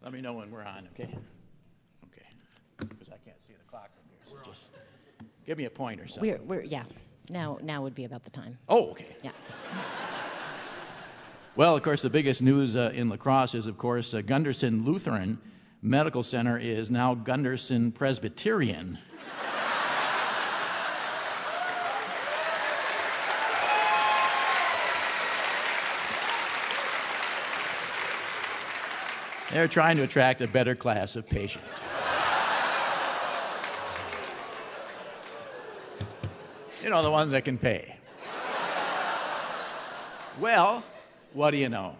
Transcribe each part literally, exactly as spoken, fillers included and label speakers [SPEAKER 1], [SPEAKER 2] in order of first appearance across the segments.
[SPEAKER 1] Let me know when we're on, okay? Okay. Because I can't see the clock from here, so just give me a point or something.
[SPEAKER 2] We're, we're, yeah. Now, now would be about the time.
[SPEAKER 1] Oh, okay.
[SPEAKER 2] Yeah.
[SPEAKER 1] Well, of course, the biggest news uh, in La Crosse is, of course, uh, Gunderson Lutheran Medical Center is now Gunderson Presbyterian. They're trying to attract a better class of patient. You know, the ones that can pay. Well, what do you know?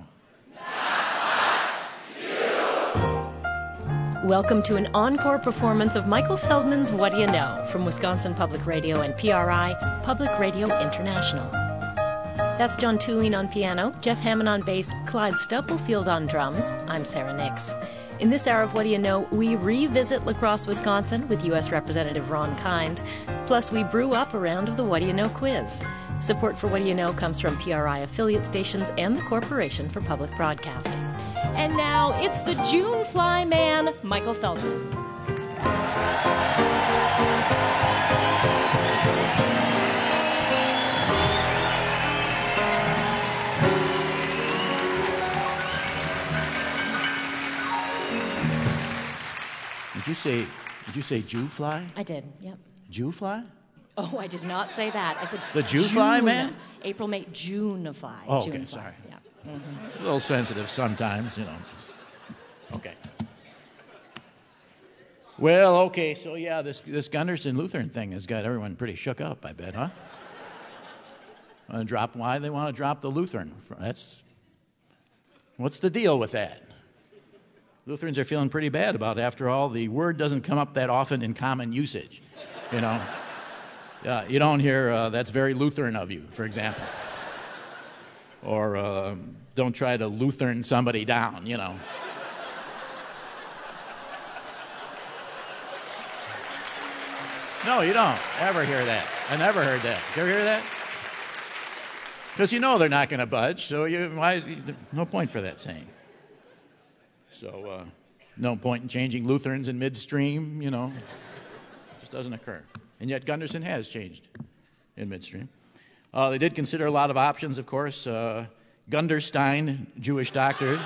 [SPEAKER 2] Welcome to an encore performance of Michael Feldman's What Do You Know from Wisconsin Public Radio and P R I, Public Radio International. That's John Tulane on piano, Jeff Hammond on bass, Clyde Stubblefield on drums. I'm Sarah Nix. In this hour of What Do You Know, we revisit La Crosse, Wisconsin with U S Representative Ron Kind. Plus, we brew up a round of the What Do You Know quiz. Support for What Do You Know comes from P R I affiliate stations and the Corporation for Public Broadcasting. And now, it's the June Fly Man, Michael Feldman.
[SPEAKER 1] Did you say, did you say Jew fly?
[SPEAKER 2] I did, yep.
[SPEAKER 1] Jew fly?
[SPEAKER 2] Oh, I did not say that. I said
[SPEAKER 1] The Jew
[SPEAKER 2] June.
[SPEAKER 1] fly, man?
[SPEAKER 2] April, May, June fly.
[SPEAKER 1] Oh,
[SPEAKER 2] June
[SPEAKER 1] okay,
[SPEAKER 2] fly.
[SPEAKER 1] sorry.
[SPEAKER 2] Yeah. Mm-hmm.
[SPEAKER 1] A little sensitive sometimes, you know. Okay. Well, okay, so yeah, this this Gunderson Lutheran thing has got everyone pretty shook up, I bet, huh? Want to drop? Why they want to drop the Lutheran? That's what's the deal with that? Lutherans are feeling pretty bad about it. After all, the word doesn't come up that often in common usage, you know. Uh, you don't hear uh, "that's very Lutheran of you," for example, or uh, "don't try to Lutheran somebody down," you know. No, you don't ever hear that. I never heard that. Did you ever hear that? Because you know they're not going to budge, so you, why, no point for that saying. So, uh, no point in changing Lutherans in midstream, you know. Just doesn't occur. And yet Gunderson has changed in midstream. Uh, they did consider a lot of options, of course. Uh, Gunderstein Jewish Doctors.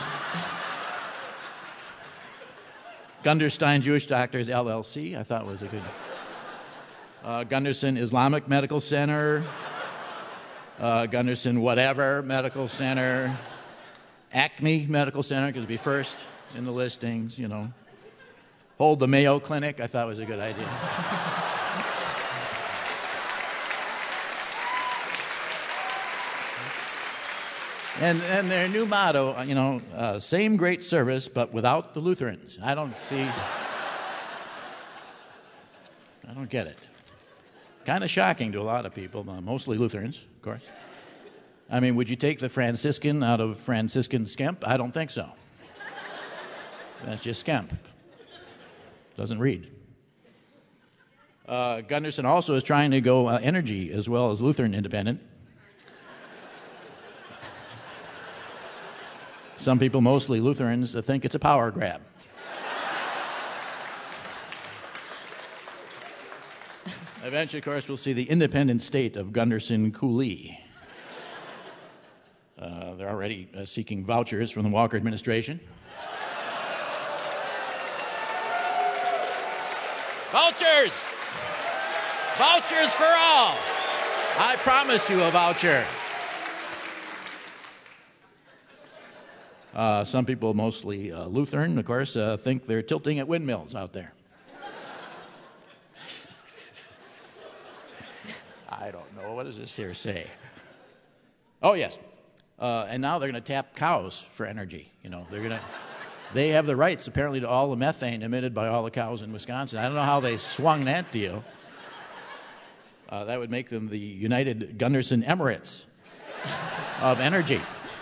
[SPEAKER 1] Gunderstein Jewish Doctors, L L C, I thought was a good... Uh, Gunderson Islamic Medical Center, uh, Gunderson whatever Medical Center, Acme Medical Center, because it'd be first in the listings, you know. Hold the Mayo Clinic, I thought was a good idea. and and their new motto, you know, uh, same great service, but without the Lutherans. I don't see, I don't get it. Kind of shocking to a lot of people, uh, mostly Lutherans, of course. I mean, would you take the Franciscan out of Franciscan Skemp? I don't think so. That's just Skemp. Doesn't read. Uh, Gunderson also is trying to go uh, energy as well as Lutheran independent. Some people, mostly Lutherans, uh, think it's a power grab. Eventually, of course, we'll see the independent state of Gunderson Coulee. Uh, they're already uh, seeking vouchers from the Walker administration. Vouchers! Vouchers for all! I promise you a voucher. Uh, some people, mostly uh, Lutheran, of course, uh, think they're tilting at windmills out there. I don't know. What does this here say? Oh, yes. Uh, and now they're going to tap cows for energy. You know, they're going to. They have the rights, apparently, to all the methane emitted by all the cows in Wisconsin. I don't know how they swung that deal. Uh, that would make them the United Gunderson Emirates of energy.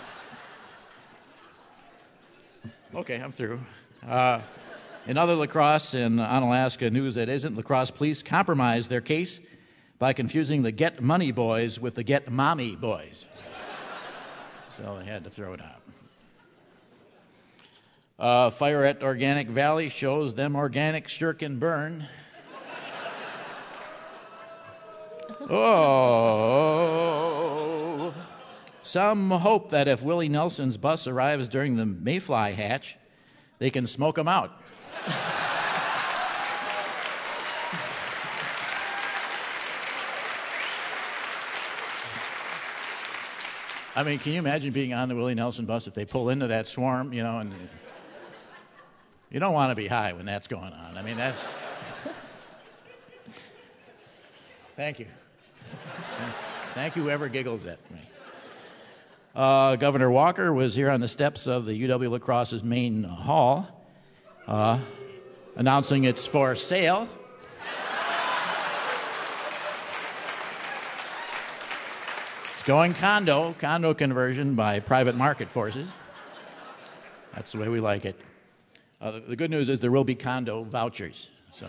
[SPEAKER 1] Okay, I'm through. Uh, in other La Crosse and Onalaska news that isn't, La Crosse police compromised their case by confusing the Get Money Boys with the Get Mommy Boys. So they had to throw it out. Uh, fire at Organic Valley shows them organic sure can burn. Oh, some hope that if Willie Nelson's bus arrives during the Mayfly hatch, they can smoke him out. I mean, can you imagine being on the Willie Nelson bus if they pull into that swarm, you know, and you don't want to be high when that's going on. I mean, that's... Thank you. Thank you, whoever giggles at me. Uh, Governor Walker was here on the steps of the U W La Crosse's main hall, uh, announcing it's for sale. It's going condo, condo conversion by private market forces. That's the way we like it. Uh, the, the good news is there will be condo vouchers. So,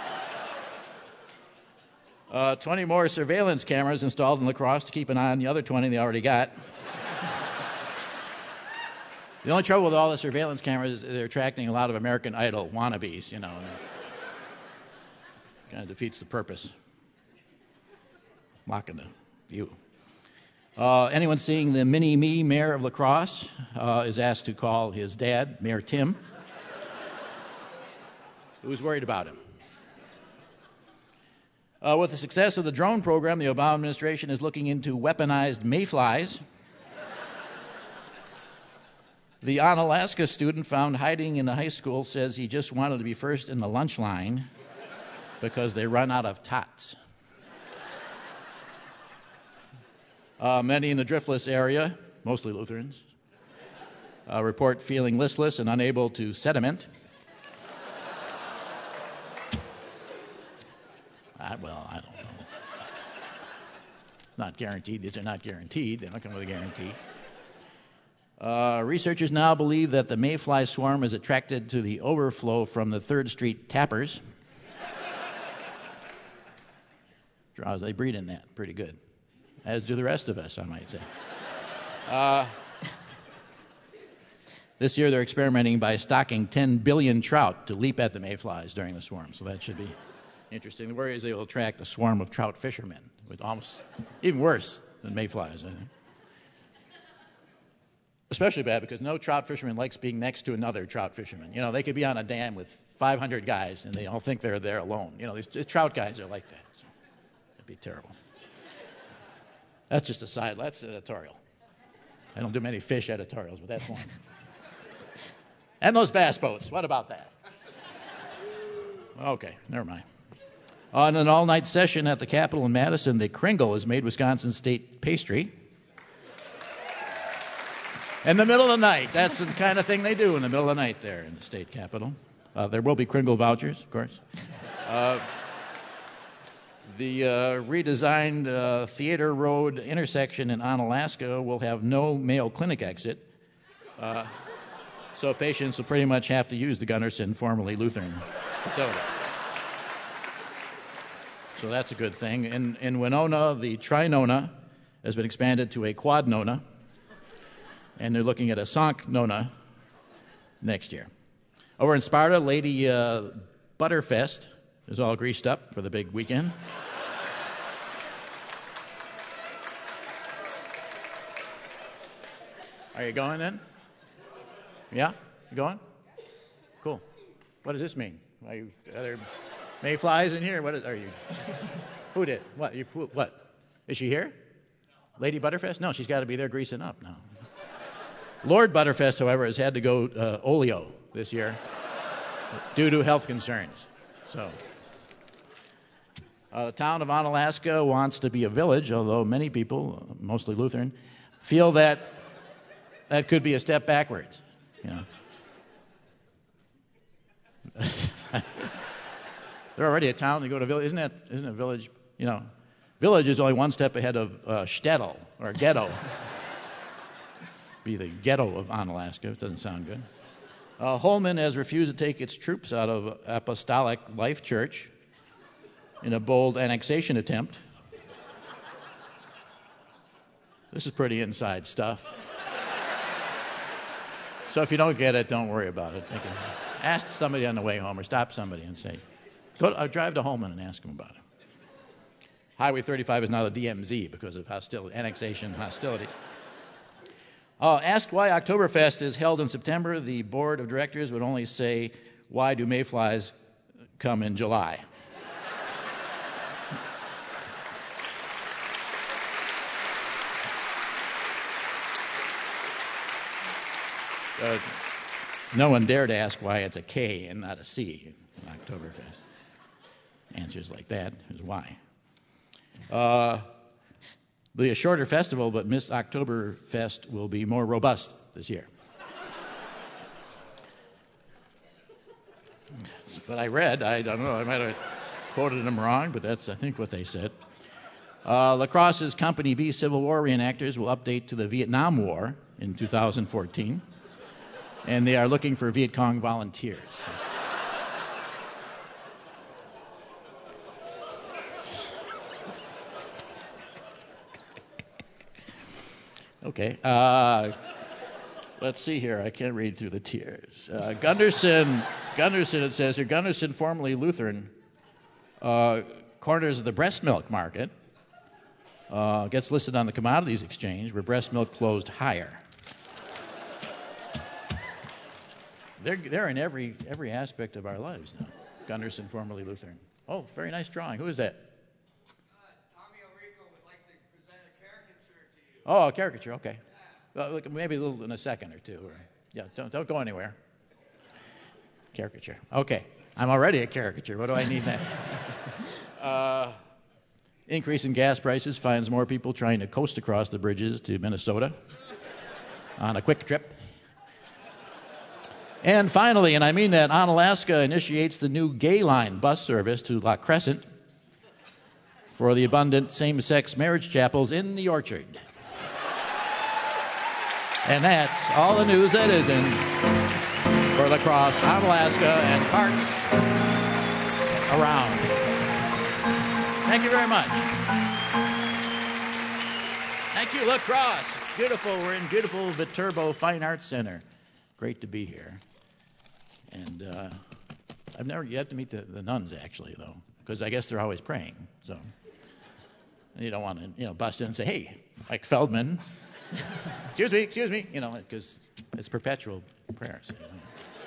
[SPEAKER 1] uh, twenty more surveillance cameras installed in La Crosse to keep an eye on the other twenty they already got. The only trouble with all the surveillance cameras is they're attracting a lot of American Idol wannabes, you know. Kind of defeats the purpose. Blocking the view. Uh, anyone seeing the mini-me mayor of La Crosse uh, is asked to call his dad, Mayor Tim, who's worried about him. Uh, with the success of the drone program, the Obama administration is looking into weaponized mayflies. The Onalaska student found hiding in the high school says he just wanted to be first in the lunch line because they run out of tots. Uh, many in the Driftless area, mostly Lutherans, uh, report feeling listless and unable to sediment. I, well, I don't know. Not guaranteed. These are not guaranteed. They don't come with a guarantee. Uh, researchers now believe that the mayfly swarm is attracted to the overflow from the Third Street tappers. Draws, they breed in that pretty good, as do the rest of us, I might say. Uh, this year they're experimenting by stocking ten billion trout to leap at the mayflies during the swarm, so that should be interesting. The worry is they will attract a swarm of trout fishermen, with almost even worse than mayflies, I think. Especially bad because no trout fisherman likes being next to another trout fisherman. You know, they could be on a dam with five hundred guys and they all think they're there alone. You know, these, these trout guys are like that. So it'd be terrible. That's just a side, that's editorial. I don't do many fish editorials, but that's one. And those bass boats, what about that? Okay, never mind. On an all-night session at the Capitol in Madison, the Kringle has made Wisconsin state pastry. In the middle of the night. That's the kind of thing they do in the middle of the night there in the state capitol. Uh, there will be Kringle vouchers, of course. Uh, the uh, redesigned uh, Theater Road intersection in Onalaska will have no Mayo Clinic exit. Uh, so patients will pretty much have to use the Gunderson, formerly Lutheran facility. So that's a good thing. In, in Winona, the Trinona has been expanded to a Quadnona. And they're looking at a Sank Nona next year. Over in Sparta, Lady uh, Butterfest is all greased up for the big weekend. Are you going then? Yeah? You going? Cool. What does this mean? Are, you, are there mayflies in here? What is, are you? Who did? What? You, who, what? Is she here? Lady Butterfest? No, she's got to be there greasing up now. Lord Butterfest, however, has had to go uh, oleo this year due to health concerns. So, uh, the town of Onalaska wants to be a village, although many people, mostly Lutheran, feel that that could be a step backwards. You know, they're already a town. They go to village. Isn't that? Isn't a village? You know, village is only one step ahead of uh, shtetl or ghetto. Be the ghetto of Onalaska. It doesn't sound good. Uh, Holman has refused to take its troops out of Apostolic Life Church in a bold annexation attempt. This is pretty inside stuff. So if you don't get it, don't worry about it. You can ask somebody on the way home or stop somebody and say, go to, uh, drive to Holman and ask them about it. Highway thirty-five is now the D M Z because of hostility, annexation hostility. Uh, asked why Oktoberfest is held in September, the board of directors would only say, why do mayflies come in July? uh, no one dared ask why it's a K and not a C in Oktoberfest. Answers like that is why. Uh, be a shorter festival, but Miss Oktoberfest will be more robust this year. That's what I read. I don't know. I might have quoted them wrong, but that's, I think, what they said. Uh, La Crosse's Company B Civil War reenactors will update to the Vietnam War in two thousand fourteen, and they are looking for Viet Cong volunteers. Okay. Uh, let's see here. I can't read through the tiers. Uh, Gunderson, Gunderson, it says here, Gunderson, formerly Lutheran, uh, corners of the breast milk market, uh, gets listed on the commodities exchange where breast milk closed higher. They're, they're in every, every aspect of our lives now. Gunderson, formerly Lutheran. Oh, very nice drawing. Who is that? Oh, a caricature, okay. Well, look, maybe a little in a second or two. Or, yeah, don't, don't go anywhere. Caricature. Okay, I'm already a caricature. What do I need now? uh, increase in gas prices finds more people trying to coast across the bridges to Minnesota on a quick trip. And finally, and I mean that, Onalaska initiates the new Gay Line bus service to La Crescent for the abundant same-sex marriage chapels in the orchard. And that's all the news that is in for La Crosse, Onalaska, and parts around. Thank you very much. Thank you, La Crosse. Beautiful. We're in beautiful Viterbo Fine Arts Center. Great to be here. And uh, I've never yet to meet the, the nuns, actually, though, because I guess they're always praying. So you don't want to, you know, bust in and say, hey, Mike Feldman. excuse me, excuse me, you know, because it's perpetual prayers. You know.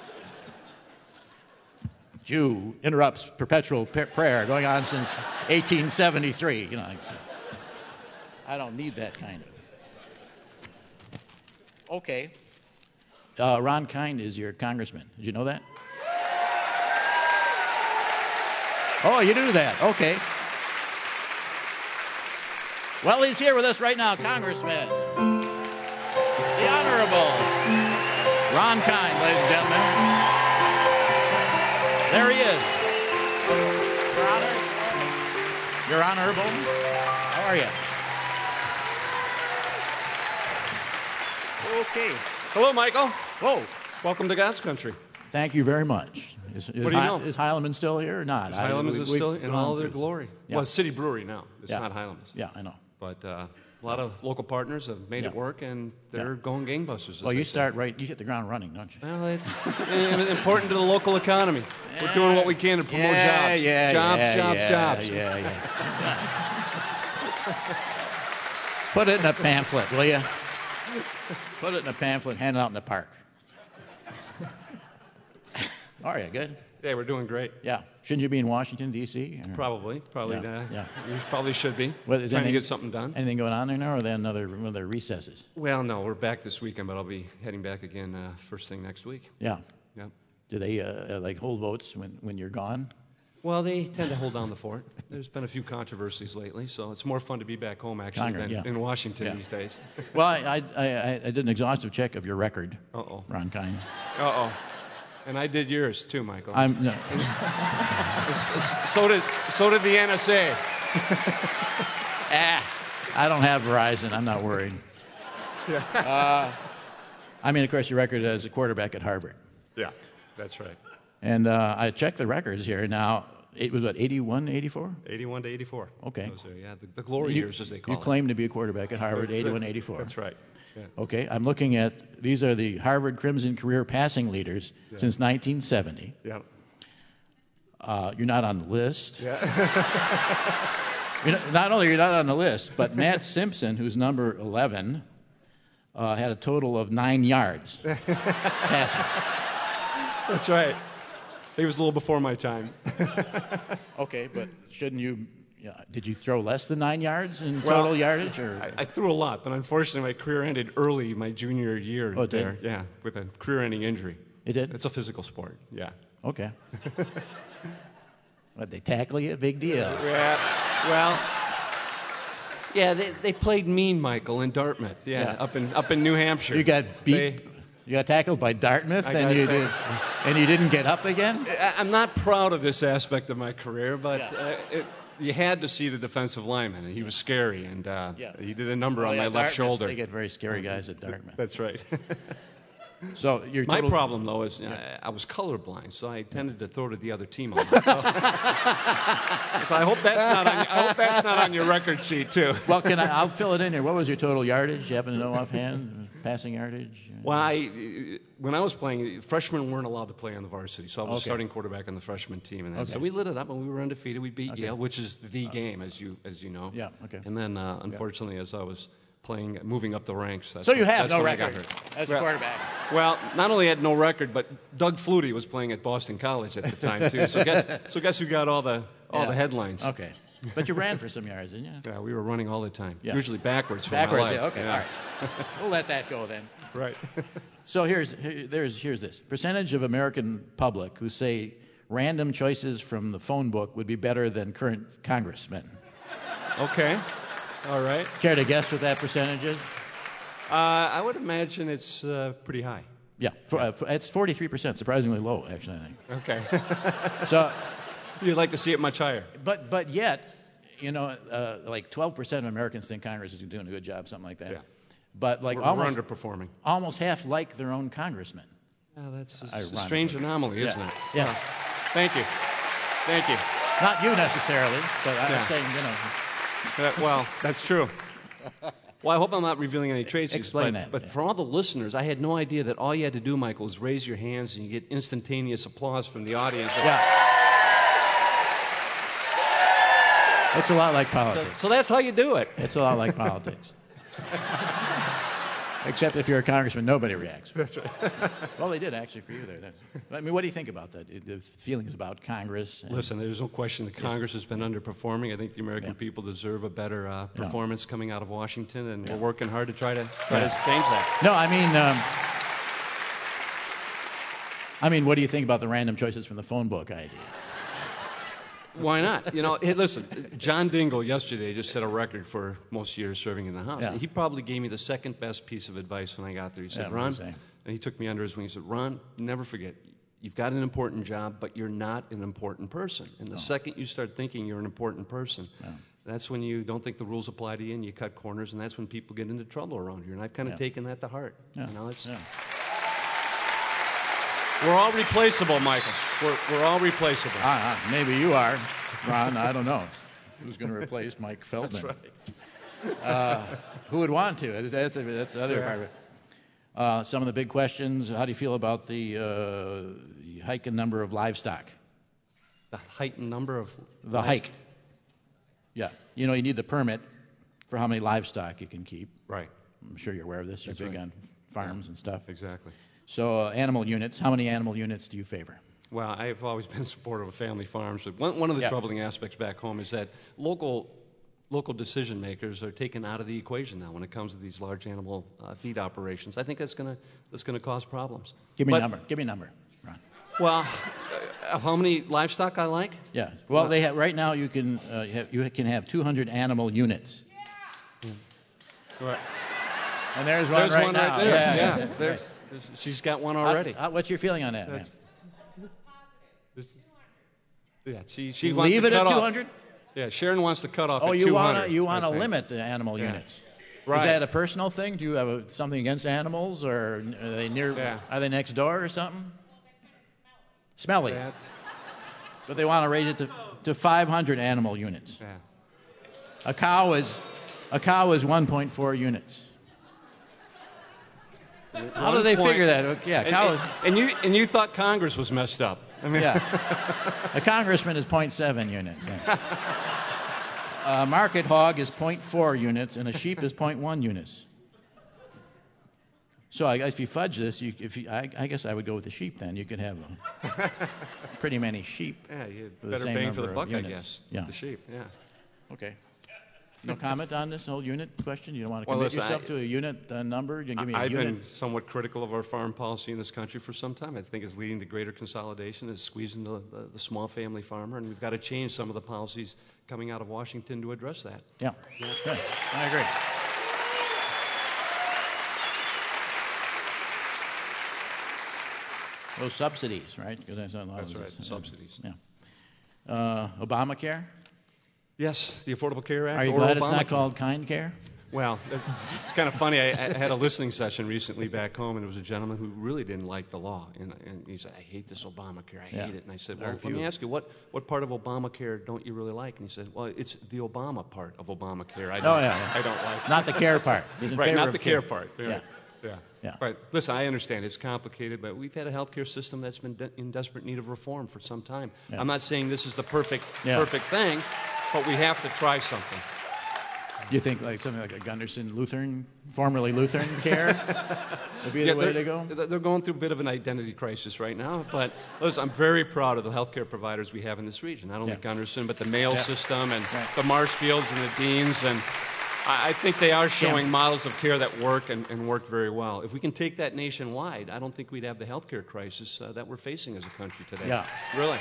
[SPEAKER 1] Jew interrupts perpetual p- prayer going on since eighteen seventy-three. You know, I don't need that kind of. Okay. Uh, Ron Kind is your congressman. Did you know that? Oh, you knew that. Okay. Well, he's here with us right now, Congressman. The Honorable Ron Kind, ladies and gentlemen. There he is. Your Honor. Your Honorable. How are you? Okay.
[SPEAKER 3] Hello, Michael.
[SPEAKER 1] Whoa.
[SPEAKER 3] Welcome to God's country.
[SPEAKER 1] Thank you very much. Is, is,
[SPEAKER 3] what do you
[SPEAKER 1] Hi-
[SPEAKER 3] know?
[SPEAKER 1] Is Heilemann still here or not?
[SPEAKER 3] Is Heilemann
[SPEAKER 1] we-
[SPEAKER 3] still
[SPEAKER 1] we've
[SPEAKER 3] in
[SPEAKER 1] gone
[SPEAKER 3] all their
[SPEAKER 1] through-
[SPEAKER 3] glory?
[SPEAKER 1] Yeah.
[SPEAKER 3] Well, it's City Brewery now. It's
[SPEAKER 1] Yeah.
[SPEAKER 3] not Heilemann's.
[SPEAKER 1] Yeah, I know.
[SPEAKER 3] But uh, a lot of local partners have made
[SPEAKER 1] Yeah.
[SPEAKER 3] it work, and they're
[SPEAKER 1] Yeah.
[SPEAKER 3] going gangbusters. as
[SPEAKER 1] Well,
[SPEAKER 3] they
[SPEAKER 1] you
[SPEAKER 3] say.
[SPEAKER 1] start right, you hit the ground running, don't you?
[SPEAKER 3] Well, it's important to the local economy. We're doing what we can to promote
[SPEAKER 1] yeah,
[SPEAKER 3] jobs.
[SPEAKER 1] Yeah,
[SPEAKER 3] jobs,
[SPEAKER 1] yeah,
[SPEAKER 3] jobs,
[SPEAKER 1] yeah,
[SPEAKER 3] jobs.
[SPEAKER 1] Yeah, yeah. Put it in a pamphlet, will you? Put it in a pamphlet, hand it out in the park. Are you good?
[SPEAKER 3] Yeah, we're doing great.
[SPEAKER 1] Yeah. Shouldn't you be in Washington, D C? Or-
[SPEAKER 3] Probably, probably.
[SPEAKER 1] Yeah,
[SPEAKER 3] Uh,
[SPEAKER 1] yeah.
[SPEAKER 3] You probably should be.
[SPEAKER 1] What, is
[SPEAKER 3] trying to
[SPEAKER 1] anything-
[SPEAKER 3] get something done.
[SPEAKER 1] Anything going on there now, or then other other recesses?
[SPEAKER 3] Well, no, we're back this weekend, but I'll be heading back again uh, first thing next week.
[SPEAKER 1] Yeah.
[SPEAKER 3] Yep.
[SPEAKER 1] Do they uh, uh, like hold votes when, when you're gone?
[SPEAKER 3] Well, they tend to hold down the fort. There's been a few controversies lately, so it's more fun to be back home, actually,
[SPEAKER 1] Congress,
[SPEAKER 3] than
[SPEAKER 1] yeah.
[SPEAKER 3] in Washington
[SPEAKER 1] Yeah.
[SPEAKER 3] these days.
[SPEAKER 1] Well, I, I, I, I did an exhaustive check of your record,
[SPEAKER 3] Uh-oh.
[SPEAKER 1] Ron Kind.
[SPEAKER 3] Uh-oh. And I did yours, too, Michael.
[SPEAKER 1] I'm no,
[SPEAKER 3] so did so did the N S A.
[SPEAKER 1] ah, I don't have Verizon. I'm not worried.
[SPEAKER 3] Yeah.
[SPEAKER 1] Uh, I mean, of course, your record as a quarterback at Harvard.
[SPEAKER 3] Yeah, that's right.
[SPEAKER 1] And uh, I checked the records here. Now, it was what, eighty-one, eighty-four?
[SPEAKER 3] eighty-one to eighty-four.
[SPEAKER 1] Okay.
[SPEAKER 3] Those are, yeah, the, the glory
[SPEAKER 1] You,
[SPEAKER 3] years, as they call
[SPEAKER 1] you
[SPEAKER 3] it.
[SPEAKER 1] claim to be a quarterback at Harvard, eighty-one, eighty-four.
[SPEAKER 3] That's right. Yeah.
[SPEAKER 1] Okay, I'm looking at, these are the Harvard Crimson career passing leaders
[SPEAKER 3] Yeah.
[SPEAKER 1] since nineteen seventy.
[SPEAKER 3] Yeah.
[SPEAKER 1] Uh, you're not on the list.
[SPEAKER 3] Yeah.
[SPEAKER 1] You're not, not only you're not on the list, but Matt Simpson, who's number eleven, uh, had a total of nine yards passing.
[SPEAKER 3] That's right. He was a little before my time.
[SPEAKER 1] Okay, but shouldn't you? Yeah, did you throw less than nine yards in
[SPEAKER 3] Well,
[SPEAKER 1] total yardage? Or
[SPEAKER 3] I, I threw a lot, but unfortunately, my career ended early my junior year.
[SPEAKER 1] Oh, it did?
[SPEAKER 3] there. Yeah, with a career-ending injury.
[SPEAKER 1] it did?
[SPEAKER 3] It's a physical sport. Yeah.
[SPEAKER 1] Okay. What, they tackle you? Big deal.
[SPEAKER 3] Yeah. Well. Yeah, they, they played mean, Michael, in Dartmouth. Yeah,
[SPEAKER 1] Yeah.
[SPEAKER 3] up in up in New Hampshire.
[SPEAKER 1] You got beat.
[SPEAKER 3] They-
[SPEAKER 1] You got tackled by Dartmouth,
[SPEAKER 3] I
[SPEAKER 1] and
[SPEAKER 3] got
[SPEAKER 1] you
[SPEAKER 3] it.
[SPEAKER 1] did, and you didn't get up again.
[SPEAKER 3] I- I'm not proud of this aspect of my career, but
[SPEAKER 1] Yeah.
[SPEAKER 3] uh, it, you had to see the defensive lineman, and he was scary, and uh,
[SPEAKER 1] Yeah.
[SPEAKER 3] he did a number
[SPEAKER 1] Oh,
[SPEAKER 3] on
[SPEAKER 1] yeah,
[SPEAKER 3] my left
[SPEAKER 1] Dartmouth,
[SPEAKER 3] shoulder.
[SPEAKER 1] They get very scary guys at Dartmouth.
[SPEAKER 3] That's right.
[SPEAKER 1] So your
[SPEAKER 3] My
[SPEAKER 1] total,
[SPEAKER 3] problem, though, is uh, I was colorblind, so I tended to throw to the other team a lot. So, so I hope that's not on. I hope that's not on your record sheet too.
[SPEAKER 1] Well, can I? I'll fill it in here. What was your total yardage? You happen to know offhand? Passing yardage?
[SPEAKER 3] Well, I, when I was playing, freshmen weren't allowed to play on the varsity, so I was
[SPEAKER 1] Okay.
[SPEAKER 3] starting quarterback on the freshman team, and that.
[SPEAKER 1] Okay.
[SPEAKER 3] So we lit it up, and we were undefeated. We beat
[SPEAKER 1] Okay.
[SPEAKER 3] Yale, which is the game, as you as you know.
[SPEAKER 1] Yeah, okay.
[SPEAKER 3] And then, uh, unfortunately, as I was playing, moving up the ranks. That's
[SPEAKER 1] So you
[SPEAKER 3] when-
[SPEAKER 1] have
[SPEAKER 3] that's
[SPEAKER 1] no
[SPEAKER 3] when I got
[SPEAKER 1] record
[SPEAKER 3] hurt.
[SPEAKER 1] as a
[SPEAKER 3] Well-
[SPEAKER 1] quarterback.
[SPEAKER 3] Well, not only had no record, but Doug Flutie was playing at Boston College at the time too. So guess so guess who got all the all
[SPEAKER 1] Yeah.
[SPEAKER 3] the headlines?
[SPEAKER 1] Okay, but you ran for some yards, didn't you?
[SPEAKER 3] Yeah, we were running all the time.
[SPEAKER 1] Yeah.
[SPEAKER 3] Usually backwards for
[SPEAKER 1] Backwards.
[SPEAKER 3] my life.
[SPEAKER 1] Yeah, okay. All right. We'll let that go then.
[SPEAKER 3] Right.
[SPEAKER 1] So here's here- there's here's this percentage of American public who say random choices from the phone book would be better than current congressmen.
[SPEAKER 3] Okay. All right.
[SPEAKER 1] Care to guess what that percentage is?
[SPEAKER 3] Uh, I would imagine it's uh, pretty high.
[SPEAKER 1] Yeah, for, uh, for, it's forty-three percent, surprisingly low, actually, I think.
[SPEAKER 3] Okay.
[SPEAKER 1] So,
[SPEAKER 3] You'd like to see it much higher.
[SPEAKER 1] but but yet, you know, uh, like twelve percent of Americans think Congress is doing a good job, something like that.
[SPEAKER 3] Yeah.
[SPEAKER 1] But like
[SPEAKER 3] We're,
[SPEAKER 1] almost
[SPEAKER 3] we're underperforming.
[SPEAKER 1] almost half like their own congressman.
[SPEAKER 3] Oh, that's a, it's a
[SPEAKER 1] Ironically.
[SPEAKER 3] strange anomaly, isn't
[SPEAKER 1] Yeah.
[SPEAKER 3] it?
[SPEAKER 1] Yes.
[SPEAKER 3] Thank you. Thank you.
[SPEAKER 1] Not you necessarily, but I'm
[SPEAKER 3] Yeah.
[SPEAKER 1] saying, you know,
[SPEAKER 3] Uh, well, that's true. Well, I hope I'm not revealing any trade secrets.
[SPEAKER 1] Explain
[SPEAKER 3] but,
[SPEAKER 1] that,
[SPEAKER 3] But
[SPEAKER 1] yeah.
[SPEAKER 3] for all the listeners, I had no idea that all you had to do, Michael, is raise your hands and you get instantaneous applause from the audience.
[SPEAKER 1] yeah. It's a lot like
[SPEAKER 3] So,
[SPEAKER 1] politics.
[SPEAKER 3] so that's how you do it.
[SPEAKER 1] It's a lot like politics. Except if you're a congressman, nobody reacts.
[SPEAKER 3] That's right.
[SPEAKER 1] Well, they did actually for you there. That's, I mean, what do you think about that? The feelings about Congress? And,
[SPEAKER 3] Listen, there's no question that Congress has been underperforming. I think the American
[SPEAKER 1] Yeah.
[SPEAKER 3] people deserve a better uh,
[SPEAKER 1] Yeah.
[SPEAKER 3] performance coming out of Washington, and we're working hard to try to try to change that.
[SPEAKER 1] No, I mean, um, I mean, what do you think about the random choices from the phone book idea?
[SPEAKER 3] Why not? You know, hey, listen, John Dingle yesterday just set a record for most years serving in the House.
[SPEAKER 1] Yeah.
[SPEAKER 3] He probably gave me the second best piece of advice when I got there. He said,
[SPEAKER 1] Yeah, what
[SPEAKER 3] Ron,
[SPEAKER 1] was he saying?
[SPEAKER 3] and he took me under his wing. He said, Ron, never forget, you've got an important job, but you're not an important person. And the second you start thinking you're an important person, that's when you don't think the rules apply to you and you cut corners, and that's when people get into trouble around here. And I've kind of
[SPEAKER 1] Yeah.
[SPEAKER 3] taken that to heart.
[SPEAKER 1] Yeah.
[SPEAKER 3] You know, it's,
[SPEAKER 1] Yeah.
[SPEAKER 3] We're all replaceable, Michael. We're, we're all replaceable.
[SPEAKER 1] Ah, ah, maybe you are, Ron. I don't know. Who's going to replace Mike Feldman?
[SPEAKER 3] That's right.
[SPEAKER 1] Uh, who would want to? That's, that's, that's the other
[SPEAKER 3] Yeah.
[SPEAKER 1] part of it. Uh, some of the big questions. How do you feel about the, uh, the hike in number of livestock?
[SPEAKER 3] The heightened number of...
[SPEAKER 1] The hike. Yeah. You know, you need the permit for how many livestock you can keep.
[SPEAKER 3] Right.
[SPEAKER 1] I'm sure you're aware of this. You're
[SPEAKER 3] That's
[SPEAKER 1] big
[SPEAKER 3] right.
[SPEAKER 1] on farms and stuff.
[SPEAKER 3] Exactly.
[SPEAKER 1] So, uh, animal units. How many animal units do you favor?
[SPEAKER 3] Well, I've always been supportive of family farms. But one, one of the
[SPEAKER 1] Yeah.
[SPEAKER 3] troubling aspects back home is that local local decision makers are taken out of the equation now when it comes to these large animal uh, feed operations. I think that's going to that's going to cause problems.
[SPEAKER 1] Give me
[SPEAKER 3] But-
[SPEAKER 1] a number. Give me a number, Ron.
[SPEAKER 3] Well, uh, of how many livestock I like?
[SPEAKER 1] Yeah. Well, they have right now. You can uh, you, have, you can have two hundred animal units,
[SPEAKER 3] Right.
[SPEAKER 1] and there's one
[SPEAKER 3] There's
[SPEAKER 1] right
[SPEAKER 3] one
[SPEAKER 1] now.
[SPEAKER 3] right there.
[SPEAKER 1] Yeah.
[SPEAKER 3] Yeah.
[SPEAKER 1] yeah.
[SPEAKER 3] There's- she's got one already.
[SPEAKER 1] Uh, uh, what's your feeling on that, man?
[SPEAKER 3] That's- yeah, she she wants
[SPEAKER 1] Leave
[SPEAKER 3] to
[SPEAKER 1] it at
[SPEAKER 3] cut off-
[SPEAKER 1] two hundred.
[SPEAKER 3] Yeah, Sharon wants to cut off.
[SPEAKER 1] Oh,
[SPEAKER 3] at
[SPEAKER 1] you want
[SPEAKER 3] two hundred,
[SPEAKER 1] to you want
[SPEAKER 3] I
[SPEAKER 1] to
[SPEAKER 3] think.
[SPEAKER 1] limit the animal
[SPEAKER 3] Yeah.
[SPEAKER 1] units.
[SPEAKER 3] Right.
[SPEAKER 1] Is that a personal thing? Do you have a, something against animals, or are they near?
[SPEAKER 3] Yeah.
[SPEAKER 1] Are they next door or something? Smelly.
[SPEAKER 3] That's-
[SPEAKER 1] But they want to raise it to, to five hundred animal units.
[SPEAKER 3] yeah.
[SPEAKER 1] A cow is a cow is one point four units. How do they
[SPEAKER 3] point.
[SPEAKER 1] figure that? Okay, yeah,
[SPEAKER 3] And,
[SPEAKER 1] cow
[SPEAKER 3] and,
[SPEAKER 1] is,
[SPEAKER 3] and you and you thought Congress was messed up. I mean,
[SPEAKER 1] yeah. A congressman is zero point seven units. Yeah. A market hog is zero point four units, and a sheep is zero point one units. So I guess if you fudge this, you, if you, I, I guess I would go with the sheep then. You could have a, pretty many sheep.
[SPEAKER 3] yeah, you had
[SPEAKER 1] For the
[SPEAKER 3] better
[SPEAKER 1] same
[SPEAKER 3] bang for the
[SPEAKER 1] number
[SPEAKER 3] buck,
[SPEAKER 1] of
[SPEAKER 3] I
[SPEAKER 1] units.
[SPEAKER 3] guess.
[SPEAKER 1] Yeah.
[SPEAKER 3] The sheep, yeah.
[SPEAKER 1] Okay. No comment on this whole unit question? You don't want to
[SPEAKER 3] Well,
[SPEAKER 1] commit
[SPEAKER 3] listen,
[SPEAKER 1] yourself
[SPEAKER 3] I-
[SPEAKER 1] to a unit uh, number? You give me a
[SPEAKER 3] I've
[SPEAKER 1] unit.
[SPEAKER 3] been somewhat critical of our farm policy in this country for some time. I think it's leading to greater consolidation. It's squeezing the, the, the small family farmer, and we've got to change some of the policies coming out of Washington to address that.
[SPEAKER 1] Yeah. Good. I agree. Those subsidies, right? Because that's, a lot
[SPEAKER 3] That's
[SPEAKER 1] of
[SPEAKER 3] right,
[SPEAKER 1] this, uh,
[SPEAKER 3] subsidies.
[SPEAKER 1] Yeah. Uh, Obamacare?
[SPEAKER 3] Yes, the Affordable Care Act.
[SPEAKER 1] Are you
[SPEAKER 3] or
[SPEAKER 1] glad it's
[SPEAKER 3] Obamacare.
[SPEAKER 1] not called Kind Care?
[SPEAKER 3] Well, it's, it's kind of funny. I, I had a listening session recently back home, and it was a gentleman who really didn't like the law. And, and he said, I hate this Obamacare. I
[SPEAKER 1] Yeah.
[SPEAKER 3] hate it. And I said,
[SPEAKER 1] There
[SPEAKER 3] well,
[SPEAKER 1] are a
[SPEAKER 3] let me
[SPEAKER 1] few.
[SPEAKER 3] ask you, what, what part of Obamacare don't you really like? And he said, well, it's the Obama part of Obamacare. I don't,
[SPEAKER 1] Oh, yeah, yeah.
[SPEAKER 3] I don't like.
[SPEAKER 1] Not the care part. He's in
[SPEAKER 3] Right,
[SPEAKER 1] favor
[SPEAKER 3] not
[SPEAKER 1] of
[SPEAKER 3] the care part. Yeah.
[SPEAKER 1] Yeah.
[SPEAKER 3] Yeah.
[SPEAKER 1] Yeah.
[SPEAKER 3] But listen, I understand it's complicated, but we've had a healthcare system that's been de- in desperate need of reform for some time.
[SPEAKER 1] Yeah.
[SPEAKER 3] I'm not saying this is the perfect,
[SPEAKER 1] Yeah.
[SPEAKER 3] perfect thing, but we have to try something.
[SPEAKER 1] You think like something like a Gunderson Lutheran, formerly Lutheran care would be
[SPEAKER 3] Yeah,
[SPEAKER 1] the way
[SPEAKER 3] they're-
[SPEAKER 1] to go?
[SPEAKER 3] They're going through a bit of an identity crisis right now, but listen, I'm very proud of the healthcare providers we have in this region. Not only
[SPEAKER 1] Yeah.
[SPEAKER 3] Gunderson, but the Mayo
[SPEAKER 1] Yeah.
[SPEAKER 3] system and
[SPEAKER 1] Right.
[SPEAKER 3] the Marshfields and the Deans, and I, I think they are showing models of care that work and, and work very well. If we can take that nationwide, I don't think we'd have the healthcare crisis uh, that we're facing as a country today.
[SPEAKER 1] Yeah.
[SPEAKER 3] Really.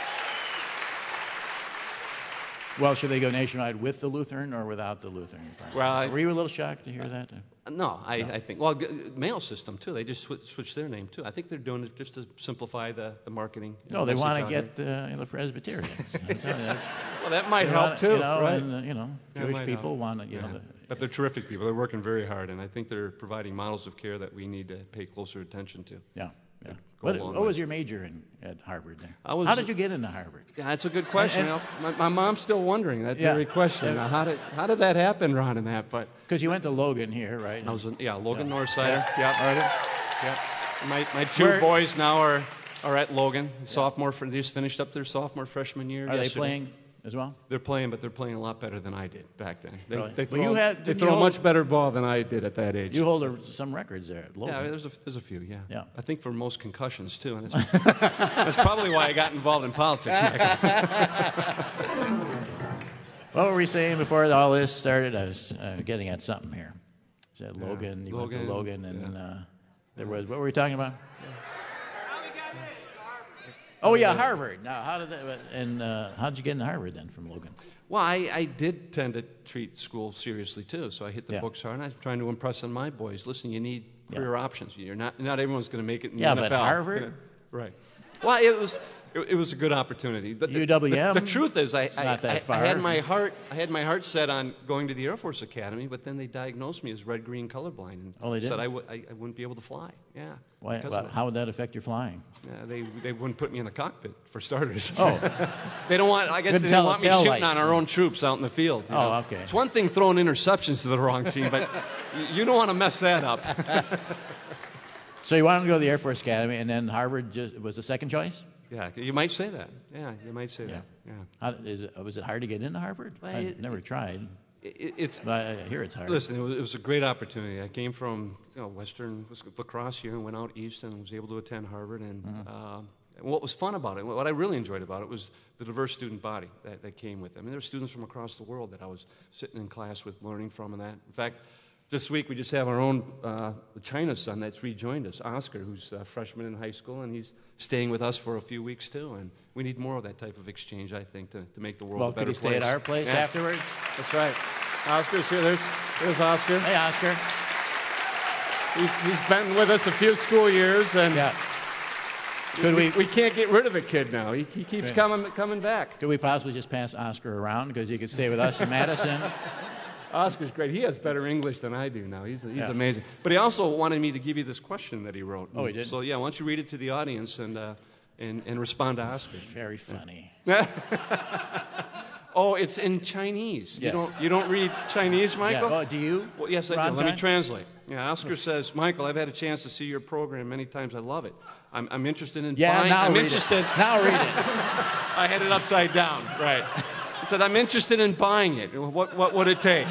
[SPEAKER 1] Well, should they go nationwide with the Lutheran or without the Lutheran?
[SPEAKER 3] Well, I-
[SPEAKER 1] Were you a little shocked to hear that?
[SPEAKER 3] No, I, I think, well, g- Mayo system, too. They just swi- switched their name, too. I think they're doing it just to simplify the, the marketing.
[SPEAKER 1] No, they
[SPEAKER 3] message
[SPEAKER 1] want to
[SPEAKER 3] out
[SPEAKER 1] get
[SPEAKER 3] there.
[SPEAKER 1] uh, the Presbyterians. I'm telling you, that's,
[SPEAKER 3] Well, that might
[SPEAKER 1] they
[SPEAKER 3] help,
[SPEAKER 1] wanna-
[SPEAKER 3] too,
[SPEAKER 1] You know,
[SPEAKER 3] right?
[SPEAKER 1] and, uh, you know
[SPEAKER 3] That
[SPEAKER 1] Jewish
[SPEAKER 3] might
[SPEAKER 1] people
[SPEAKER 3] help.
[SPEAKER 1] want to, you
[SPEAKER 3] Yeah.
[SPEAKER 1] know. The,
[SPEAKER 3] But they're terrific people. They're working very hard, and I think they're providing models of care that we need to pay closer attention to.
[SPEAKER 1] yeah, yeah.
[SPEAKER 3] Go
[SPEAKER 1] What,
[SPEAKER 3] a long
[SPEAKER 1] what
[SPEAKER 3] way.
[SPEAKER 1] was your major in at Harvard there?
[SPEAKER 3] I was-
[SPEAKER 1] How did you get into Harvard?
[SPEAKER 3] Yeah, that's a good question.
[SPEAKER 1] And-
[SPEAKER 3] You know, my, my mom's still wondering that
[SPEAKER 1] Yeah.
[SPEAKER 3] very question.
[SPEAKER 1] Yeah.
[SPEAKER 3] Now, how did how did that happen, Ron, and that? But
[SPEAKER 1] Because you went to Logan here, right?
[SPEAKER 3] I was, in, yeah, Logan
[SPEAKER 1] Yeah.
[SPEAKER 3] Northsider.
[SPEAKER 1] Yeah.
[SPEAKER 3] Yep.
[SPEAKER 1] Right.
[SPEAKER 3] Yep. My my two
[SPEAKER 1] Where-
[SPEAKER 3] boys now are are at Logan. Sophomore, fr- they just finished up their sophomore freshman year.
[SPEAKER 1] Are they
[SPEAKER 3] yesterday.
[SPEAKER 1] playing as well?
[SPEAKER 3] They're playing, but they're playing a lot better than I did back then. They,
[SPEAKER 1] Really?
[SPEAKER 3] they
[SPEAKER 1] Well,
[SPEAKER 3] throw,
[SPEAKER 1] you had-
[SPEAKER 3] they
[SPEAKER 1] didn't
[SPEAKER 3] throw
[SPEAKER 1] you
[SPEAKER 3] a
[SPEAKER 1] hold-
[SPEAKER 3] much better ball than I did at that age.
[SPEAKER 1] You hold a, some records there at Logan.
[SPEAKER 3] Yeah, there's a, there's a few, yeah.
[SPEAKER 1] Yeah.
[SPEAKER 3] I think for most concussions, too. And that's, that's probably why I got involved in politics, Michael.
[SPEAKER 1] What were we saying before all this started? I was uh, getting at something here. Said
[SPEAKER 3] Yeah.
[SPEAKER 1] Logan, you
[SPEAKER 3] Logan,
[SPEAKER 1] went to Logan, and
[SPEAKER 3] yeah.
[SPEAKER 1] uh, there was, what were we talking about? Oh, yeah, Harvard. Now, how did that, and uh, how did you get into Harvard then from Logan?
[SPEAKER 3] Well, I, I did tend to treat school seriously, too. So I hit the
[SPEAKER 1] Yeah.
[SPEAKER 3] books hard, and I was trying to impress on my boys. Listen, you need
[SPEAKER 1] Yeah.
[SPEAKER 3] career options. You're not, not everyone's going to make it in the
[SPEAKER 1] Yeah,
[SPEAKER 3] N F L.
[SPEAKER 1] but Harvard?
[SPEAKER 3] You know? Right. Well, it was... It, it was a good opportunity. But the,
[SPEAKER 1] U W M?
[SPEAKER 3] The, the truth is, I, I,
[SPEAKER 1] not that
[SPEAKER 3] I,
[SPEAKER 1] far.
[SPEAKER 3] I had my heart. I had my heart set on going to the Air Force Academy, but then they diagnosed me as red-green colorblind and
[SPEAKER 1] Oh, they did?
[SPEAKER 3] said I, w- I, I wouldn't be able to fly. Yeah.
[SPEAKER 1] Why,
[SPEAKER 3] because
[SPEAKER 1] well,
[SPEAKER 3] of it.
[SPEAKER 1] how would that affect your flying?
[SPEAKER 3] Yeah, they they wouldn't put me in the cockpit for starters.
[SPEAKER 1] Oh,
[SPEAKER 3] They don't want. I guess
[SPEAKER 1] Couldn't
[SPEAKER 3] they
[SPEAKER 1] tell
[SPEAKER 3] don't want
[SPEAKER 1] the
[SPEAKER 3] me
[SPEAKER 1] tail
[SPEAKER 3] shooting
[SPEAKER 1] lights.
[SPEAKER 3] on our own troops out in the field. you
[SPEAKER 1] Oh,
[SPEAKER 3] know.
[SPEAKER 1] okay.
[SPEAKER 3] It's one thing throwing interceptions to the wrong team, but y- you don't want to mess that up.
[SPEAKER 1] so you wanted to go to the Air Force Academy, and then Harvard just, was the second choice?
[SPEAKER 3] Yeah, you might say that. Yeah, you might say
[SPEAKER 1] Yeah.
[SPEAKER 3] that. Yeah.
[SPEAKER 1] How, is it, was it hard to get into Harvard?
[SPEAKER 3] Well,
[SPEAKER 1] I
[SPEAKER 3] it-
[SPEAKER 1] never tried,
[SPEAKER 3] It, it's
[SPEAKER 1] but I, I hear it's hard.
[SPEAKER 3] listen. It was, it was a great opportunity. I came from you know, Western lacrosse here and went out east and was able to attend Harvard. And uh, and what was fun about it, what I really enjoyed about it, was the diverse student body that, that came with it. I mean, there were students from across the world that I was sitting in class with, learning from, and that. In fact, this week we just have our own uh, China son that's rejoined us, Oscar, who's a freshman in high school, and he's staying with us for a few weeks too. And we need more of that type of exchange, I think, to, to make the world
[SPEAKER 1] well,
[SPEAKER 3] a better
[SPEAKER 1] could he stay
[SPEAKER 3] place.
[SPEAKER 1] at our place
[SPEAKER 3] Yeah,
[SPEAKER 1] afterwards?
[SPEAKER 3] That's right. Oscar's here. There's, there's Oscar.
[SPEAKER 1] Hey, Oscar.
[SPEAKER 3] He's, he's been with us a few school years, and
[SPEAKER 1] Yeah. Could
[SPEAKER 3] we,
[SPEAKER 1] we,
[SPEAKER 3] we can't get rid of the kid now. He, he keeps
[SPEAKER 1] Right.
[SPEAKER 3] coming coming back.
[SPEAKER 1] could we possibly just pass Oscar around because he could stay with us in Madison?
[SPEAKER 3] Oscar's great. He has better English than I do now. He's, he's
[SPEAKER 1] Yeah.
[SPEAKER 3] amazing. But he also wanted me to give you this question that he wrote.
[SPEAKER 1] Oh, he did?
[SPEAKER 3] So, yeah, why don't you read it to the audience and, uh, and, and respond to Oscar.
[SPEAKER 1] Very funny.
[SPEAKER 3] Oh, it's in Chinese.
[SPEAKER 1] Yes.
[SPEAKER 3] You, don't, you don't read Chinese,
[SPEAKER 1] Yeah.
[SPEAKER 3] Michael?
[SPEAKER 1] Oh, do you?
[SPEAKER 3] Well, yes, I
[SPEAKER 1] Ron
[SPEAKER 3] do. Let me
[SPEAKER 1] Kine?
[SPEAKER 3] translate. Yeah, Oscar says, Michael, I've had a chance to see your program many times. I love it. I'm, I'm interested in
[SPEAKER 1] Yeah,
[SPEAKER 3] buying.
[SPEAKER 1] now
[SPEAKER 3] I'm
[SPEAKER 1] read
[SPEAKER 3] interested.
[SPEAKER 1] it. Now read it.
[SPEAKER 3] I had it upside down. Right. He said, I'm interested in buying it. What, what would it take?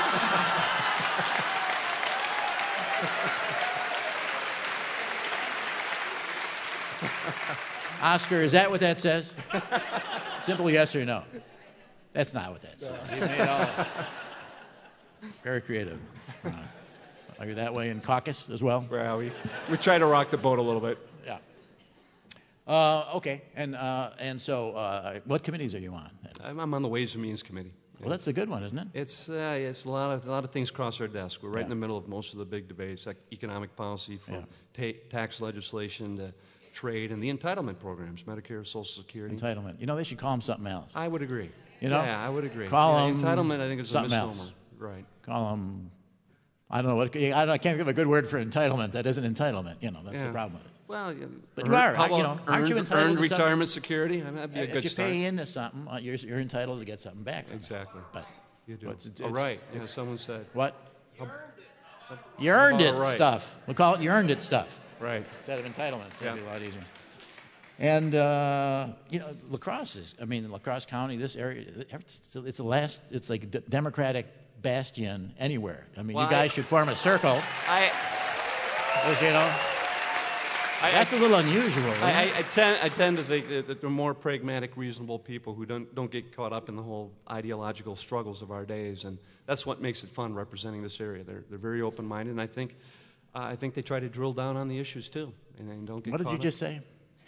[SPEAKER 1] Oscar, is that what that says? Simple yes or no. That's not what that says. You made all that. Very creative. Uh, are you that way in caucus as well?
[SPEAKER 3] Well, we, we try to rock the boat a little bit.
[SPEAKER 1] Yeah. Uh, okay. And uh, and so, uh, what committees are you on?
[SPEAKER 3] I'm, I'm on the Ways and Means Committee.
[SPEAKER 1] Well, that's a good one, isn't it?
[SPEAKER 3] It's uh, it's a lot of a lot of things cross our desk. We're right
[SPEAKER 1] Yeah.
[SPEAKER 3] in the middle of most of the big debates, like economic policy, from
[SPEAKER 1] Yeah.
[SPEAKER 3] ta- tax legislation to trade, and the entitlement programs, Medicare, Social Security.
[SPEAKER 1] Entitlement. You know, they should call them something else.
[SPEAKER 3] I would agree.
[SPEAKER 1] You know?
[SPEAKER 3] Yeah, I would agree.
[SPEAKER 1] Call
[SPEAKER 3] yeah,
[SPEAKER 1] 'em
[SPEAKER 3] entitlement. I think is a
[SPEAKER 1] something
[SPEAKER 3] misnomer.
[SPEAKER 1] else.
[SPEAKER 3] Right.
[SPEAKER 1] Call them, I don't know what, I, don't, I can't give a good word for entitlement. That isn't entitlement. You know, that's
[SPEAKER 3] Yeah.
[SPEAKER 1] the problem with it.
[SPEAKER 3] Well, yeah,
[SPEAKER 1] But you are,
[SPEAKER 3] how
[SPEAKER 1] you
[SPEAKER 3] about
[SPEAKER 1] know, aren't you
[SPEAKER 3] earned-
[SPEAKER 1] entitled
[SPEAKER 3] earned
[SPEAKER 1] to something?
[SPEAKER 3] retirement security? I mean, that'd be a
[SPEAKER 1] If
[SPEAKER 3] good
[SPEAKER 1] you
[SPEAKER 3] start.
[SPEAKER 1] pay into something, uh, you're, you're entitled to get something back from it.
[SPEAKER 3] Exactly.
[SPEAKER 1] But
[SPEAKER 3] You do.
[SPEAKER 1] What's it-
[SPEAKER 3] oh,
[SPEAKER 1] it's-
[SPEAKER 3] right. Yeah,
[SPEAKER 1] it's-
[SPEAKER 3] someone said.
[SPEAKER 1] what? You earned it
[SPEAKER 3] about right?
[SPEAKER 1] stuff. We'll call it you earned it stuff
[SPEAKER 3] Right.
[SPEAKER 1] instead of entitlements. That'd
[SPEAKER 3] Yeah.
[SPEAKER 1] be a lot easier. And, uh, you know, La Crosse is, I mean, La Crosse County, this area, it's, it's the last, it's like a d- Democratic bastion anywhere. I mean,
[SPEAKER 3] Well,
[SPEAKER 1] you guys
[SPEAKER 3] I-
[SPEAKER 1] should form a circle,
[SPEAKER 3] I,
[SPEAKER 1] because, you know,
[SPEAKER 3] I,
[SPEAKER 1] that's a little unusual. isn't
[SPEAKER 3] I,
[SPEAKER 1] it?
[SPEAKER 3] I, I, tend, I tend to think that, that they're more pragmatic, reasonable people who don't, don't get caught up in the whole ideological struggles of our days, and that's what makes it fun representing this area. They're, they're very open-minded, and I think, uh, I think they try to drill down on the issues, too, and they don't get
[SPEAKER 1] What did
[SPEAKER 3] caught
[SPEAKER 1] you
[SPEAKER 3] up.
[SPEAKER 1] just say?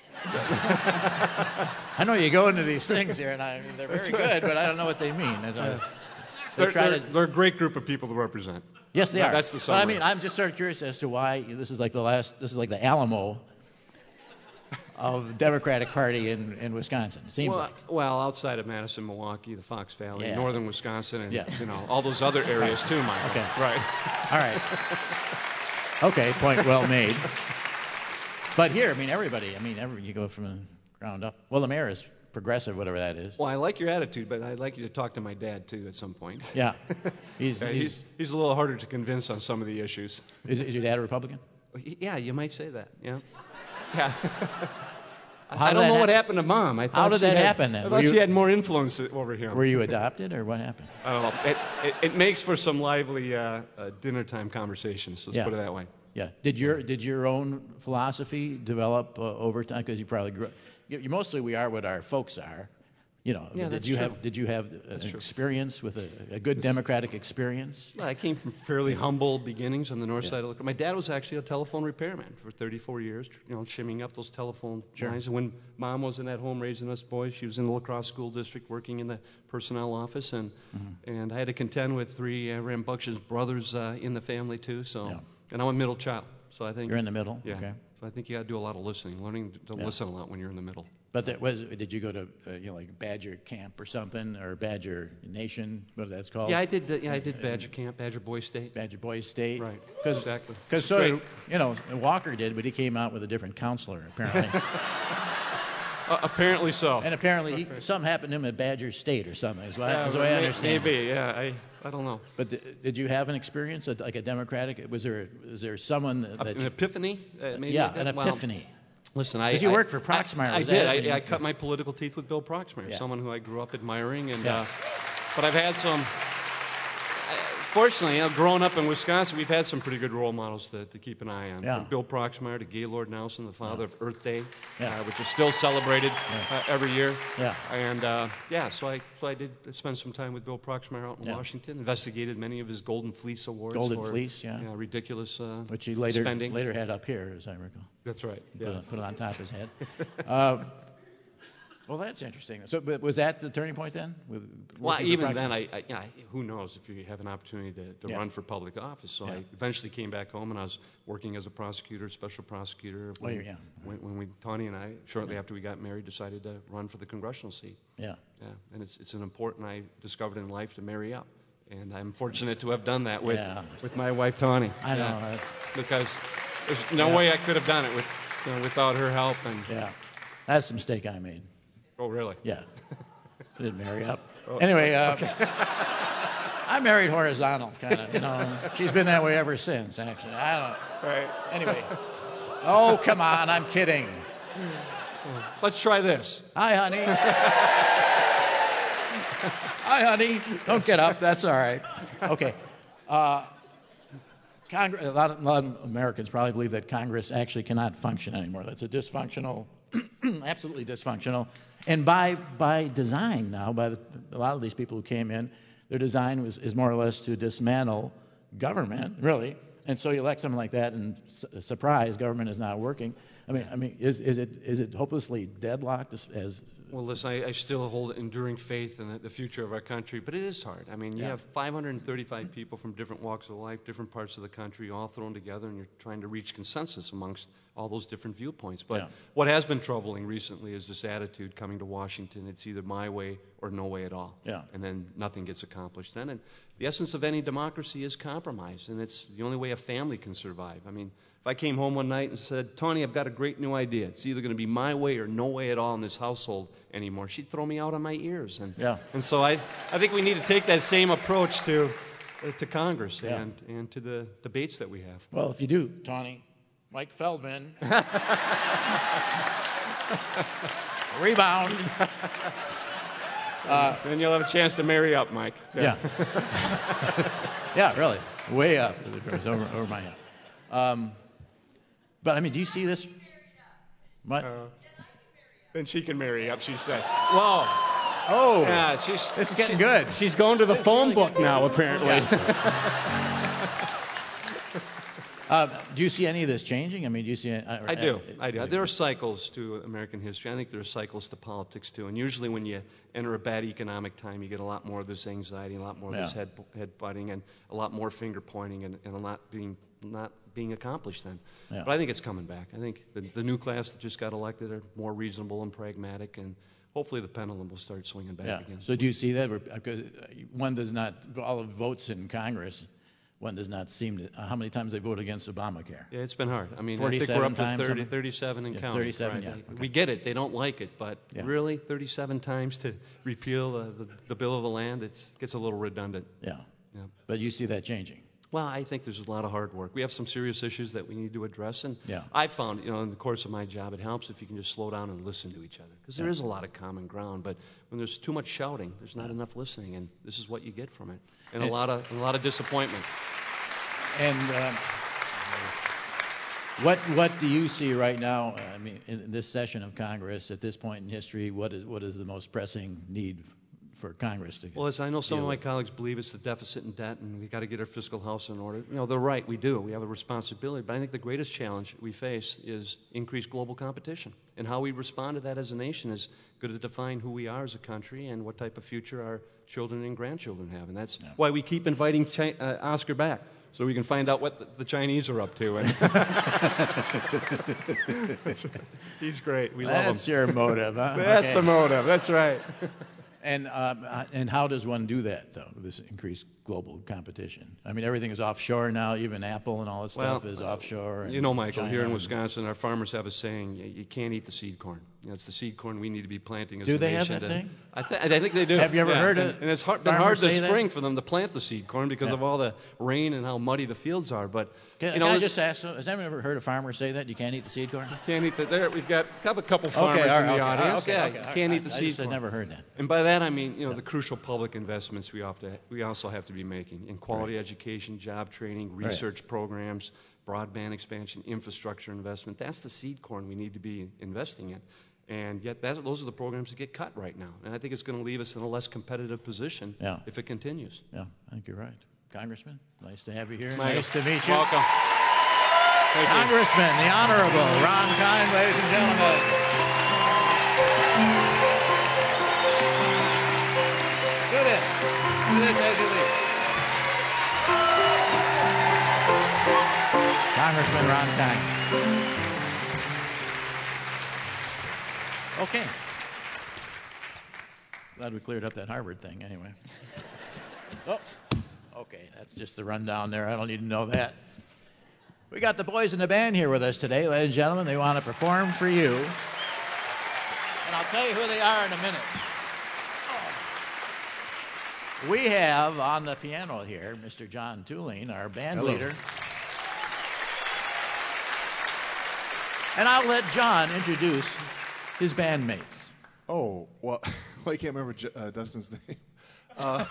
[SPEAKER 1] I know you go into these things here, and I, they're very good, but I don't know what they mean. As I, they
[SPEAKER 3] They're,
[SPEAKER 1] try
[SPEAKER 3] they're,
[SPEAKER 1] to,
[SPEAKER 3] they're a great group of people to represent.
[SPEAKER 1] yes, they
[SPEAKER 3] That-
[SPEAKER 1] are.
[SPEAKER 3] That's the
[SPEAKER 1] But I
[SPEAKER 3] summary.
[SPEAKER 1] mean, I'm just sort of curious as to why this is like the last. This is like the Alamo of the Democratic Party in, in Wisconsin. It seems
[SPEAKER 3] Well,
[SPEAKER 1] like.
[SPEAKER 3] well, outside of Madison, Milwaukee, the Fox Valley,
[SPEAKER 1] Yeah.
[SPEAKER 3] northern Wisconsin, and
[SPEAKER 1] Yeah.
[SPEAKER 3] you know all those other areas too, Michael.
[SPEAKER 1] Okay.
[SPEAKER 3] Right.
[SPEAKER 1] All right. Okay, point well made. But here, I mean, everybody. I mean, every, you go from the ground up. Well, the mayor is progressive, whatever that is.
[SPEAKER 3] Well, I like your attitude, but I'd like you to talk to my dad too at some point.
[SPEAKER 1] Yeah. He's,
[SPEAKER 3] Yeah,
[SPEAKER 1] he's,
[SPEAKER 3] he's he's a little harder to convince on some of the issues.
[SPEAKER 1] is, is your dad a Republican?
[SPEAKER 3] Yeah, you might say that. Yeah. Yeah.
[SPEAKER 1] How
[SPEAKER 3] I
[SPEAKER 1] did
[SPEAKER 3] don't
[SPEAKER 1] that
[SPEAKER 3] know what
[SPEAKER 1] hap-
[SPEAKER 3] happened to Mom. I thought
[SPEAKER 1] How did
[SPEAKER 3] she
[SPEAKER 1] that
[SPEAKER 3] had-
[SPEAKER 1] happen, then?
[SPEAKER 3] I
[SPEAKER 1] Were
[SPEAKER 3] thought
[SPEAKER 1] you-
[SPEAKER 3] she had more influence over him.
[SPEAKER 1] Were you adopted, or what happened?
[SPEAKER 3] I don't know. It, it, it makes for some lively uh, uh, dinner time conversations. Let's
[SPEAKER 1] Yeah.
[SPEAKER 3] put it that way.
[SPEAKER 1] Yeah. Did your did your own philosophy develop uh, over time? Because you probably grew. You, you mostly we are what our folks are. You know.
[SPEAKER 3] Yeah,
[SPEAKER 1] did
[SPEAKER 3] that's
[SPEAKER 1] you
[SPEAKER 3] true.
[SPEAKER 1] have did you have an
[SPEAKER 3] true.
[SPEAKER 1] experience with a, a good democratic experience?
[SPEAKER 3] Yeah, I came from fairly humble beginnings on the north side of the. My dad was actually a telephone repairman for thirty-four years, you know, shimming up those telephone
[SPEAKER 1] Sure.
[SPEAKER 3] lines. And when Mom wasn't at home raising us boys, she was in the La Crosse School District working in the personnel office, and
[SPEAKER 1] Mm-hmm.
[SPEAKER 3] and I had to contend with three uh, rambunctious brothers uh, in the family too. So,
[SPEAKER 1] Yeah.
[SPEAKER 3] and I'm a middle child, so I think
[SPEAKER 1] You're in the middle.
[SPEAKER 3] Yeah.
[SPEAKER 1] Okay.
[SPEAKER 3] So I think you got to do a lot of listening, learning to
[SPEAKER 1] Yeah.
[SPEAKER 3] listen a lot when you're in the middle.
[SPEAKER 1] But that was did you go to uh, you know like Badger Camp or something or Badger Nation? What that's called?
[SPEAKER 3] Yeah, I did. The, yeah, I did Badger Camp, Badger Boy State.
[SPEAKER 1] Badger Boys State.
[SPEAKER 3] Right.
[SPEAKER 1] Cause,
[SPEAKER 3] Exactly.
[SPEAKER 1] Because
[SPEAKER 3] It's
[SPEAKER 1] so
[SPEAKER 3] great.
[SPEAKER 1] you know Walker did, but he came out with a different counselor apparently.
[SPEAKER 3] Uh, apparently so.
[SPEAKER 1] And apparently he, something happened to him at Badger State or something. Is what,
[SPEAKER 3] Yeah,
[SPEAKER 1] is the way I
[SPEAKER 3] may-
[SPEAKER 1] understand. it.
[SPEAKER 3] Maybe. Yeah. I I don't know.
[SPEAKER 1] But th- did you have an experience at, like a democratic? Was there was there someone that, that
[SPEAKER 3] An
[SPEAKER 1] you,
[SPEAKER 3] epiphany? Uh, maybe?
[SPEAKER 1] yeah, an
[SPEAKER 3] Well,
[SPEAKER 1] epiphany?
[SPEAKER 3] Listen, I.
[SPEAKER 1] 'Cause you
[SPEAKER 3] I-
[SPEAKER 1] worked for Proxmire,
[SPEAKER 3] I, I
[SPEAKER 1] was
[SPEAKER 3] did.
[SPEAKER 1] that
[SPEAKER 3] I,
[SPEAKER 1] when you-
[SPEAKER 3] I cut my political teeth with Bill Proxmire,
[SPEAKER 1] Yeah.
[SPEAKER 3] someone who I grew up admiring, and
[SPEAKER 1] Yeah.
[SPEAKER 3] uh, but I've had some. I- Fortunately, you know, growing up in Wisconsin, we've had some pretty good role models to, to keep an eye on.
[SPEAKER 1] Yeah.
[SPEAKER 3] From Bill Proxmire to Gaylord Nelson, the father of Earth Day,
[SPEAKER 1] Yeah.
[SPEAKER 3] uh, which is still celebrated uh, every year.
[SPEAKER 1] Yeah.
[SPEAKER 3] And uh, yeah, so I so I did spend some time with Bill Proxmire out in
[SPEAKER 1] Yeah.
[SPEAKER 3] Washington. Investigated many of his Golden Fleece awards.
[SPEAKER 1] Golden
[SPEAKER 3] for,
[SPEAKER 1] Fleece, yeah.
[SPEAKER 3] ridiculous. Uh,
[SPEAKER 1] Which he later
[SPEAKER 3] spending.
[SPEAKER 1] later had up here, as I recall.
[SPEAKER 3] That's right.
[SPEAKER 1] Put,
[SPEAKER 3] Yeah.
[SPEAKER 1] it, put it on top of his head. um, well, that's interesting. So, but was that the turning point then? With
[SPEAKER 3] Well,
[SPEAKER 1] working for
[SPEAKER 3] even
[SPEAKER 1] Proxmire?
[SPEAKER 3] then, I, I, yeah, who knows if you have an opportunity to, to
[SPEAKER 1] Yeah.
[SPEAKER 3] run for public office. So
[SPEAKER 1] Yeah.
[SPEAKER 3] I eventually came back home, and I was working as a prosecutor, special prosecutor. When,
[SPEAKER 1] you're- yeah.
[SPEAKER 3] when, when we, Tawny and I, shortly after we got married, decided to run for the congressional seat.
[SPEAKER 1] Yeah.
[SPEAKER 3] Yeah, and it's, it's an important, I discovered in life, to marry up. And I'm fortunate to have done that with,
[SPEAKER 1] Yeah.
[SPEAKER 3] with my wife, Tawny.
[SPEAKER 1] I know.
[SPEAKER 3] Yeah.
[SPEAKER 1] that's-
[SPEAKER 3] Because there's no
[SPEAKER 1] Yeah.
[SPEAKER 3] way I could have done it with, you know, without her help. And
[SPEAKER 1] Yeah. That's the mistake I made.
[SPEAKER 3] Oh, really?
[SPEAKER 1] Yeah. I didn't marry up.
[SPEAKER 3] Oh,
[SPEAKER 1] Anyway, uh, I married horizontal, kind of, you know. She's been that way ever since, actually. I don't
[SPEAKER 3] Right.
[SPEAKER 1] Anyway. Oh, come on, I'm kidding.
[SPEAKER 3] Let's try this.
[SPEAKER 1] Hi, honey. Hi, honey. Don't get up. That's all right. Okay. Uh, Congress, a, lot of, a lot of Americans probably believe that Congress actually cannot function anymore. That's a dysfunctional, absolutely dysfunctional. And by by design now, by the, a lot of these people who came in, their design was, is more or less to dismantle government, really. And so you elect something like that, and su- surprise, government is not working. I mean, I mean, is is it is it hopelessly deadlocked as? as
[SPEAKER 3] Well, listen, I, I still hold enduring faith in the, the future of our country, but it is hard. I mean, you
[SPEAKER 1] Yeah.
[SPEAKER 3] have five hundred thirty-five people from different walks of life, different parts of the country, all thrown together, and you're trying to reach consensus amongst all those different viewpoints. But
[SPEAKER 1] Yeah.
[SPEAKER 3] what has been troubling recently is this attitude coming to Washington: it's either my way or no way at all.
[SPEAKER 1] Yeah.
[SPEAKER 3] And then nothing gets accomplished then. And the essence of any democracy is compromise, and it's the only way a family can survive. I mean, if I came home one night and said, Tony, I've got a great new idea. It's either going to be my way or no way at all in this household anymore, she'd throw me out on my ears. And,
[SPEAKER 1] Yeah.
[SPEAKER 3] and so I, I think we need to take that same approach to, uh, to Congress
[SPEAKER 1] Yeah.
[SPEAKER 3] and, and to the debates that we have.
[SPEAKER 1] Well, if you do, Tony, Mike Feldman, rebound.
[SPEAKER 3] Uh, then you'll have a chance to marry up, Mike.
[SPEAKER 1] Yeah. Yeah, really. Way up. Over, over my head. Um, but, I mean, do you see this? What?
[SPEAKER 3] Uh, then she can marry up, she said. Whoa.
[SPEAKER 1] Oh.
[SPEAKER 3] Yeah, she's,
[SPEAKER 1] This is getting
[SPEAKER 3] she-
[SPEAKER 1] good.
[SPEAKER 3] She's going to the phone book now, apparently.
[SPEAKER 1] Uh, do you see any of this changing? I mean, do you see? Uh,
[SPEAKER 3] I do. I do. There are cycles to American history. I think there are cycles to politics, too. And usually when you enter a bad economic time, you get a lot more of this anxiety, a lot more of this
[SPEAKER 1] Yeah.
[SPEAKER 3] head, head butting, and a lot more finger pointing, and, and a lot being not being accomplished then.
[SPEAKER 1] Yeah.
[SPEAKER 3] But I think it's coming back. I think the, the new class that just got elected are more reasonable and pragmatic, and hopefully the pendulum will start swinging back
[SPEAKER 1] Yeah.
[SPEAKER 3] again.
[SPEAKER 1] So do you see that? Because one does not, all the votes in Congress, one does not seem to, uh, how many times they vote against Obamacare?
[SPEAKER 3] Yeah, it's been hard. I mean, I think we're
[SPEAKER 1] forty-seven
[SPEAKER 3] up to
[SPEAKER 1] times,
[SPEAKER 3] thirty,
[SPEAKER 1] something?
[SPEAKER 3] thirty-seven and
[SPEAKER 1] Yeah,
[SPEAKER 3] counting.
[SPEAKER 1] thirty-seven,
[SPEAKER 3] right?
[SPEAKER 1] yeah,
[SPEAKER 3] They-
[SPEAKER 1] okay.
[SPEAKER 3] We get it. They don't like it, but
[SPEAKER 1] Yeah.
[SPEAKER 3] really, thirty-seven times to repeal uh, the, the bill of the land, it gets a little redundant.
[SPEAKER 1] Yeah.
[SPEAKER 3] Yeah.
[SPEAKER 1] But you see that changing?
[SPEAKER 3] Well, I think there's a lot of hard work. We have some serious issues that we need to address, and
[SPEAKER 1] Yeah.
[SPEAKER 3] I found, you know, in the course of my job, it helps if you can just slow down and listen to each other, because there
[SPEAKER 1] Yeah.
[SPEAKER 3] is a lot of common ground. But when there's too much shouting, there's not enough listening, and this is what you get from it, and a
[SPEAKER 1] And-
[SPEAKER 3] lot of and a lot of disappointment.
[SPEAKER 1] And uh, what what do you see right now? I mean, in this session of Congress, at this point in history, what is what is the most pressing need for Congress to?
[SPEAKER 3] Well, as I know some
[SPEAKER 1] deal
[SPEAKER 3] of my
[SPEAKER 1] with?
[SPEAKER 3] colleagues believe it's the deficit and debt, and we got to get our fiscal house in order. You know, they're right. We do. We have a responsibility. But I think the greatest challenge we face is increased global competition, and how we respond to that as a nation is going to define who we are as a country and what type of future our children and grandchildren have. And that's why we keep inviting Chi- uh, Oscar back, so we can find out what the, the Chinese are up to. And he's great. We love him.
[SPEAKER 1] That's your motive, huh?
[SPEAKER 3] That's
[SPEAKER 1] Okay.
[SPEAKER 3] the motive. That's right.
[SPEAKER 1] And um, uh, and how does one do that though? This increased global competition. I mean, everything is offshore now. Even Apple and all that stuff is offshore. And
[SPEAKER 3] You know, Michael, here
[SPEAKER 1] China
[SPEAKER 3] in
[SPEAKER 1] and-
[SPEAKER 3] Wisconsin, our farmers have a saying: you, you can't eat the seed corn. You know, it's the seed corn we need to be planting as
[SPEAKER 1] Do
[SPEAKER 3] a
[SPEAKER 1] they have
[SPEAKER 3] nation
[SPEAKER 1] that
[SPEAKER 3] to-
[SPEAKER 1] saying?
[SPEAKER 3] I, th- I think they do.
[SPEAKER 1] Have you ever
[SPEAKER 3] Yeah.
[SPEAKER 1] heard
[SPEAKER 3] and,
[SPEAKER 1] of
[SPEAKER 3] and it's hard, been hard
[SPEAKER 1] farmers
[SPEAKER 3] this
[SPEAKER 1] say that?
[SPEAKER 3] spring for them to plant the seed corn because
[SPEAKER 1] Yeah.
[SPEAKER 3] of all the rain and how muddy the fields are. But
[SPEAKER 1] Can,
[SPEAKER 3] you know,
[SPEAKER 1] can I
[SPEAKER 3] this-
[SPEAKER 1] just ask? Has anyone ever heard a farmer say that you can't eat the seed corn?
[SPEAKER 3] can't eat the. There, we've got a couple, couple farmers
[SPEAKER 1] okay, all right,
[SPEAKER 3] in the
[SPEAKER 1] okay,
[SPEAKER 3] audience.
[SPEAKER 1] okay,
[SPEAKER 3] yeah,
[SPEAKER 1] okay,
[SPEAKER 3] you
[SPEAKER 1] all
[SPEAKER 3] can't
[SPEAKER 1] right.
[SPEAKER 3] eat the
[SPEAKER 1] I
[SPEAKER 3] seed
[SPEAKER 1] just had
[SPEAKER 3] corn.
[SPEAKER 1] never heard that.
[SPEAKER 3] And by that I mean, you know, the crucial public investments we have to, we also have to be making in quality education, job training,
[SPEAKER 1] Right.
[SPEAKER 3] research programs, broadband expansion, infrastructure investment. That's the seed corn we need to be investing in. And yet, that, those are the programs that get cut right now. And I think it's going to leave us in a less competitive position
[SPEAKER 1] Yeah.
[SPEAKER 3] if it continues.
[SPEAKER 1] Yeah, I think you're right. Congressman, nice to have you here.
[SPEAKER 3] Michael,
[SPEAKER 1] Nice to meet you.
[SPEAKER 3] Welcome. Thank you.
[SPEAKER 1] Congressman, the Honorable Ron Kind, ladies and gentlemen. Do this. Do this as you leave. Congressman Ron Kind. Okay. Glad we cleared up that Harvard thing anyway. Oh, okay. That's just the rundown there. I don't need to know that. We got the boys in the band here with us today, ladies and gentlemen. They want to perform for you. And I'll tell you who they are in a minute. we have on the piano here Mister John Tooling, our band
[SPEAKER 4] Hello.
[SPEAKER 1] leader. And I'll let John introduce his bandmates.
[SPEAKER 4] Oh, well, well I can't remember J- uh, Dustin's name. Uh,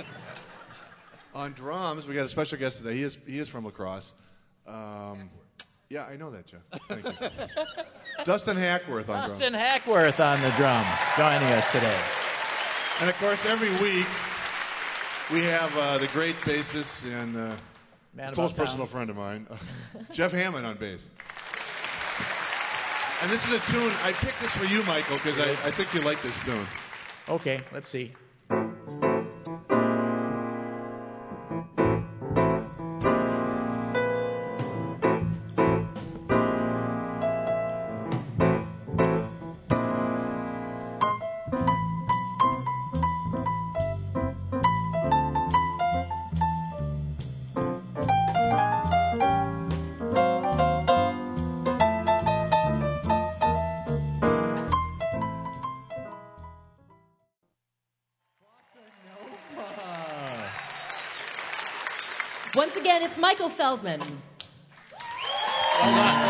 [SPEAKER 4] on drums, we got a special guest today. He is he is from La Crosse. Um, yeah, I know that, Jeff. Thank you. Dustin Hackworth on drums.
[SPEAKER 1] Dustin Hackworth on the drums, joining us today.
[SPEAKER 4] And, of course, every week we have uh, the great bassist and uh,
[SPEAKER 1] Man
[SPEAKER 4] a close
[SPEAKER 1] about
[SPEAKER 4] personal
[SPEAKER 1] town.
[SPEAKER 4] friend of mine, uh, Jeff Hammond on bass. And this is a tune, I picked this for you, Michael, because I, I think you like this tune.
[SPEAKER 1] Okay, let's see.
[SPEAKER 2] Once again, it's Michael Feldman.
[SPEAKER 1] Well done.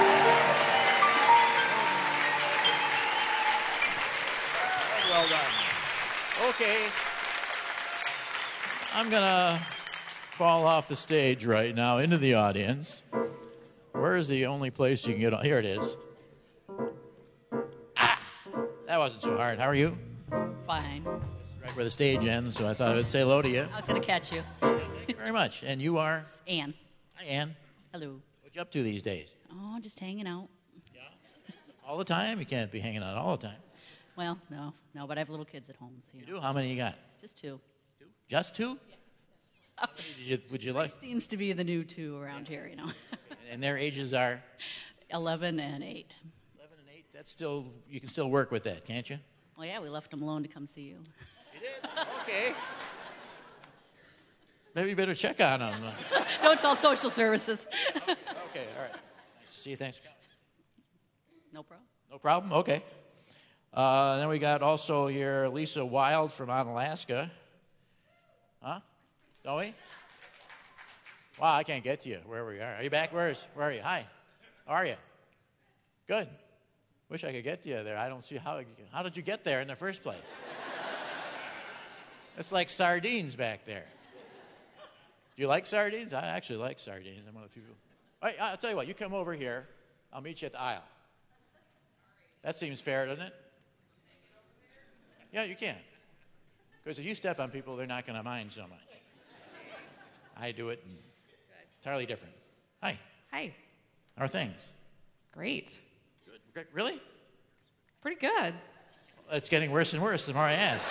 [SPEAKER 1] Well done. Okay. I'm going to fall off the stage right now into the audience. Where is the only place you can get on? Here it is. Ah! That wasn't so hard. How are you?
[SPEAKER 5] Fine.
[SPEAKER 1] Right where the stage ends, so I thought I would say hello to you.
[SPEAKER 5] I was going to catch you.
[SPEAKER 1] Thank you very much. And you are?
[SPEAKER 5] Ann.
[SPEAKER 1] Hi, Ann.
[SPEAKER 5] Hello.
[SPEAKER 1] What you up to these days?
[SPEAKER 5] Oh, just hanging out.
[SPEAKER 1] All the time? You can't be hanging out all the time.
[SPEAKER 5] Well, no, no, but I have little kids at home. So, you,
[SPEAKER 1] You
[SPEAKER 5] know.
[SPEAKER 1] do? How many you got?
[SPEAKER 5] Just two.
[SPEAKER 1] Two? Just two? How many did you, would you like?
[SPEAKER 5] Seems to be the new two around here, you know.
[SPEAKER 1] And their ages are?
[SPEAKER 5] Eleven and eight.
[SPEAKER 1] eleven and eight? That's still, you can still work with that, can't you?
[SPEAKER 5] Well, yeah, we left them alone to come see you.
[SPEAKER 1] You did? Okay. Maybe you better check on them.
[SPEAKER 5] Don't tell social services.
[SPEAKER 1] Okay, all right. Nice to see you. Thanks for coming.
[SPEAKER 5] No problem.
[SPEAKER 1] No problem? Okay. Uh, then we got also here Lisa Wild from Onalaska. Huh? Don't we? Wow, I can't get to you wherever you are. Are you back? Where is? Where are you? Hi. How are you? Good. Wish I could get to you there. I don't see how. How did you get there in the first place? It's like sardines back there. Do you like sardines? I actually like sardines. I'm one of the few people. All right, I'll tell you what. You come over here. I'll meet you at the aisle. That seems fair, doesn't it? Yeah, you can. Because if you step on people, they're not going to mind so much. I do it entirely different. Hi.
[SPEAKER 6] Hi.
[SPEAKER 1] How are things?
[SPEAKER 6] Great.
[SPEAKER 1] Good. Really?
[SPEAKER 6] Pretty good.
[SPEAKER 1] It's getting worse and worse the more I ask.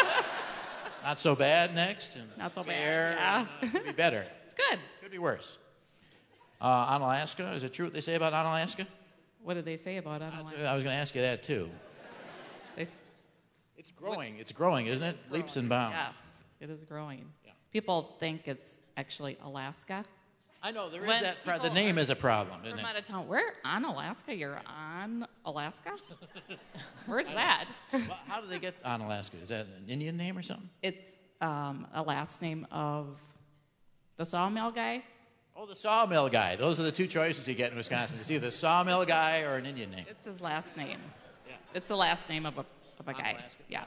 [SPEAKER 1] Not so bad next. And
[SPEAKER 6] Not so bad,
[SPEAKER 1] fair,
[SPEAKER 6] yeah.
[SPEAKER 1] and, uh, could be better.
[SPEAKER 6] It's good.
[SPEAKER 1] Could be worse. Uh, Onalaska, is it true what they say about Onalaska?
[SPEAKER 6] What did they say about it? I don't know.
[SPEAKER 1] I was going to ask you that too.
[SPEAKER 6] They s-
[SPEAKER 1] It's growing. It's growing, isn't it? Leaps and bounds.
[SPEAKER 6] Yes, it is growing.
[SPEAKER 1] Yeah.
[SPEAKER 6] People think it's actually Alaska.
[SPEAKER 1] I know there is
[SPEAKER 6] When
[SPEAKER 1] that. Pro- the
[SPEAKER 6] people
[SPEAKER 1] name
[SPEAKER 6] are
[SPEAKER 1] is a problem, isn't
[SPEAKER 6] From
[SPEAKER 1] it?
[SPEAKER 6] out of town. Where on Alaska? You're on Alaska? Where's that?
[SPEAKER 1] Well, how do they get Onalaska? Is that an Indian name or something?
[SPEAKER 6] It's um, a last name of the sawmill guy.
[SPEAKER 1] Oh, the sawmill guy. Those are the two choices you get in Wisconsin. It's either the sawmill guy or an Indian name.
[SPEAKER 6] It's his last name.
[SPEAKER 1] Yeah.
[SPEAKER 6] It's the last name of a of a guy.
[SPEAKER 1] Alaska?
[SPEAKER 6] Yeah.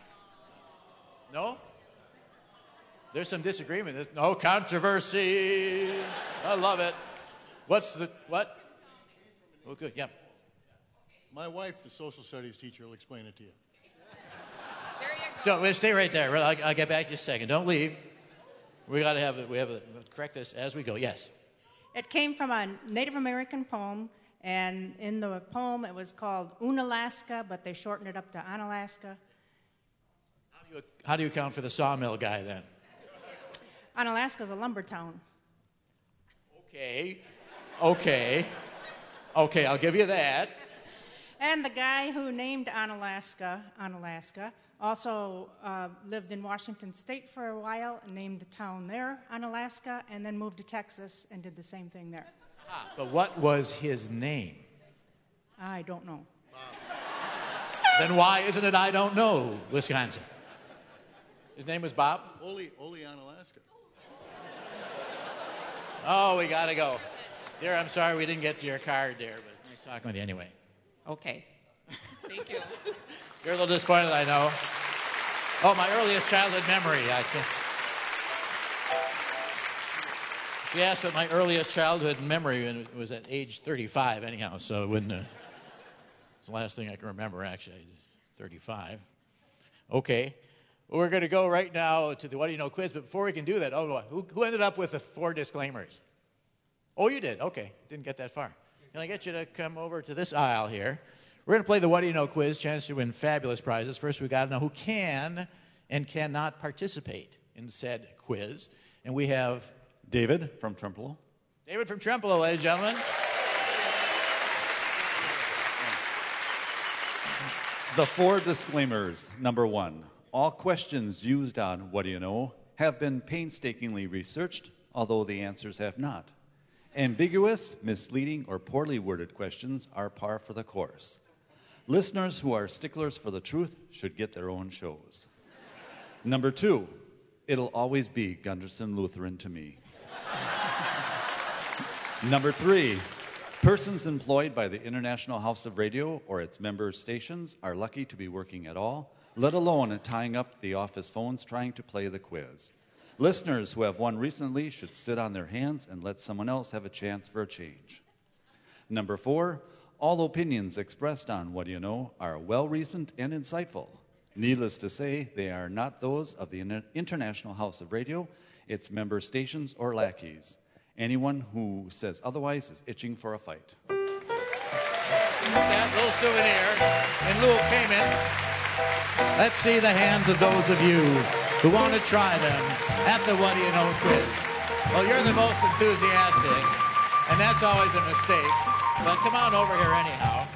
[SPEAKER 1] No? There's some disagreement. There's no controversy. I love it. What's the, what? Oh, good, yeah.
[SPEAKER 7] My wife, the social studies teacher, will explain it to you.
[SPEAKER 6] There you go.
[SPEAKER 1] Don't, well, stay right there. I'll, I'll get back to you in a second. Don't leave. We got to have it. We have to correct this as we go. Yes.
[SPEAKER 8] It came from a Native American poem, and in the poem it was called Unalaska, but they shortened it up to Onalaska.
[SPEAKER 1] How do you, how do you account for the sawmill guy then?
[SPEAKER 8] Onalaska is a lumber town.
[SPEAKER 1] Okay. Okay. Okay, I'll give you that.
[SPEAKER 8] And the guy who named Onalaska, Onalaska, also uh, lived in Washington State for a while and named the town there Onalaska, and then moved to Texas and did the same thing there.
[SPEAKER 1] Ah, but what was his name?
[SPEAKER 8] I don't know.
[SPEAKER 1] Then why isn't it I don't know, Wisconsin? His name was Bob?
[SPEAKER 7] Ole, Ole on Alaska.
[SPEAKER 1] Oh, we got to go. Dear, I'm sorry we didn't get to your card, dear, but nice talking with you anyway.
[SPEAKER 6] Okay. Thank you.
[SPEAKER 1] You're a little disappointed, I know. Oh, my earliest childhood memory. I can... She asked what my earliest childhood memory, and it was at age thirty-five anyhow, so it wouldn't... Uh... It's the last thing I can remember, actually, thirty-five. Okay. Well, we're going to go right now to the What Do You Know quiz, but before we can do that, oh, who, who ended up with the four disclaimers? Oh, you did? Okay. Didn't get that far. Can I get you to come over to this aisle here? We're going to play the What Do You Know quiz, chance to win fabulous prizes. First, we've got to know who can and cannot participate in said quiz. And we have...
[SPEAKER 9] David from Trempealeau.
[SPEAKER 1] David from Trempealeau, ladies and gentlemen.
[SPEAKER 9] The four disclaimers. Number one, all questions used on What Do You Know have been painstakingly researched, although the answers have not. Ambiguous, misleading, or poorly worded questions are par for the course. Listeners who are sticklers for the truth should get their own shows. Number two, it'll always be Gunderson Lutheran to me. Number three, persons employed by the International House of Radio or its member stations are lucky to be working at all, let alone tying up the office phones trying to play the quiz. Listeners who have won recently should sit on their hands and let someone else have a chance for a change. Number four, all opinions expressed on What Do You Know are well-reasoned and insightful. Needless to say, they are not those of the International House of Radio, its member stations, or lackeys. Anyone who says otherwise is itching for a fight.
[SPEAKER 1] That little souvenir in lieu of payment. Let's see the hands of those of you who want to try them at the What Do You Know quiz. Well, you're the most enthusiastic, and that's always a mistake. But come on over here anyhow.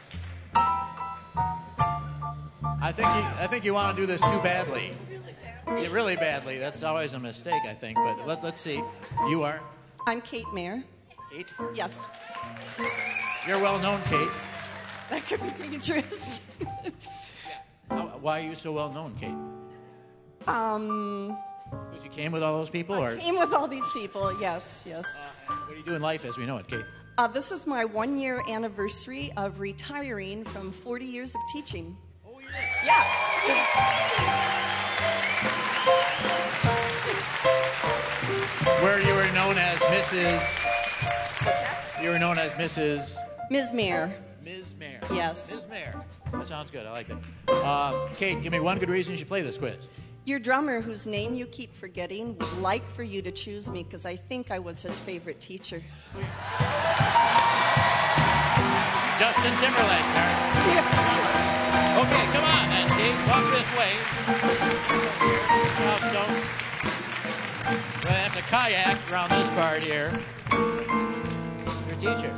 [SPEAKER 1] I think you, I think you want to do this too badly. Yeah, really badly. That's always a mistake, I think. But let, let's see. You are?
[SPEAKER 10] I'm Kate Mayer.
[SPEAKER 1] Kate?
[SPEAKER 10] Yes.
[SPEAKER 1] You're well known, Kate.
[SPEAKER 10] That could be dangerous.
[SPEAKER 1] How, why are you so well known, Kate?
[SPEAKER 10] Um.
[SPEAKER 1] Because you came with all those people, or
[SPEAKER 10] I came with all these people. Yes, yes.
[SPEAKER 1] Uh, what do you do in life as we know it, Kate?
[SPEAKER 10] Uh, this is my one-year anniversary of retiring from forty years of teaching.
[SPEAKER 1] Oh, you did?
[SPEAKER 10] Yeah.
[SPEAKER 1] Where you were known as Missus
[SPEAKER 10] What's that?
[SPEAKER 1] You were known as Missus
[SPEAKER 10] Miz Mayer.
[SPEAKER 1] Miz Mayer.
[SPEAKER 10] Yes.
[SPEAKER 1] Miz Mayer. That sounds good. I like that. Uh, Kate, give me one good reason you should play this quiz.
[SPEAKER 10] Your drummer, whose name you keep forgetting, would like for you to choose me because I think I was his favorite teacher.
[SPEAKER 1] Justin Timberlake, Mary.
[SPEAKER 10] Yeah.
[SPEAKER 1] Okay, come on then, Kate. Walk this way. No, don't. We'll have to kayak around this part here. Your teacher.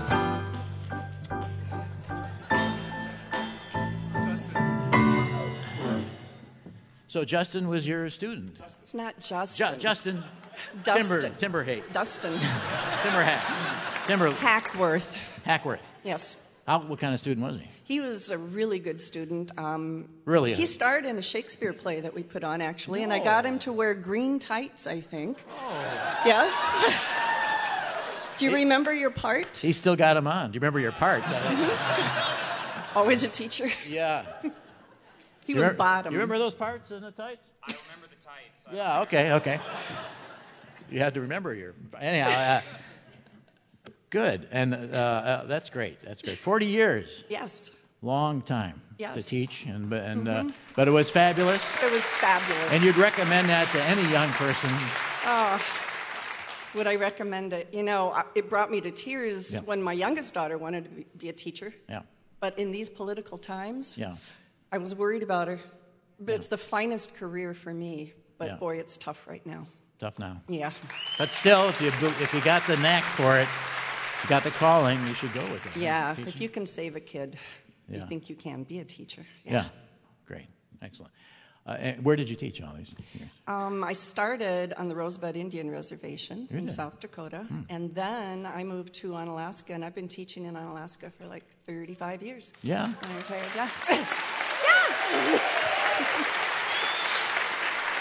[SPEAKER 1] So Justin was your student?
[SPEAKER 10] It's not Justin.
[SPEAKER 1] Ju- Justin
[SPEAKER 10] Dustin.
[SPEAKER 1] Timber, Timberhate.
[SPEAKER 10] Dustin.
[SPEAKER 1] Timberhat. Timber.
[SPEAKER 10] Hackworth.
[SPEAKER 1] Hackworth.
[SPEAKER 10] Yes.
[SPEAKER 1] How, what kind of student was he?
[SPEAKER 10] He was a really good student. Um,
[SPEAKER 1] really?
[SPEAKER 10] He starred in a Shakespeare play that we put on, actually, oh. and I got him to wear green tights, I think.
[SPEAKER 1] Oh.
[SPEAKER 10] Yes? Do you remember your part?
[SPEAKER 1] He still got him on. Do you remember your part?
[SPEAKER 10] Always a teacher.
[SPEAKER 1] Yeah.
[SPEAKER 10] He
[SPEAKER 1] you
[SPEAKER 10] was
[SPEAKER 1] remember,
[SPEAKER 10] bottom.
[SPEAKER 1] You remember those parts in the tights?
[SPEAKER 11] I remember the tights. I
[SPEAKER 1] yeah, okay, okay. You had to remember your... Anyhow, uh, good. And uh, uh, that's great. That's great. forty years.
[SPEAKER 10] Yes.
[SPEAKER 1] Long time
[SPEAKER 10] yes.
[SPEAKER 1] to teach. and and
[SPEAKER 10] mm-hmm.
[SPEAKER 1] uh, But it was fabulous.
[SPEAKER 10] It was fabulous.
[SPEAKER 1] And you'd recommend that to any young person?
[SPEAKER 10] Oh, would I recommend it? You know, it brought me to tears
[SPEAKER 1] yeah.
[SPEAKER 10] when my youngest daughter wanted to be a teacher.
[SPEAKER 1] Yeah.
[SPEAKER 10] But in these political times...
[SPEAKER 1] Yeah.
[SPEAKER 10] I was worried about her, but yeah. it's the finest career for me. But
[SPEAKER 1] yeah.
[SPEAKER 10] boy, it's tough right now.
[SPEAKER 1] Tough now.
[SPEAKER 10] Yeah.
[SPEAKER 1] But still, if you if you got the knack for it, you got the calling, you should go with it.
[SPEAKER 10] Yeah.
[SPEAKER 1] Right?
[SPEAKER 10] If you can save a kid,
[SPEAKER 1] yeah.
[SPEAKER 10] you think you can be a teacher.
[SPEAKER 1] Yeah. yeah. Great. Excellent. Uh, and where did you teach all these years?
[SPEAKER 10] Um, I started on the Rosebud Indian Reservation
[SPEAKER 1] really?
[SPEAKER 10] in South Dakota,
[SPEAKER 1] hmm.
[SPEAKER 10] and then I moved to Onalaska, and I've been teaching in Onalaska for like thirty-five years.
[SPEAKER 1] Yeah.
[SPEAKER 10] Okay. Yeah.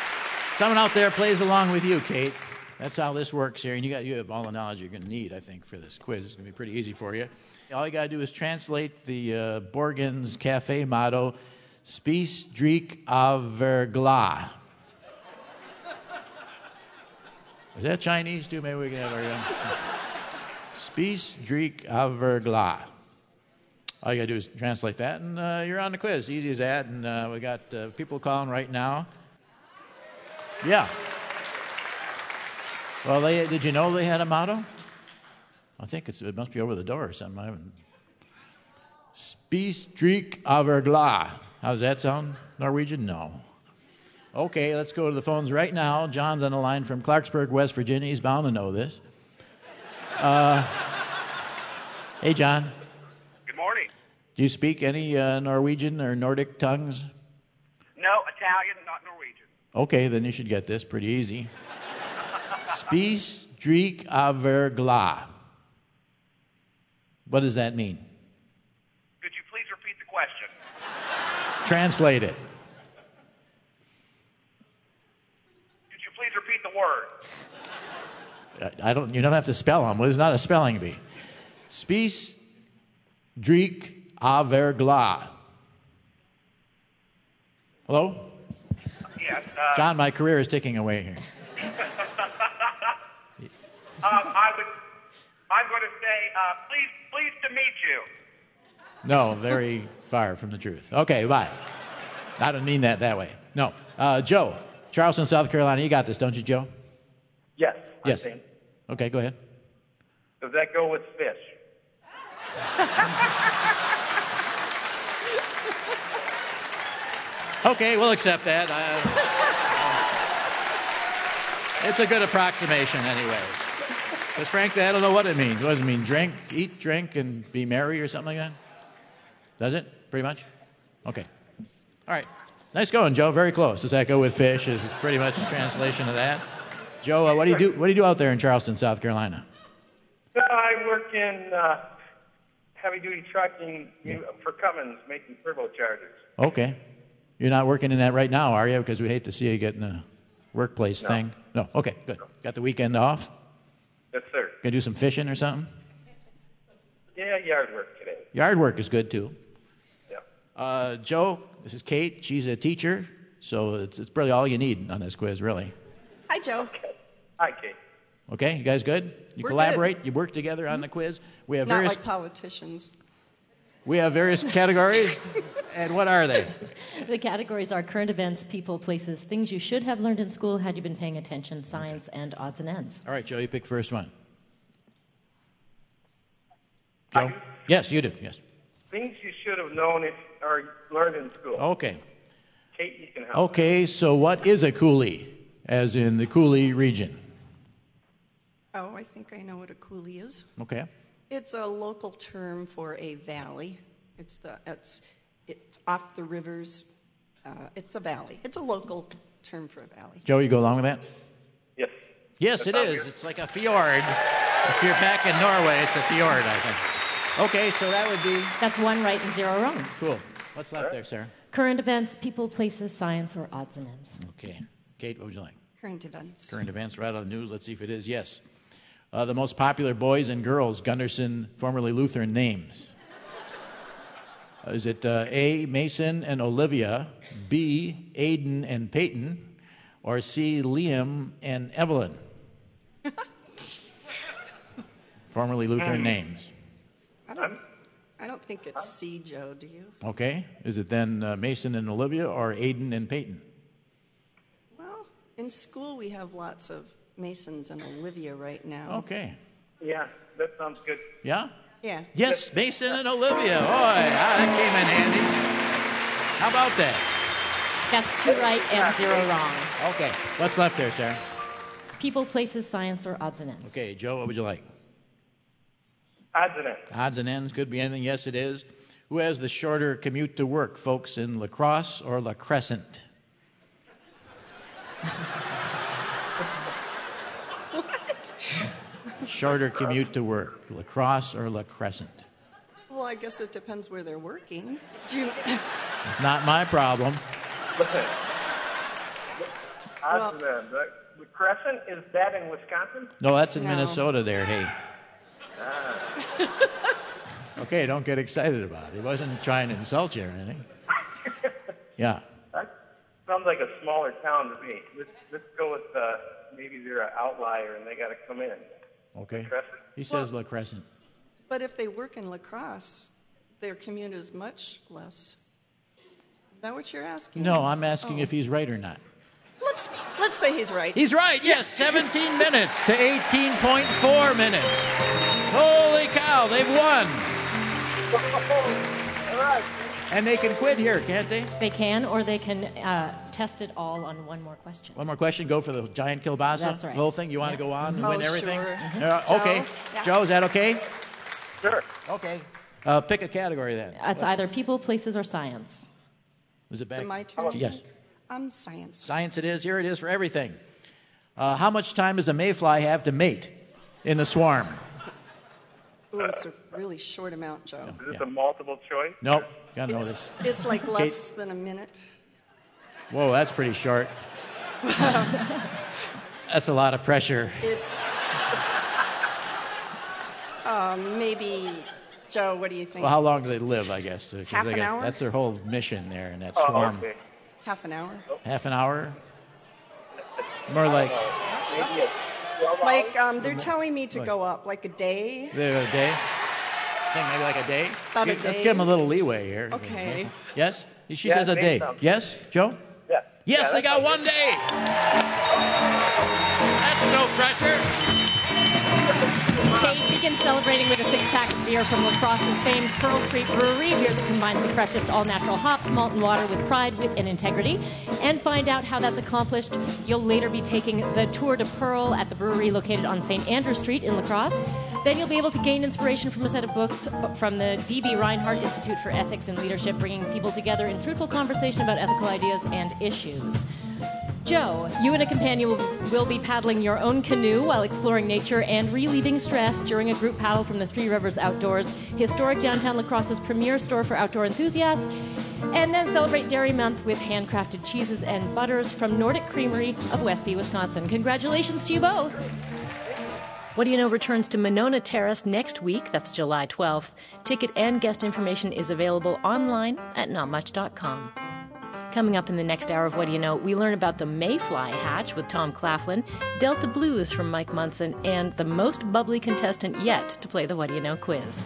[SPEAKER 1] someone out there plays along with you, Kate. That's how this works here, and you got you have all the knowledge you're going to need, I think, for this quiz. It's going to be pretty easy for you. All you got to do is translate the uh, Borgen's Cafe motto, "Spies drik avergla." Is that Chinese too? Maybe we can have our own. "Spies drik avergla." All you got to do is translate that, and uh, you're on the quiz. Easy as that. And uh, we got uh, people calling right now. Yeah. Well, they, did you know they had a motto? I think it's, it must be over the door or something. I haven't. "Spies drik avergla." How's that sound? Norwegian? No. Okay, let's go to the phones right now. John's on the line from Clarksburg, West Virginia. He's bound to know this. Uh, hey, John.
[SPEAKER 11] Good morning.
[SPEAKER 1] Do you speak any uh, Norwegian or Nordic tongues?
[SPEAKER 11] No, Italian, not Norwegian.
[SPEAKER 1] Okay, then you should get this pretty easy. "Spies drik avergla." What does that mean?
[SPEAKER 11] Could you please repeat the question?
[SPEAKER 1] Translate it.
[SPEAKER 11] Could you please repeat the word?
[SPEAKER 1] I don't. You don't have to spell them. It's not a spelling bee. "Spies drik avergla." Hello?
[SPEAKER 11] Yes. Uh,
[SPEAKER 1] John, my career is ticking away here.
[SPEAKER 11] um, I would. I'm going to say, uh, please, pleased to meet you.
[SPEAKER 1] No, very far from the truth. Okay, bye. I don't mean that that way. No. Uh, Joe, Charleston, South Carolina. You got this, don't you, Joe?
[SPEAKER 12] Yes.
[SPEAKER 1] Yes. Okay, go ahead.
[SPEAKER 12] Does that go with fish?
[SPEAKER 1] Okay, we'll accept that. Uh, it's a good approximation anyway. Because frankly, I don't know what it means. What does it mean? Drink, eat, drink, and be merry or something like that? Does it? Pretty much? Okay. All right. Nice going, Joe. Very close. Does that go with fish? Is pretty much a translation of that. Joe, uh, what do you do? What do you do out there in Charleston, South Carolina?
[SPEAKER 12] I work in uh, heavy-duty trucking
[SPEAKER 1] Yeah.
[SPEAKER 12] for Cummins, making turbochargers.
[SPEAKER 1] Okay. You're not working in that right now, are you? Because we hate to see you get in a workplace
[SPEAKER 12] No.
[SPEAKER 1] thing. No. Okay, good. Got the weekend off?
[SPEAKER 12] Yes, sir.
[SPEAKER 1] Gonna do some fishing or something?
[SPEAKER 12] Yeah, yard work today.
[SPEAKER 1] Yard work is good too.
[SPEAKER 12] Yeah.
[SPEAKER 1] Uh, Joe, this is Kate. She's a teacher, so it's it's probably all you need on this quiz, really.
[SPEAKER 10] Hi, Joe.
[SPEAKER 12] Hi, Kate.
[SPEAKER 1] Okay, you guys good? You
[SPEAKER 10] We're
[SPEAKER 1] collaborate.
[SPEAKER 10] good.
[SPEAKER 1] You work together on the quiz. We have
[SPEAKER 10] Not
[SPEAKER 1] various
[SPEAKER 10] like politicians.
[SPEAKER 1] we have various categories, and what are they?
[SPEAKER 2] The categories are current events, people, places, things you should have learned in school had you been paying attention, science, and odds and ends.
[SPEAKER 1] All right, Joe, you pick the first one. Joe? Yes, you do. Yes.
[SPEAKER 12] Things you should have known if, or learned in school.
[SPEAKER 1] Okay.
[SPEAKER 12] Kate, you can help.
[SPEAKER 1] Okay, so what is a coulee, as in the Coulee region?
[SPEAKER 10] Oh, I think I know what a coulee is.
[SPEAKER 1] Okay.
[SPEAKER 10] It's a local term for a valley. It's the it's it's off the rivers. Uh, it's a valley. It's a local term for a valley.
[SPEAKER 1] Joe, you go along with that?
[SPEAKER 12] Yes.
[SPEAKER 1] Yes, it is. It's like a fjord. If you're back in Norway, it's a fjord, I think. Okay, so that would be...
[SPEAKER 2] That's one right and zero wrong.
[SPEAKER 1] Cool. What's left there, Sarah?
[SPEAKER 2] Current events, people, places, science, or odds and ends.
[SPEAKER 1] Okay. Kate, what would you like?
[SPEAKER 10] Current events.
[SPEAKER 1] Current events, right out of the news. Let's see if it is. Yes. Uh, the most popular boys and girls Gunderson, formerly Lutheran, names. Uh, is it uh, A, Mason and Olivia, B, Aiden and Peyton, or C, Liam and Evelyn? Formerly Lutheran names.
[SPEAKER 10] I don't, I don't think it's C, Joe, do you?
[SPEAKER 1] Okay. Is it then uh, Mason and Olivia or Aiden and Peyton?
[SPEAKER 10] Well, in school we have lots of Masons and Olivia right now.
[SPEAKER 1] Okay.
[SPEAKER 12] Yeah, that sounds good.
[SPEAKER 1] Yeah?
[SPEAKER 10] Yeah.
[SPEAKER 1] Yes, Mason and Olivia. Boy, ah, that came in handy. How about that?
[SPEAKER 2] That's two right and zero wrong.
[SPEAKER 1] Okay. What's left there, Sarah?
[SPEAKER 2] People, places, science, or odds and ends.
[SPEAKER 1] Okay, Joe, what would you like?
[SPEAKER 12] Odds and ends.
[SPEAKER 1] Odds and ends could be anything. Yes, it is. Who has the shorter commute to work, folks in La Crosse or La Crescent?
[SPEAKER 10] What?
[SPEAKER 1] Shorter commute to work, La Crosse or La Crescent?
[SPEAKER 10] Well, I guess it depends where they're working. Do you...
[SPEAKER 1] Not my problem.
[SPEAKER 12] odds of them. The, the Crescent, is that in Wisconsin?
[SPEAKER 1] No, that's in
[SPEAKER 10] No.
[SPEAKER 1] Minnesota there, hey.
[SPEAKER 12] Ah.
[SPEAKER 1] Okay, don't get excited about it. He wasn't trying to insult you or anything. Yeah.
[SPEAKER 12] That sounds like a smaller town to me. Let's, let's go with uh, maybe they're an outlier and they got to come in.
[SPEAKER 1] Okay.
[SPEAKER 12] Crescent?
[SPEAKER 1] He says La Crescent.
[SPEAKER 10] But if they work in La Crosse, their commute is much less. Is that what you're asking?
[SPEAKER 1] No, I'm asking
[SPEAKER 10] Oh.
[SPEAKER 1] if he's right or not.
[SPEAKER 10] Let's let's say he's right.
[SPEAKER 1] He's right, yes. seventeen minutes to eighteen point four minutes. Holy cow, they've won.
[SPEAKER 12] All right.
[SPEAKER 1] And they can quit here, can't they?
[SPEAKER 2] They can, or they can uh, test it all on one more question.
[SPEAKER 1] One more question. Go for the giant kielbasa.
[SPEAKER 2] That's right.
[SPEAKER 1] The whole thing. You want to
[SPEAKER 2] Yeah.
[SPEAKER 1] go on and
[SPEAKER 10] Oh,
[SPEAKER 1] win everything?
[SPEAKER 10] sure.
[SPEAKER 1] Uh,
[SPEAKER 10] Joe?
[SPEAKER 1] okay.
[SPEAKER 10] Yeah.
[SPEAKER 1] Joe, is that okay?
[SPEAKER 12] Sure.
[SPEAKER 1] Okay. Uh, pick a category then.
[SPEAKER 2] It's either people, places, or science.
[SPEAKER 1] Was it back?
[SPEAKER 10] Is it my turn?
[SPEAKER 1] Yes.
[SPEAKER 10] I'm science.
[SPEAKER 1] Science it is. Here it is for everything. Uh, how much time does a mayfly have to mate in the swarm?
[SPEAKER 10] Ooh, it's a really short amount, Joe.
[SPEAKER 12] Is this
[SPEAKER 1] Yeah.
[SPEAKER 12] a multiple choice?
[SPEAKER 1] Nope. Gotta know
[SPEAKER 10] It's,
[SPEAKER 1] this.
[SPEAKER 10] it's like less than a minute.
[SPEAKER 1] Whoa, that's pretty short. That's a lot of pressure.
[SPEAKER 10] It's uh, maybe, Joe, what do you think?
[SPEAKER 1] Well, how long do they live, I guess? 'Cause
[SPEAKER 10] Half
[SPEAKER 1] they
[SPEAKER 10] an
[SPEAKER 1] got-
[SPEAKER 10] hour?
[SPEAKER 1] That's their whole mission there in that
[SPEAKER 12] Oh,
[SPEAKER 1] swarm.
[SPEAKER 12] okay.
[SPEAKER 10] Half an hour?
[SPEAKER 1] Half an hour? More like
[SPEAKER 12] Maybe a twelve
[SPEAKER 10] Like, um, they're telling me to
[SPEAKER 1] Like-
[SPEAKER 10] go up, like a day.
[SPEAKER 1] a day? Think maybe like a day?
[SPEAKER 10] About a
[SPEAKER 1] Let's
[SPEAKER 10] day.
[SPEAKER 1] give them a little leeway here.
[SPEAKER 10] Okay.
[SPEAKER 1] Yes? She
[SPEAKER 12] Yeah,
[SPEAKER 1] says a
[SPEAKER 12] day
[SPEAKER 1] day.
[SPEAKER 12] sounds
[SPEAKER 1] Yes, Joe?
[SPEAKER 12] Yeah.
[SPEAKER 1] Yes,
[SPEAKER 12] Yeah,
[SPEAKER 1] they
[SPEAKER 12] that
[SPEAKER 1] got
[SPEAKER 12] sounds
[SPEAKER 1] one day. That's no pressure.
[SPEAKER 2] Kate begins celebrating with a six-pack of beer from La Crosse's famed Pearl Street Brewery, beer that combines the freshest all-natural hops, malt, and water with pride, wit, and integrity. And find out how that's accomplished. You'll later be taking the Tour de Pearl at the brewery located on Saint Andrew Street in La Crosse. Then you'll be able to gain inspiration from a set of books from the D B Reinhardt Institute for Ethics and Leadership, bringing people together in fruitful conversation about ethical ideas and issues. Joe, you and a companion will, will be paddling your own canoe while exploring nature and relieving stress during a group paddle from the Three Rivers Outdoors, historic downtown La Crosse's premier store for outdoor enthusiasts. And then celebrate Dairy Month with handcrafted cheeses and butters from Nordic Creamery of Westby, Wisconsin. Congratulations to you both. What Do You Know returns to Monona Terrace next week. That's July twelfth. Ticket and guest information is available online at not much dot com. Coming up in the next hour of What Do You Know, we learn about the Mayfly Hatch with Tom Claflin, Delta Blues from Mike Munson, and the most bubbly contestant yet to play the What Do You Know quiz.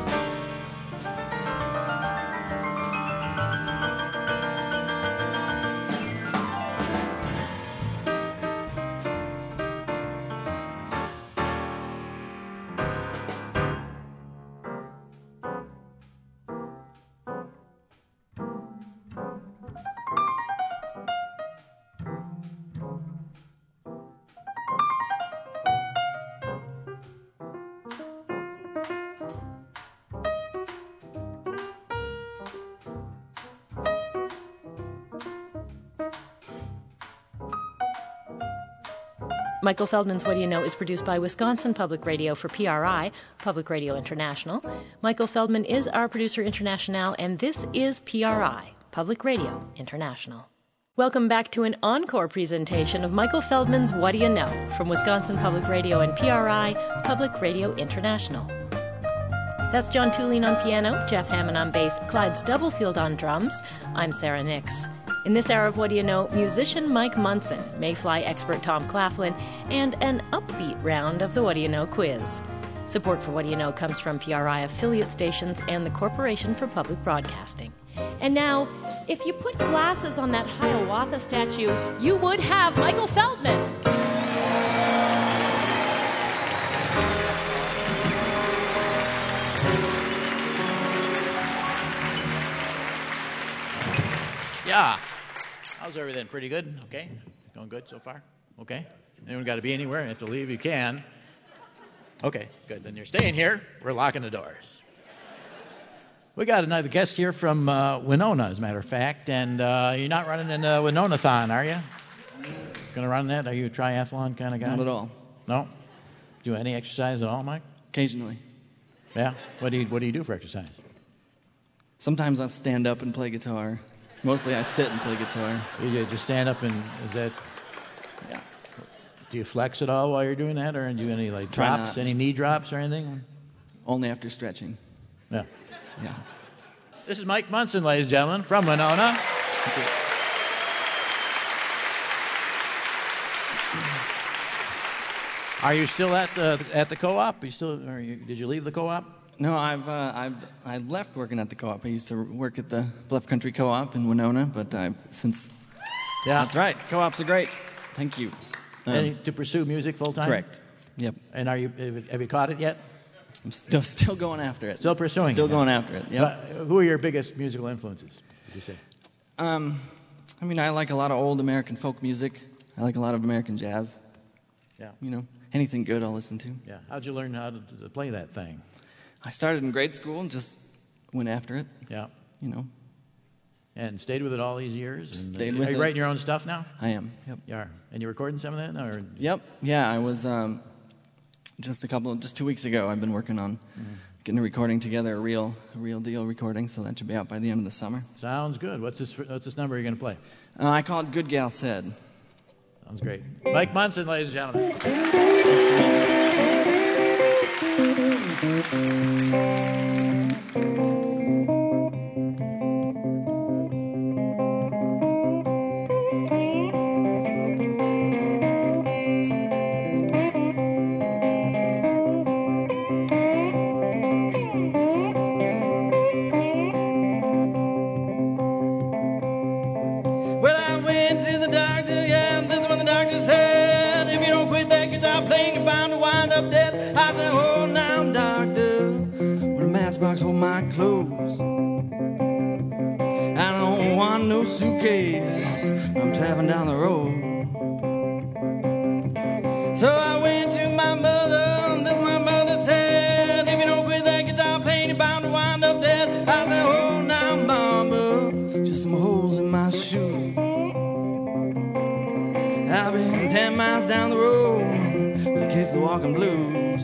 [SPEAKER 2] Michael Feldman's What Do You Know is produced by Wisconsin Public Radio for P R I, Public Radio International. Michael Feldman is our producer international, and this is P R I, Public Radio International. Welcome back to an encore presentation of Michael Feldman's What Do You Know from Wisconsin Public Radio and P R I, Public Radio International. That's John Tulene on piano, Jeff Hammond on bass, Clyde Stubblefield on drums. I'm Sarah Nix. In this hour of What Do You Know, musician Mike Munson, Mayfly expert Tom Claflin, and an upbeat round of the What Do You Know quiz. Support for What Do You Know comes from P R I affiliate stations and the Corporation for Public Broadcasting. And now, if you put glasses on that Hiawatha statue, you would have Michael Feldman.
[SPEAKER 1] Yeah. How's everything? Pretty good? Okay? Going good so far? Okay? Anyone got to be anywhere? You have to leave? You can. Okay, good. Then you're staying here. We're locking the doors. We got another guest here from uh, Winona, as a matter of fact. And uh, you're not running in a Winona-thon, are you? Going to run that? Are you a triathlon kind of guy?
[SPEAKER 13] Not at all.
[SPEAKER 1] No? Do any exercise at all, Mike?
[SPEAKER 13] Occasionally.
[SPEAKER 1] Yeah? What do you, what do, you do for exercise?
[SPEAKER 13] Sometimes I stand up and play guitar. Mostly I sit and play guitar.
[SPEAKER 1] You just stand up and is that
[SPEAKER 13] Yeah.
[SPEAKER 1] Do you flex at all while you're doing that, or do you any like
[SPEAKER 13] Try
[SPEAKER 1] drops,
[SPEAKER 13] not.
[SPEAKER 1] any knee drops or anything?
[SPEAKER 13] Only after stretching.
[SPEAKER 1] Yeah.
[SPEAKER 13] Yeah.
[SPEAKER 1] This is Mike Munson, ladies and gentlemen, from Winona. Are you still at the at the co-op? Are you still? Are you, did you leave the co-op?
[SPEAKER 13] No, I've uh, I've I left working at the co-op. I used to work at the Bluff Country Co-op in Winona, but I've since.
[SPEAKER 1] Yeah,
[SPEAKER 13] that's right. Co-ops are great. Thank you. Um,
[SPEAKER 1] Any, to pursue music full time?
[SPEAKER 13] Correct. Yep.
[SPEAKER 1] And are you? Have you caught it yet?
[SPEAKER 13] I'm still still going after it.
[SPEAKER 1] Still pursuing.
[SPEAKER 13] Still
[SPEAKER 1] it,
[SPEAKER 13] going
[SPEAKER 1] yeah.
[SPEAKER 13] after it. Yep.
[SPEAKER 1] But who are your biggest musical influences? Would you say?
[SPEAKER 13] Um, I mean, I like a lot of old American folk music. I like a lot of American jazz.
[SPEAKER 1] Yeah.
[SPEAKER 13] You know, anything good I'll listen to.
[SPEAKER 1] Yeah. How'd you learn how to, to play that thing?
[SPEAKER 13] I started in grade school and just went after it.
[SPEAKER 1] Yeah.
[SPEAKER 13] You know.
[SPEAKER 1] And stayed with it all these years? And
[SPEAKER 13] Stayed
[SPEAKER 1] are
[SPEAKER 13] with
[SPEAKER 1] you
[SPEAKER 13] it.
[SPEAKER 1] writing your own stuff now?
[SPEAKER 13] I am. Yep.
[SPEAKER 1] You are. And you recording some of that now? Or?
[SPEAKER 13] Yep. Yeah, I was um, just a couple, just two weeks ago. I've been working on
[SPEAKER 1] Mm-hmm.
[SPEAKER 13] getting a recording together, a real, a real deal recording. So that should be out by the end of the summer.
[SPEAKER 1] Sounds good. What's this? What's this number you're going to play?
[SPEAKER 13] Uh, I call it "Good Gal Said."
[SPEAKER 1] Sounds great. Mike Munson, ladies and gentlemen.
[SPEAKER 14] Well, I went to the doctor, yeah, and this is what the doctor said. If you don't quit that guitar playing, you're bound to wind up dead. I said, oh, now, doctor, will a matchbox hold my clothes? I don't want no suitcase. I'm traveling down the road. So I went to my mother, and this my mother said, if you don't quit that guitar playing, you're bound to wind up dead. I said, oh, now, mama, just some holes in my shoe. I've been ten miles down the road with a case of the walking blues.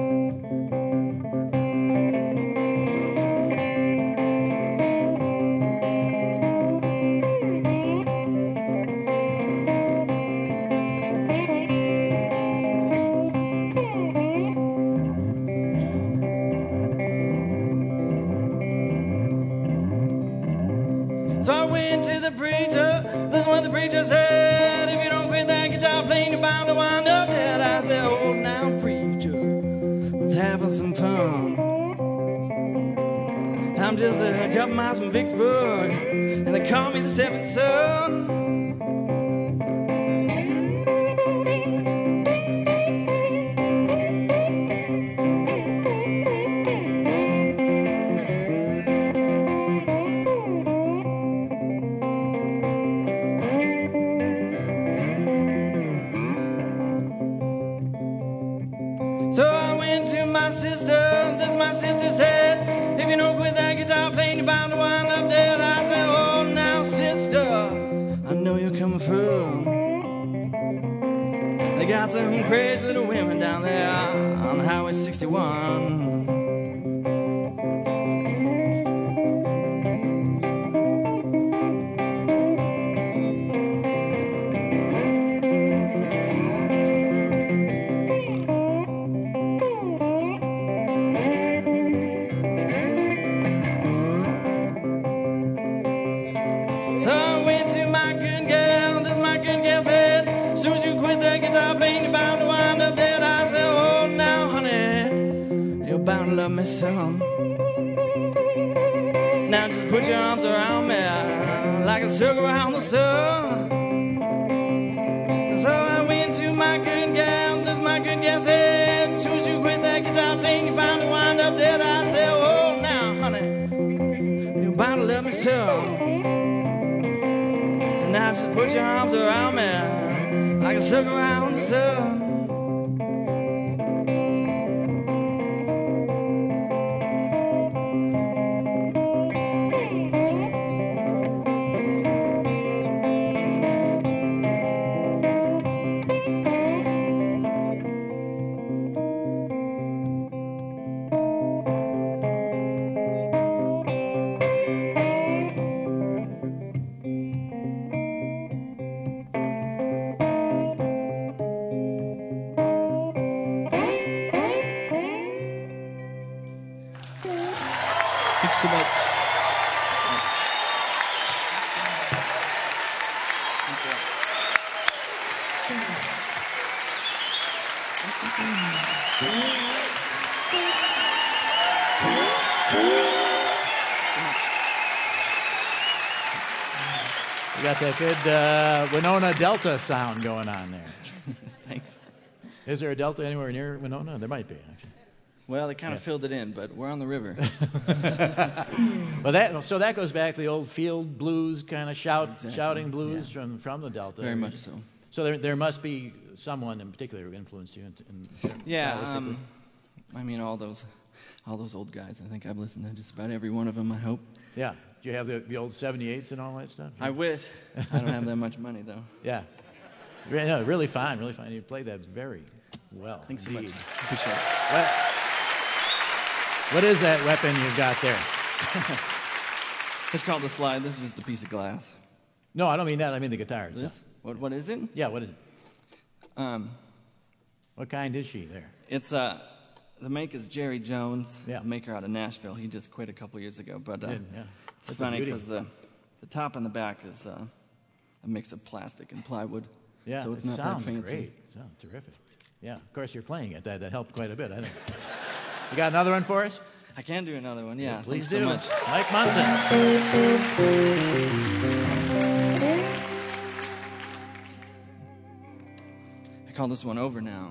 [SPEAKER 14] So I went to the preacher, this is what the preacher said, if you don't quit that guitar playing, you're bound to wind up dead. I said, oh, now, preacher, let's have some fun. I'm just a couple miles from Vicksburg, and they call me the seventh son. So I went to my sister, this my sister said, if you don't quit that guitar playing, you're bound to wind up dead. I said, oh, now, sister, I know you're coming from. They got some crazy little women down there on Highway sixty-one. So I went to my good gal, this my good gal said, as soon as you quit that guitar playing, you're bound to wind up dead. I said, oh, now, honey, you're bound to love me some. Now just put your arms around me like a circle around the sun. So I went to my good gal, this my good gal said, as soon as you quit that guitar playing, you're bound to wind up dead. I said, oh, now, honey, you're bound to love me some. Now just put your arms around me like a circle around the sun.
[SPEAKER 13] so much.
[SPEAKER 1] You got that good uh, Winona Delta sound going on there.
[SPEAKER 13] Thanks.
[SPEAKER 1] Is there a Delta anywhere near Winona? There might be, actually.
[SPEAKER 13] Well, they kind of
[SPEAKER 1] Yeah.
[SPEAKER 13] filled it in, but we're on the river.
[SPEAKER 1] Well, that so that goes back to the old field blues kind of shout,
[SPEAKER 13] Exactly,
[SPEAKER 1] shouting blues
[SPEAKER 13] yeah.
[SPEAKER 1] from from the Delta.
[SPEAKER 13] Very much so.
[SPEAKER 1] So there there must be someone in particular who influenced you. In, in
[SPEAKER 13] Yeah,
[SPEAKER 1] stylistically.
[SPEAKER 13] um, I mean, all those, all those old guys. I think I've listened to just about every one of them. I hope.
[SPEAKER 1] Yeah. Do you have the, the old seventy-eights and all that stuff?
[SPEAKER 13] I wish. I don't have that much money though.
[SPEAKER 1] Yeah. Re- no, really fine, really fine. You played that very well.
[SPEAKER 13] Thanks so much.
[SPEAKER 1] indeed.
[SPEAKER 13] Appreciate it.
[SPEAKER 1] What, what is that weapon you've got there?
[SPEAKER 13] It's called the slide. This is just a piece of glass.
[SPEAKER 1] No, I don't mean that. I mean the guitar.
[SPEAKER 13] This?
[SPEAKER 1] itself.
[SPEAKER 13] What? What is it?
[SPEAKER 1] Yeah, what is it?
[SPEAKER 13] Um,
[SPEAKER 1] What kind is she there?
[SPEAKER 13] it's uh, the make is Jerry Jones.
[SPEAKER 1] Yeah.
[SPEAKER 13] Maker out of Nashville. He just quit a couple years ago, but uh,
[SPEAKER 1] Did, yeah.
[SPEAKER 13] it's
[SPEAKER 1] That's a
[SPEAKER 13] funny
[SPEAKER 1] beauty.
[SPEAKER 13] because the the top and the back is uh, a mix of plastic and plywood.
[SPEAKER 1] Yeah,
[SPEAKER 13] so it's
[SPEAKER 1] it
[SPEAKER 13] not that
[SPEAKER 1] sounds
[SPEAKER 13] fancy.
[SPEAKER 1] great. It sounds terrific. Yeah, of course you're playing it. That, that helped quite a bit, I think. You got another one for us?
[SPEAKER 13] I can do another one. Yeah,
[SPEAKER 1] Please
[SPEAKER 13] thanks
[SPEAKER 1] do.
[SPEAKER 13] so much.
[SPEAKER 1] Mike Munson.
[SPEAKER 13] I call this one Over Now.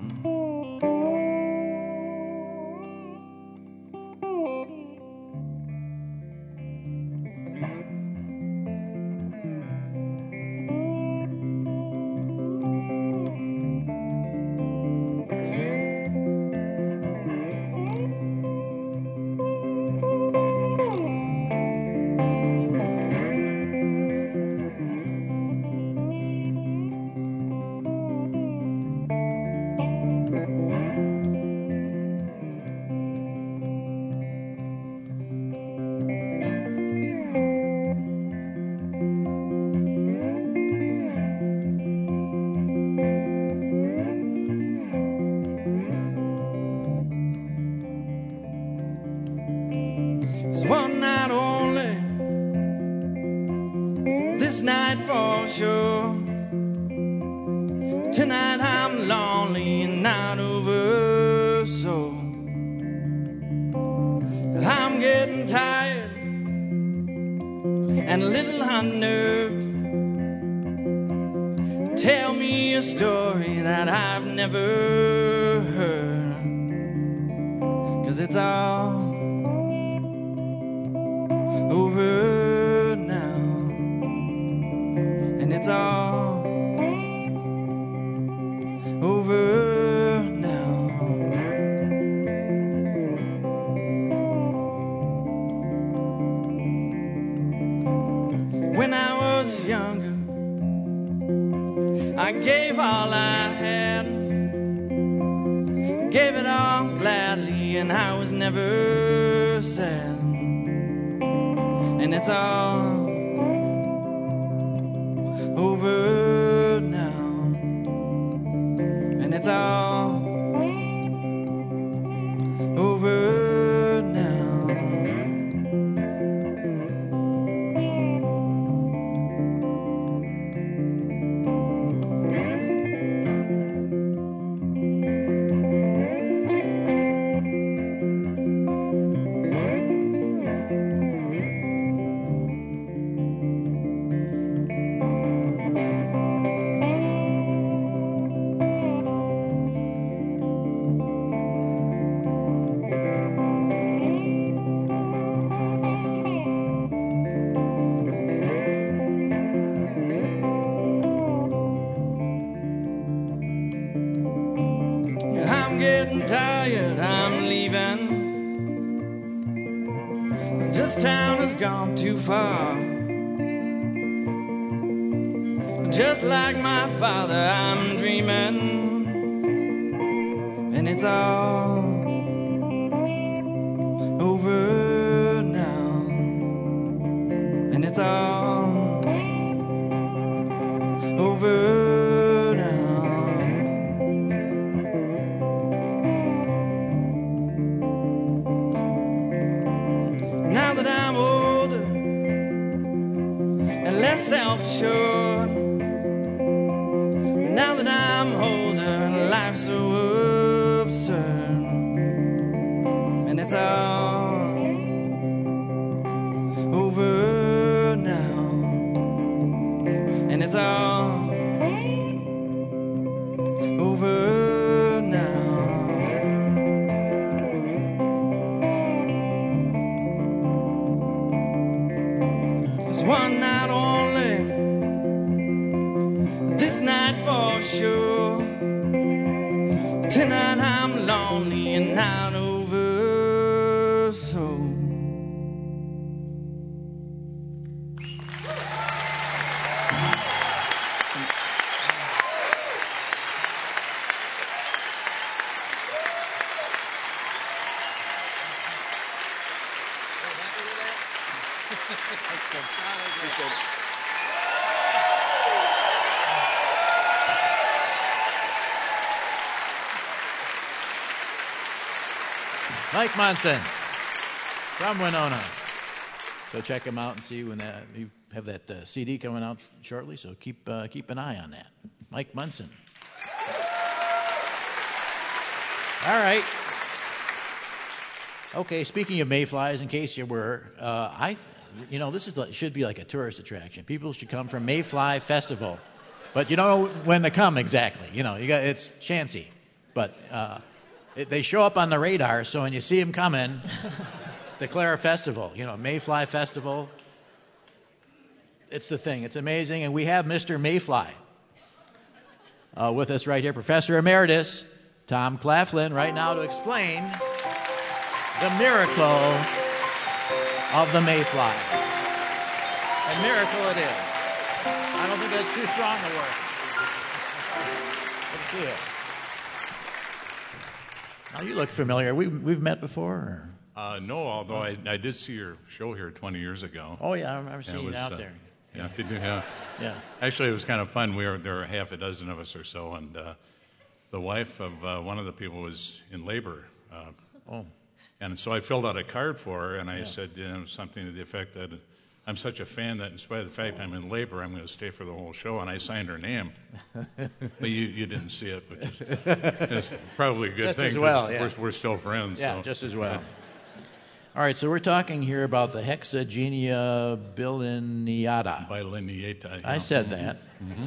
[SPEAKER 13] It's one night only, this night for sure. Tonight I'm lonely and not over, so I'm getting tired and a little unnerved. Tell me a story that I've never heard, 'cause it's all over now, and it's all over now. When I was younger, I gave all I had, gave it all gladly, and I was never sad. And it's all over now, and it's all over now. I'm getting tired, I'm leaving. This town has gone too far. Just like my father, I'm dreaming. And it's all over now. And it's all over now. Now that self-assured. Now that I'm older, life's so absurd, and it's all over now, and it's all over now. It's one night only, this night for sure. Tonight I'm lonely and not over, so
[SPEAKER 1] Mike Munson from Winona. So check him out and see when that, you have that uh, C D coming out shortly, so keep uh, keep an eye on that. Mike Munson. All right. Okay, speaking of mayflies, in case you were, uh, I, you know, this is like, should be like a tourist attraction. People should come from Mayfly Festival, but you don't know when to come exactly. You know, you got it's chancy, but uh, it, they show up on the radar. So when you see them coming, declare a festival. You know, Mayfly Festival. It's the thing. It's amazing, and we have Mister Mayfly uh, with us right here, Professor Emeritus Tom Claflin, right now to explain the miracle of the mayfly. A miracle it is. I don't think that's too strong a word. Let's see it. Now you look familiar. We, we've met before? Or?
[SPEAKER 15] Uh, no, although I, I did see your show here twenty years ago.
[SPEAKER 1] Oh, yeah, I remember seeing
[SPEAKER 15] it
[SPEAKER 1] you out
[SPEAKER 15] uh,
[SPEAKER 1] there.
[SPEAKER 15] Yeah, did you? Yeah.
[SPEAKER 1] Yeah.
[SPEAKER 15] Actually, it was kind of fun. We were there were half a dozen of us or so, and uh, the wife of uh, one of the people was in labor. Uh,
[SPEAKER 1] oh.
[SPEAKER 15] And so I filled out a card for her, and I
[SPEAKER 1] Yeah.
[SPEAKER 15] said you know, something to the effect that I'm such a fan that in spite of the fact I'm in labor, I'm going to stay for the whole show, and I signed her name. But you, you didn't see it, which is, is probably a good
[SPEAKER 1] Just
[SPEAKER 15] thing.
[SPEAKER 1] as
[SPEAKER 15] 'cause
[SPEAKER 1] well, yeah.
[SPEAKER 15] we're, we're still friends.
[SPEAKER 1] Yeah,
[SPEAKER 15] so.
[SPEAKER 1] just as well. All right, so we're talking here about the Hexagenia bilineata.
[SPEAKER 15] Bilineata.
[SPEAKER 1] I
[SPEAKER 15] yeah.
[SPEAKER 1] said that.
[SPEAKER 15] Mm-hmm.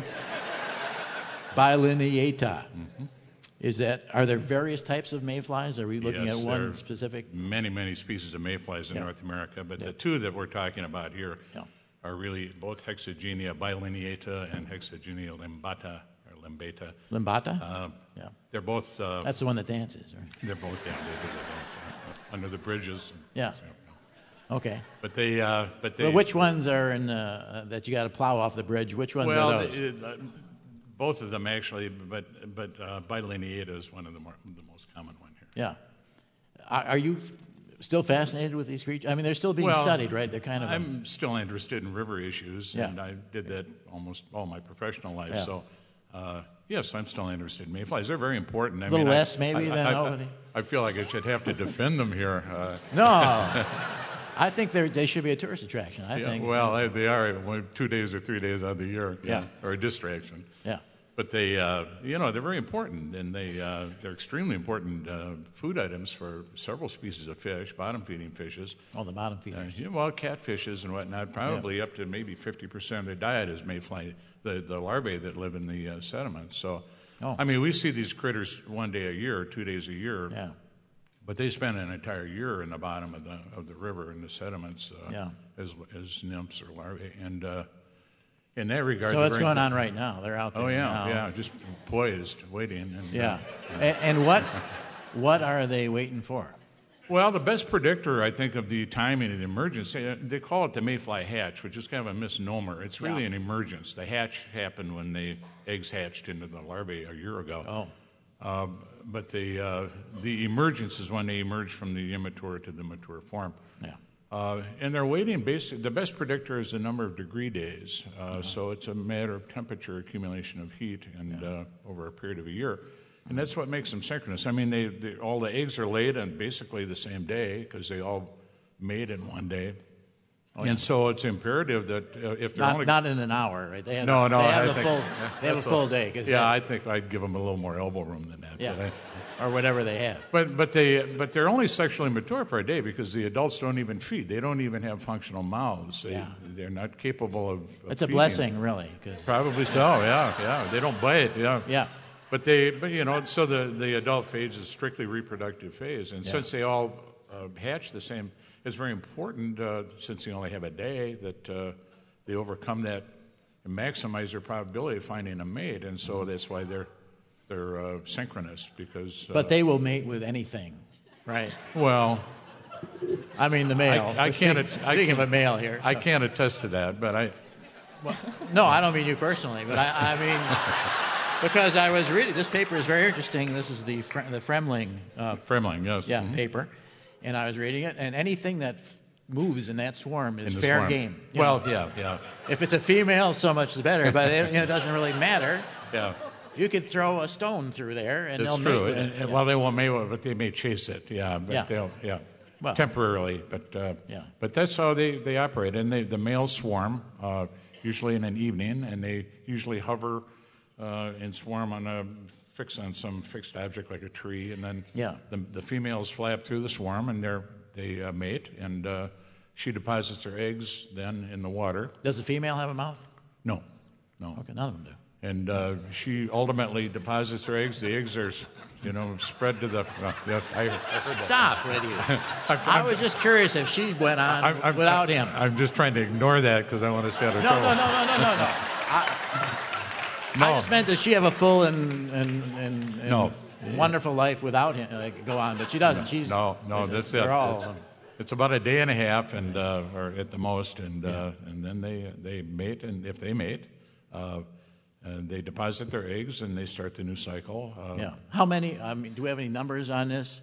[SPEAKER 1] Bilineata.
[SPEAKER 15] Mm-hmm.
[SPEAKER 1] Is that, are there various types of mayflies? Are we looking
[SPEAKER 15] Yes,
[SPEAKER 1] at
[SPEAKER 15] there
[SPEAKER 1] one
[SPEAKER 15] are
[SPEAKER 1] specific?
[SPEAKER 15] Many, many species of mayflies in
[SPEAKER 1] Yeah.
[SPEAKER 15] North America, but
[SPEAKER 1] Yeah.
[SPEAKER 15] the two that we're talking about here
[SPEAKER 1] Yeah.
[SPEAKER 15] are really both Hexagenia bilineata and Hexagenia limbata or limbata.
[SPEAKER 1] Limbata?
[SPEAKER 15] Uh,
[SPEAKER 1] Yeah.
[SPEAKER 15] They're both. Uh,
[SPEAKER 1] That's the one that dances, right?
[SPEAKER 15] They're both. Yeah, they do the dance uh, under the bridges.
[SPEAKER 1] Yeah. Okay.
[SPEAKER 15] But they. Uh, but they.
[SPEAKER 1] But which ones are in uh, that you got to plow off the bridge? Which ones
[SPEAKER 15] well,
[SPEAKER 1] are those?
[SPEAKER 15] it- uh, both of them actually, but but uh, bilineata is one of the more, the most common one here.
[SPEAKER 1] Yeah. Are, are you still fascinated with these creatures? I mean, they're still being
[SPEAKER 15] Well,
[SPEAKER 1] studied, right? They're kind of. a-
[SPEAKER 15] I'm still interested in river issues,
[SPEAKER 1] Yeah.
[SPEAKER 15] and I did that almost all my professional life.
[SPEAKER 1] Yeah.
[SPEAKER 15] So, uh, yes, I'm still interested in mayflies. They're very important. I
[SPEAKER 1] A little
[SPEAKER 15] mean, I-
[SPEAKER 1] less maybe
[SPEAKER 15] I,
[SPEAKER 1] than
[SPEAKER 15] I,
[SPEAKER 1] over
[SPEAKER 15] I,
[SPEAKER 1] the-
[SPEAKER 15] I feel like I should have to defend them here. Uh,
[SPEAKER 1] No. I think they're, they should be a tourist attraction. I
[SPEAKER 15] yeah,
[SPEAKER 1] think.
[SPEAKER 15] Well, they, they are one- two days or three days out of the year.
[SPEAKER 1] Yeah.
[SPEAKER 15] Or a distraction.
[SPEAKER 1] Yeah.
[SPEAKER 15] But they, uh, you know, they're very important, and they, uh, they're extremely important uh, food items for several species of fish, bottom-feeding fishes.
[SPEAKER 1] Oh, the bottom feeders.
[SPEAKER 15] Uh, yeah, well, catfishes and whatnot, probably up to maybe fifty percent of their diet is mayfly, the, the larvae that live in the uh, sediments. So,
[SPEAKER 1] Oh.
[SPEAKER 15] I mean, we see these critters one day a year, two days a year.
[SPEAKER 1] Yeah.
[SPEAKER 15] But they spend an entire year in the bottom of the of the river in the sediments uh,
[SPEAKER 1] Yeah.
[SPEAKER 15] as as nymphs or larvae. And uh, in that regard,
[SPEAKER 1] So
[SPEAKER 15] they're
[SPEAKER 1] what's
[SPEAKER 15] very
[SPEAKER 1] going on
[SPEAKER 15] important.
[SPEAKER 1] right now? They're out there
[SPEAKER 15] Oh yeah,
[SPEAKER 1] now.
[SPEAKER 15] yeah, just poised, waiting. And,
[SPEAKER 1] Yeah.
[SPEAKER 15] uh,
[SPEAKER 1] And, and what what are they waiting for?
[SPEAKER 15] Well, the best predictor, I think, of the timing of the emergence, they, they call it the mayfly hatch, which is kind of a misnomer. It's really
[SPEAKER 1] Yeah.
[SPEAKER 15] an emergence. The hatch happened when the eggs hatched into the larvae a year ago.
[SPEAKER 1] Oh.
[SPEAKER 15] Uh, but the uh, the emergence is when they emerge from the immature to the mature form.
[SPEAKER 1] Yeah.
[SPEAKER 15] Uh, and they're waiting basically, the best predictor is the number of degree days. Uh,
[SPEAKER 1] Uh-huh.
[SPEAKER 15] So it's a matter of temperature accumulation of heat and uh, over a period of a year. And that's what makes them synchronous. I mean, they, they all the eggs are laid on basically the same day because they all made in one day.
[SPEAKER 1] Oh, yeah.
[SPEAKER 15] And so it's imperative that uh, if they're
[SPEAKER 1] not,
[SPEAKER 15] only
[SPEAKER 1] not in an hour, right? They have
[SPEAKER 15] no,
[SPEAKER 1] a,
[SPEAKER 15] no,
[SPEAKER 1] they have
[SPEAKER 15] I
[SPEAKER 1] a
[SPEAKER 15] think,
[SPEAKER 1] full,
[SPEAKER 15] yeah,
[SPEAKER 1] they have a
[SPEAKER 15] that's
[SPEAKER 1] full
[SPEAKER 15] all.
[SPEAKER 1] day. 'Cause
[SPEAKER 15] Yeah,
[SPEAKER 1] they,
[SPEAKER 15] I think I'd give them a little more elbow room than that.
[SPEAKER 1] Yeah,
[SPEAKER 15] but I,
[SPEAKER 1] or whatever they have.
[SPEAKER 15] But but they but they're only sexually mature for a day because the adults don't even feed. They don't even have functional mouths. They
[SPEAKER 1] Yeah.
[SPEAKER 15] they're not capable of. of
[SPEAKER 1] It's a
[SPEAKER 15] feeding.
[SPEAKER 1] blessing, really. 'Cause
[SPEAKER 15] Probably so. Yeah, yeah. They don't bite. Yeah.
[SPEAKER 1] Yeah.
[SPEAKER 15] But they but you know so the the adult phase is strictly reproductive phase, and
[SPEAKER 1] Yeah.
[SPEAKER 15] since they all uh, hatch the same, it's very important uh, since they only have a day that uh, they overcome that and maximize their probability of finding a mate, and so that's why they're they're uh, synchronous because. Uh,
[SPEAKER 1] But they will mate with anything, right?
[SPEAKER 15] Well,
[SPEAKER 1] I mean the male.
[SPEAKER 15] I, I can't.
[SPEAKER 1] Speak,
[SPEAKER 15] I
[SPEAKER 1] speaking
[SPEAKER 15] can't,
[SPEAKER 1] of a male here,
[SPEAKER 15] I
[SPEAKER 1] so.
[SPEAKER 15] can't attest to that, but I.
[SPEAKER 1] Well, no, I don't mean you personally, but I, I mean because I was reading this paper is very interesting. This is the Fre- the Fremling. Uh,
[SPEAKER 15] Fremling, yes.
[SPEAKER 1] Yeah,
[SPEAKER 15] Mhm.
[SPEAKER 1] paper, and I was reading it, and anything that f- moves in that swarm is
[SPEAKER 15] In the
[SPEAKER 1] fair
[SPEAKER 15] swarm.
[SPEAKER 1] game. you
[SPEAKER 15] Well,
[SPEAKER 1] know.
[SPEAKER 15] yeah, yeah.
[SPEAKER 1] If it's a female, so much the better. But it, you know, it doesn't really matter.
[SPEAKER 15] Yeah.
[SPEAKER 1] You could throw a stone through there, and
[SPEAKER 15] That's
[SPEAKER 1] they'll
[SPEAKER 15] true.
[SPEAKER 1] mate with
[SPEAKER 15] And,
[SPEAKER 1] it.
[SPEAKER 15] and,
[SPEAKER 1] Yeah.
[SPEAKER 15] Well, they won't mate with it, but they may chase it. Yeah, but
[SPEAKER 1] Yeah.
[SPEAKER 15] they'll, yeah,
[SPEAKER 1] Well.
[SPEAKER 15] temporarily. But uh,
[SPEAKER 1] Yeah.
[SPEAKER 15] but that's how they, they operate. And they, the males swarm uh, usually in an evening, and they usually hover uh, and swarm on a fix on some fixed object like a tree, and then
[SPEAKER 1] Yeah.
[SPEAKER 15] the, the females fly up through the swarm, and they're, they uh, mate, and uh, she deposits her eggs then in the water.
[SPEAKER 1] Does the female have a mouth?
[SPEAKER 15] No, no.
[SPEAKER 1] Okay, none of them do.
[SPEAKER 15] And uh, she ultimately deposits her eggs. The eggs are, you know, spread to the. Uh, yeah, I, I heard that.
[SPEAKER 1] Stop with you. I was just curious if she went on
[SPEAKER 15] I'm, I'm,
[SPEAKER 1] without him.
[SPEAKER 15] I'm just trying to ignore that because I want to set her.
[SPEAKER 1] No, no, no, no, no, no, no. I,
[SPEAKER 15] No.
[SPEAKER 1] I just meant does she have a full and, and, and, and
[SPEAKER 15] No.
[SPEAKER 1] wonderful life without him? Like, go on, but she doesn't. She's
[SPEAKER 15] No, no, that's it.
[SPEAKER 1] they're all.
[SPEAKER 15] It's, it's about a day and a half, and uh, or at the most, and uh, and then they they mate, and if they mate, uh, and they deposit their eggs, and they start the new cycle. Uh,
[SPEAKER 1] yeah. How many? I mean, do we have any numbers on this?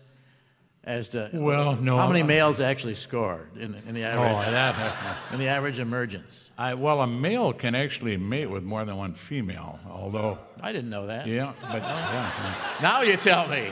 [SPEAKER 1] As to
[SPEAKER 15] Well, no.
[SPEAKER 1] how many males actually scored in, in the average
[SPEAKER 15] Oh, that.
[SPEAKER 1] in the average emergence?
[SPEAKER 15] I, well, a male can actually mate with more than one female, although.
[SPEAKER 1] I didn't know that.
[SPEAKER 15] Yeah, but yeah.
[SPEAKER 1] Now you tell me.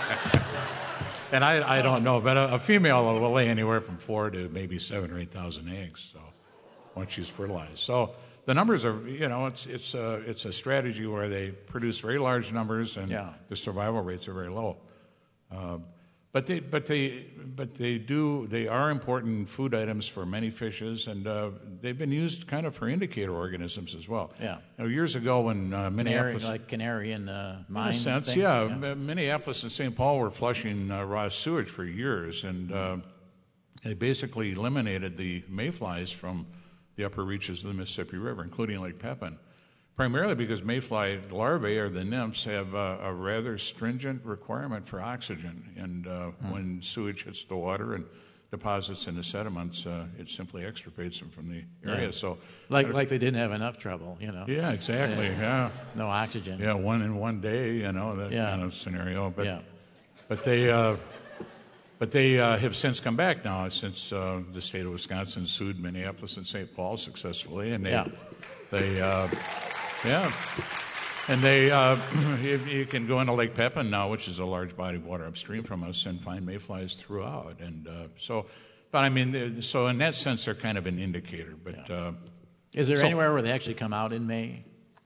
[SPEAKER 15] And I, I don't know, but a, a female will lay anywhere from four to maybe seven or eight thousand eggs. So once she's fertilized, so the numbers are, you know, it's it's a it's a strategy where they produce very large numbers, and
[SPEAKER 1] Yeah.
[SPEAKER 15] the survival rates are very low. Uh, but they but they but they do they are important food items for many fishes, and uh, they've been used kind of for indicator organisms as well.
[SPEAKER 1] Yeah.
[SPEAKER 15] You know, years ago when uh,
[SPEAKER 1] Canary,
[SPEAKER 15] Minneapolis.
[SPEAKER 1] like canary in the
[SPEAKER 15] In
[SPEAKER 1] mine.
[SPEAKER 15] a sense,
[SPEAKER 1] thing?
[SPEAKER 15] yeah. M- Minneapolis and Saint Paul were flushing uh, raw sewage for years, and uh, they basically eliminated the mayflies from the upper reaches of the Mississippi River, including Lake Pepin, primarily because mayfly larvae, or the nymphs, have uh, a rather stringent requirement for oxygen, and uh,
[SPEAKER 1] Hmm.
[SPEAKER 15] when sewage hits the water and deposits in the sediments, uh, it simply extirpates them from the area.
[SPEAKER 1] Yeah.
[SPEAKER 15] So,
[SPEAKER 1] Like like they didn't have enough trouble, you know.
[SPEAKER 15] yeah, exactly. Yeah.
[SPEAKER 1] No oxygen.
[SPEAKER 15] Yeah, one in one day, you know, that
[SPEAKER 1] Yeah.
[SPEAKER 15] kind of scenario. But
[SPEAKER 1] Yeah.
[SPEAKER 15] but they uh, but they uh, have since come back now since uh, the state of Wisconsin sued Minneapolis and Saint Paul successfully, and they
[SPEAKER 1] Yeah.
[SPEAKER 15] they uh, yeah. And they, uh, you, you can go into Lake Pepin now, which is a large body of water upstream from us, and find mayflies throughout. And uh, so, but I mean, they're- so in that sense, they're kind of an indicator. But uh,
[SPEAKER 1] Is there
[SPEAKER 15] so-
[SPEAKER 1] anywhere where they actually come out in May?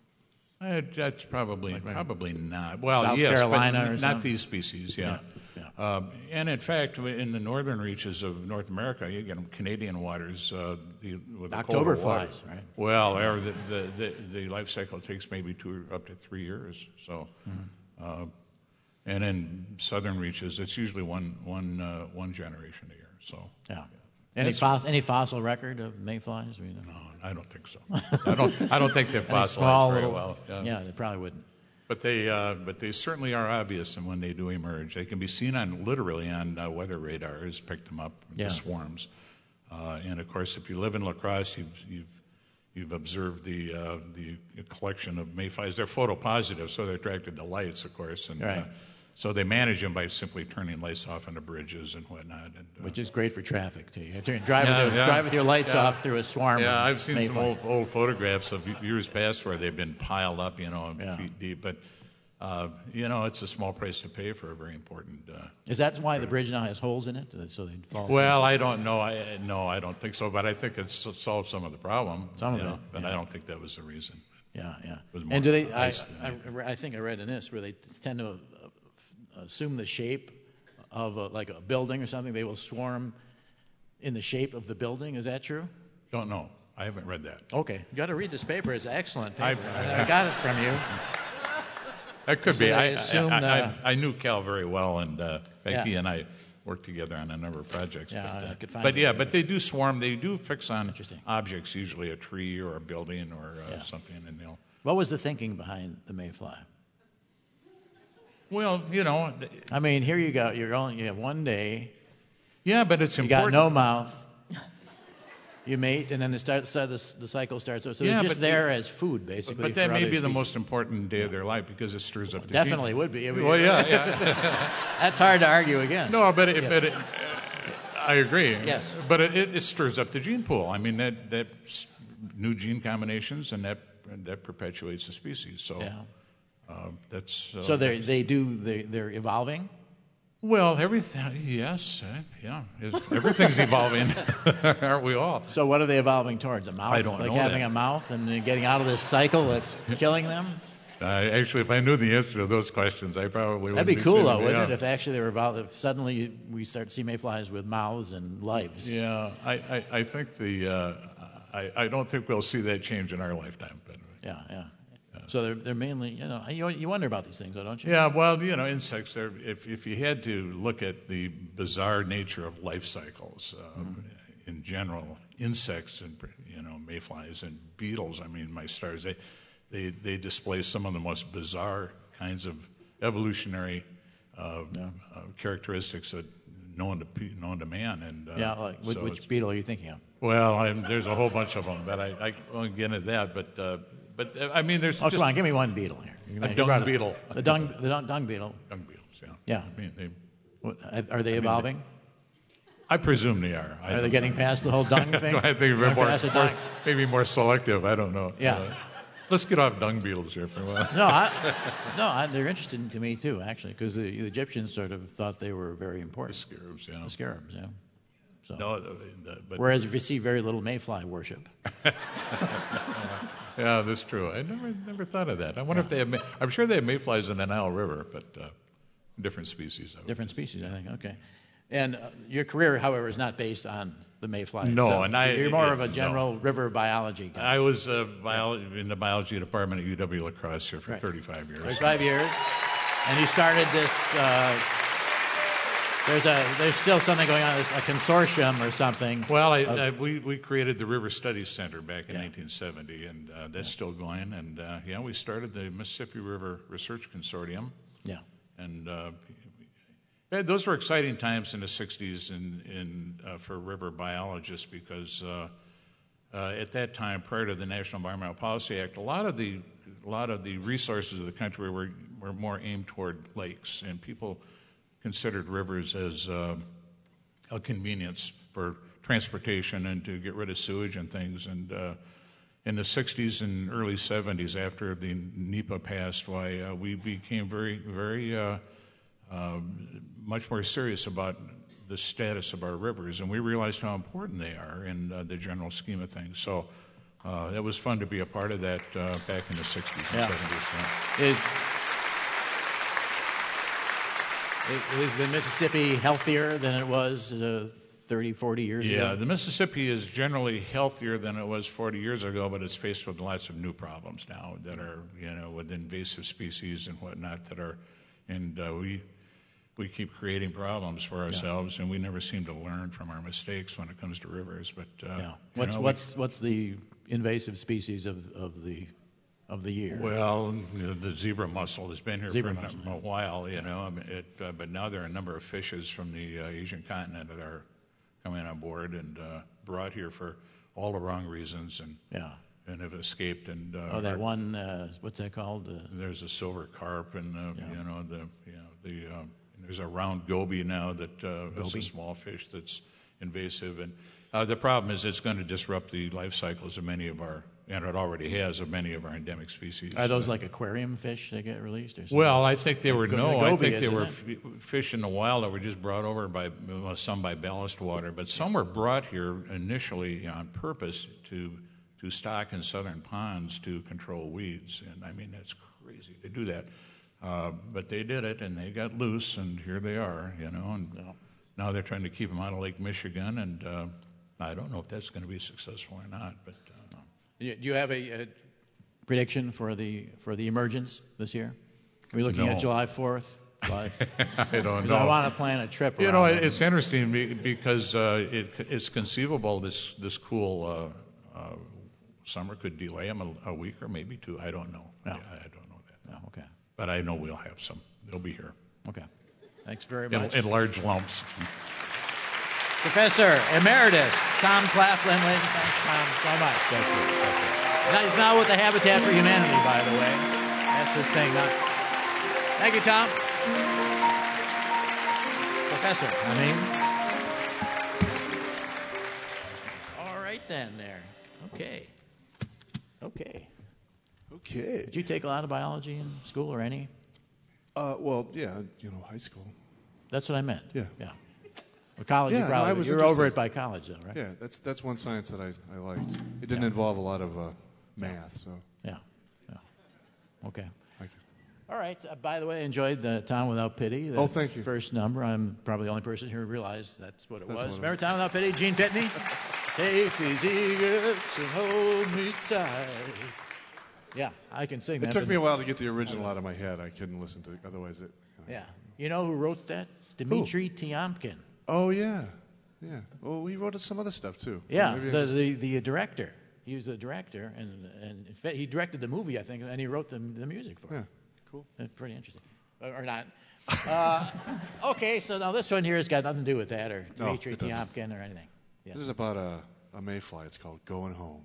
[SPEAKER 15] Uh, that's probably probably not. Well,
[SPEAKER 1] South
[SPEAKER 15] yes,
[SPEAKER 1] Carolina
[SPEAKER 15] but
[SPEAKER 1] or
[SPEAKER 15] n-
[SPEAKER 1] something?
[SPEAKER 15] not these species. Yeah.
[SPEAKER 1] Yeah,
[SPEAKER 15] Um, and in fact, in the northern reaches of North America, you get them Canadian waters uh, the, with the colder
[SPEAKER 1] Oktoberflies,
[SPEAKER 15] water.
[SPEAKER 1] right?
[SPEAKER 15] Well, or the, the, the, the life cycle takes maybe two up to three years. So,
[SPEAKER 1] Mm-hmm.
[SPEAKER 15] uh, and in southern reaches, it's usually one one uh, one generation a year. So,
[SPEAKER 1] Yeah. Any,
[SPEAKER 15] That's-
[SPEAKER 1] fos- any fossil record of mayflies? I mean,
[SPEAKER 15] no, I don't think so. I don't. I don't think they're
[SPEAKER 1] Any
[SPEAKER 15] fossilized
[SPEAKER 1] small
[SPEAKER 15] very
[SPEAKER 1] little-
[SPEAKER 15] well.
[SPEAKER 1] Yeah, they probably wouldn't.
[SPEAKER 15] But they, uh, but they certainly are obvious, and when they do emerge, they can be seen on literally on uh, weather radars. Pick them up,
[SPEAKER 1] Yeah.
[SPEAKER 15] the swarms, uh, and of course, if you live in La Crosse, you've you've, you've observed the uh, the collection of mayflies. They're photopositive, so they're attracted to lights, of course, and
[SPEAKER 1] Right.
[SPEAKER 15] uh, so they manage them by simply turning lights off on the bridges and whatnot. And, uh,
[SPEAKER 1] Which is great for traffic, too. You turn- drive,
[SPEAKER 15] Yeah,
[SPEAKER 1] with your,
[SPEAKER 15] yeah.
[SPEAKER 1] drive with your lights
[SPEAKER 15] Yeah.
[SPEAKER 1] off through a swarm.
[SPEAKER 15] Yeah,
[SPEAKER 1] of
[SPEAKER 15] I've seen some
[SPEAKER 1] mayflies.
[SPEAKER 15] old, old photographs of years past where they've been piled up, you know,
[SPEAKER 1] Yeah.
[SPEAKER 15] feet deep. But uh, you know, it's a small price to pay for a very important. Uh,
[SPEAKER 1] Is that why the bridge now has holes in it, so they fall?
[SPEAKER 15] well, I don't know. I, no, I don't think so. But I think it's solved some of the problem.
[SPEAKER 1] Some of
[SPEAKER 15] you
[SPEAKER 1] it,
[SPEAKER 15] know, but
[SPEAKER 1] yeah.
[SPEAKER 15] I don't think that was the reason.
[SPEAKER 1] Yeah, yeah.
[SPEAKER 15] It was more
[SPEAKER 1] And do they? I,
[SPEAKER 15] ice than
[SPEAKER 1] I,
[SPEAKER 15] anything.
[SPEAKER 1] I think I read in this where they tend to uh, assume the shape of a, like a building or something. They will swarm in the shape of the building. Is that true?
[SPEAKER 15] Don't know. I haven't read that.
[SPEAKER 1] Okay, you got to read this paper. It's excellent paper.
[SPEAKER 15] I-
[SPEAKER 1] I, I got it from you.
[SPEAKER 15] That could
[SPEAKER 1] So
[SPEAKER 15] be.
[SPEAKER 1] they
[SPEAKER 15] I,
[SPEAKER 1] assumed,
[SPEAKER 15] I, I,
[SPEAKER 1] uh,
[SPEAKER 15] I knew Cal very well, and uh, in fact,
[SPEAKER 1] Yeah.
[SPEAKER 15] he and I worked together on a number of projects.
[SPEAKER 1] Yeah,
[SPEAKER 15] but,
[SPEAKER 1] I
[SPEAKER 15] uh,
[SPEAKER 1] could find
[SPEAKER 15] but
[SPEAKER 1] it.
[SPEAKER 15] yeah, but they do swarm. They do fix on objects, usually a tree or a building or uh,
[SPEAKER 1] Yeah.
[SPEAKER 15] something, and they'll.
[SPEAKER 1] What was the thinking behind the Mayfly?
[SPEAKER 15] Well, you know.
[SPEAKER 1] I mean, here you go. You're only you have one day.
[SPEAKER 15] Yeah, but it's
[SPEAKER 1] you
[SPEAKER 15] important.
[SPEAKER 1] got no mouth. You mate, and then the, start, so the, the cycle starts. So
[SPEAKER 15] Yeah,
[SPEAKER 1] they're just
[SPEAKER 15] but
[SPEAKER 1] there
[SPEAKER 15] the-
[SPEAKER 1] as food, basically.
[SPEAKER 15] But that
[SPEAKER 1] for
[SPEAKER 15] may
[SPEAKER 1] other
[SPEAKER 15] be the
[SPEAKER 1] species.
[SPEAKER 15] most important day of their life because it stirs up the
[SPEAKER 1] Definitely
[SPEAKER 15] gene.
[SPEAKER 1] would be. I mean,
[SPEAKER 15] Well, yeah, yeah.
[SPEAKER 1] That's hard to argue against.
[SPEAKER 15] No, but it,
[SPEAKER 1] Yeah.
[SPEAKER 15] but it, uh, I agree.
[SPEAKER 1] Yes.
[SPEAKER 15] But it, it, it stirs up the gene pool. I mean, that that s- new gene combinations, and that that perpetuates the species. So
[SPEAKER 1] Yeah.
[SPEAKER 15] uh, that's uh,
[SPEAKER 1] So they they do they they're evolving.
[SPEAKER 15] well, everything. Yes, uh, yeah. Is- Everything's evolving, aren't we all?
[SPEAKER 1] So what are they evolving towards? A mouth?
[SPEAKER 15] I don't
[SPEAKER 1] like
[SPEAKER 15] know
[SPEAKER 1] having
[SPEAKER 15] that.
[SPEAKER 1] a mouth and then getting out of this cycle that's killing them.
[SPEAKER 15] Uh, actually, if I knew the answer to those questions, I probably
[SPEAKER 1] That'd
[SPEAKER 15] wouldn't
[SPEAKER 1] be cool,
[SPEAKER 15] sitting-
[SPEAKER 1] though, wouldn't
[SPEAKER 15] yeah.
[SPEAKER 1] it? If actually they were about, if suddenly we start to see mayflies with mouths and lives.
[SPEAKER 15] Yeah, I, I, I think the uh, I, I don't think we'll see that change in our lifetime. But
[SPEAKER 1] Yeah, yeah. So they're they're mainly, you know, you, you wonder about these things, though, don't you?
[SPEAKER 15] yeah, well, you know, insects. Are, if if you had to look at the bizarre nature of life cycles um, in general, insects and you know mayflies and beetles. I mean, my stars. They they they display some of the most bizarre kinds of evolutionary uh, uh, characteristics that known to pe- known to man. And uh,
[SPEAKER 1] Yeah, like which,
[SPEAKER 15] so
[SPEAKER 1] which
[SPEAKER 15] it's-
[SPEAKER 1] beetle are you thinking of?
[SPEAKER 15] Well, I'm, there's a whole bunch of them, but I, I won't get into that. But uh, but uh, I mean, there's
[SPEAKER 1] Oh,
[SPEAKER 15] just
[SPEAKER 1] come on, give me one beetle here. You
[SPEAKER 15] a
[SPEAKER 1] you
[SPEAKER 15] dung
[SPEAKER 1] brought it-
[SPEAKER 15] beetle.
[SPEAKER 1] The dung, the dung, dung beetle.
[SPEAKER 15] Dung beetles, yeah.
[SPEAKER 1] Yeah.
[SPEAKER 15] I mean, they,
[SPEAKER 1] What, are they
[SPEAKER 15] I mean,
[SPEAKER 1] evolving?
[SPEAKER 15] I presume they are. I
[SPEAKER 1] Are they
[SPEAKER 15] don't
[SPEAKER 1] getting
[SPEAKER 15] know.
[SPEAKER 1] past the whole dung thing?
[SPEAKER 15] I think they're
[SPEAKER 1] They're
[SPEAKER 15] more,
[SPEAKER 1] past the
[SPEAKER 15] more-
[SPEAKER 1] dung?
[SPEAKER 15] maybe more selective. I don't know.
[SPEAKER 1] Yeah.
[SPEAKER 15] Uh, let's get off dung beetles here for a while.
[SPEAKER 1] No, I, no, I, they're interesting to me too, actually, because the, the Egyptians sort of thought they were very important.
[SPEAKER 15] The scarabs, yeah.
[SPEAKER 1] The scarabs, yeah. So.
[SPEAKER 15] No, the, the, but
[SPEAKER 1] Whereas if you see very little mayfly worship.
[SPEAKER 15] yeah, that's true. I never never thought of that. I wonder if they have. May- I'm sure they have mayflies in the Nile River, but uh, different species. I would
[SPEAKER 1] Different species, I think. Okay. And uh, your career, however, is not based on the mayfly.
[SPEAKER 15] No,
[SPEAKER 1] itself.
[SPEAKER 15] and I-
[SPEAKER 1] You're more of a
[SPEAKER 15] no.
[SPEAKER 1] general river biology guy.
[SPEAKER 15] I was uh, bio- in the biology department at U W La Crosse here for
[SPEAKER 1] Right.
[SPEAKER 15] thirty-five years.
[SPEAKER 1] thirty-five years. And you started this. Uh, there's a there's still something going on, a consortium or something.
[SPEAKER 15] Well, I,
[SPEAKER 1] of-
[SPEAKER 15] I, we, we created the River Studies Center back in
[SPEAKER 1] Yeah.
[SPEAKER 15] nineteen seventy, and uh, that's still going. And uh, yeah, we started the Mississippi River Research Consortium.
[SPEAKER 1] Yeah.
[SPEAKER 15] And uh, yeah, those were exciting times in the sixties in, in, uh, for river biologists because uh, uh, at that time, prior to the National Environmental Policy Act, a lot of the a lot of the resources of the country were, were more aimed toward lakes, and people considered rivers as uh, a convenience for transportation and to get rid of sewage and things. And uh, in the sixties and early seventies, after the NEPA passed, why uh, we became very, very uh, uh, much more serious about the status of our rivers, and we realized how important they are in uh, the general scheme of things. So uh, it was fun to be a part of that uh, back in the sixties and
[SPEAKER 1] Yeah.
[SPEAKER 15] seventies. Yeah.
[SPEAKER 1] Is, is the Mississippi healthier than it was uh, thirty, forty years ago?
[SPEAKER 15] Yeah, the Mississippi is generally healthier than it was forty years ago, but it's faced with lots of new problems now that are, you know, with invasive species and whatnot that are, and uh, we we keep creating problems for ourselves, and we never seem to learn from our mistakes when it comes to rivers. But uh,
[SPEAKER 1] Yeah.
[SPEAKER 15] you
[SPEAKER 1] What's
[SPEAKER 15] know, we-
[SPEAKER 1] what's what's the invasive species of, of the of the year?
[SPEAKER 15] Well, you know, the zebra mussel has been here
[SPEAKER 1] Zebra
[SPEAKER 15] for a,
[SPEAKER 1] mussel,
[SPEAKER 15] a while, you know. I mean, it, uh, but now there are a number of fishes from the uh, Asian continent that are coming on board and uh, brought here for all the wrong reasons, and
[SPEAKER 1] Yeah.
[SPEAKER 15] and have escaped. And uh,
[SPEAKER 1] Oh, that
[SPEAKER 15] are-
[SPEAKER 1] one. Uh, what's that called? Uh,
[SPEAKER 15] There's a silver carp, and uh, you know the you know the um, there's a round goby now that uh, is
[SPEAKER 1] Goby?
[SPEAKER 15] a small fish that's invasive, and uh, the problem is it's going to disrupt the life cycles of many of our and it already has, of many of our endemic species.
[SPEAKER 1] Are those like aquarium fish that get released or something?
[SPEAKER 15] Well, I think they were,
[SPEAKER 1] Like
[SPEAKER 15] no,
[SPEAKER 1] goby,
[SPEAKER 15] I think they
[SPEAKER 1] isn't
[SPEAKER 15] were
[SPEAKER 1] it?
[SPEAKER 15] f- fish in the wild that were just brought over by, well, some by ballast water, but some were brought here initially on purpose to to stock in southern ponds to control weeds. And I mean, that's crazy to do that. Uh, but they did it, and they got loose, and here they are, you know, and
[SPEAKER 1] Yeah.
[SPEAKER 15] now they're trying to keep them out of Lake Michigan, and uh, I don't know if that's going to be successful or not, but... Uh,
[SPEAKER 1] Do you- do you have a, a prediction for the for the emergence this year? Are we looking
[SPEAKER 15] No.
[SPEAKER 1] at July fourth? July?
[SPEAKER 15] I don't
[SPEAKER 1] 'Cause
[SPEAKER 15] know.
[SPEAKER 1] I want to plan a trip.
[SPEAKER 15] You know,
[SPEAKER 1] around
[SPEAKER 15] it- it's interesting be- because uh, it, it's conceivable this this cool uh, uh, summer could delay them a, a week or maybe two. I don't know.
[SPEAKER 1] Yeah.
[SPEAKER 15] I, I don't know that.
[SPEAKER 1] Yeah, okay.
[SPEAKER 15] But I know we'll have some. They'll be here.
[SPEAKER 1] Okay. Thanks very
[SPEAKER 15] In,
[SPEAKER 1] much.
[SPEAKER 15] in large lumps.
[SPEAKER 1] Professor Emeritus Tom Claflin, ladies and gentlemen, Tom, so much. Thank you. Thank you. Now, he's now with the Habitat for Humanity, by the way. That's his thing. Now. Thank you, Tom. Professor, I mean. All right, then, there. Okay. Okay.
[SPEAKER 4] Okay.
[SPEAKER 1] Did you take a lot of biology in school or any?
[SPEAKER 4] Uh, well, yeah, you know, high school.
[SPEAKER 1] That's what I meant.
[SPEAKER 4] Yeah.
[SPEAKER 1] Yeah. Well, college,
[SPEAKER 4] Yeah,
[SPEAKER 1] you
[SPEAKER 4] no,
[SPEAKER 1] probably,
[SPEAKER 4] I was
[SPEAKER 1] you're over
[SPEAKER 4] interested.
[SPEAKER 1] it by college, though, right?
[SPEAKER 4] Yeah, that's that's one science that I, I liked. It didn't
[SPEAKER 1] Yeah.
[SPEAKER 4] involve a lot of uh, math, so.
[SPEAKER 1] Yeah. Yeah. Okay.
[SPEAKER 4] Thank you.
[SPEAKER 1] All right. Uh, by the way, I enjoyed the Town Without Pity. The
[SPEAKER 4] Oh, thank you.
[SPEAKER 1] First number. I'm probably the only person here who realized that's what it
[SPEAKER 4] That's
[SPEAKER 1] was.
[SPEAKER 4] what it
[SPEAKER 1] Remember
[SPEAKER 4] was.
[SPEAKER 1] Town Without Pity? Gene Pitney? Take these eagles and hold me tight. Yeah, I can sing that.
[SPEAKER 4] It took
[SPEAKER 1] but-
[SPEAKER 4] me a while to get the original out of my head. I couldn't listen to it, otherwise it.
[SPEAKER 1] Yeah. You know who wrote that? Dmitri Tiomkin.
[SPEAKER 4] Oh yeah, yeah. Well, he wrote some other stuff too.
[SPEAKER 1] Yeah,
[SPEAKER 4] Maybe I
[SPEAKER 1] the,
[SPEAKER 4] just-
[SPEAKER 1] the the director. He was the director, and and in fact, he directed the movie, I think, and he wrote the the music for it.
[SPEAKER 4] Yeah, cool.
[SPEAKER 1] That's pretty interesting, or, or not. Uh, okay, so now this one here has got nothing to do with that, or
[SPEAKER 4] No,
[SPEAKER 1] Dmitri
[SPEAKER 4] it doesn't.
[SPEAKER 1] Tiomkin, or anything. Yes.
[SPEAKER 4] This is about a, a mayfly. It's called Going Home.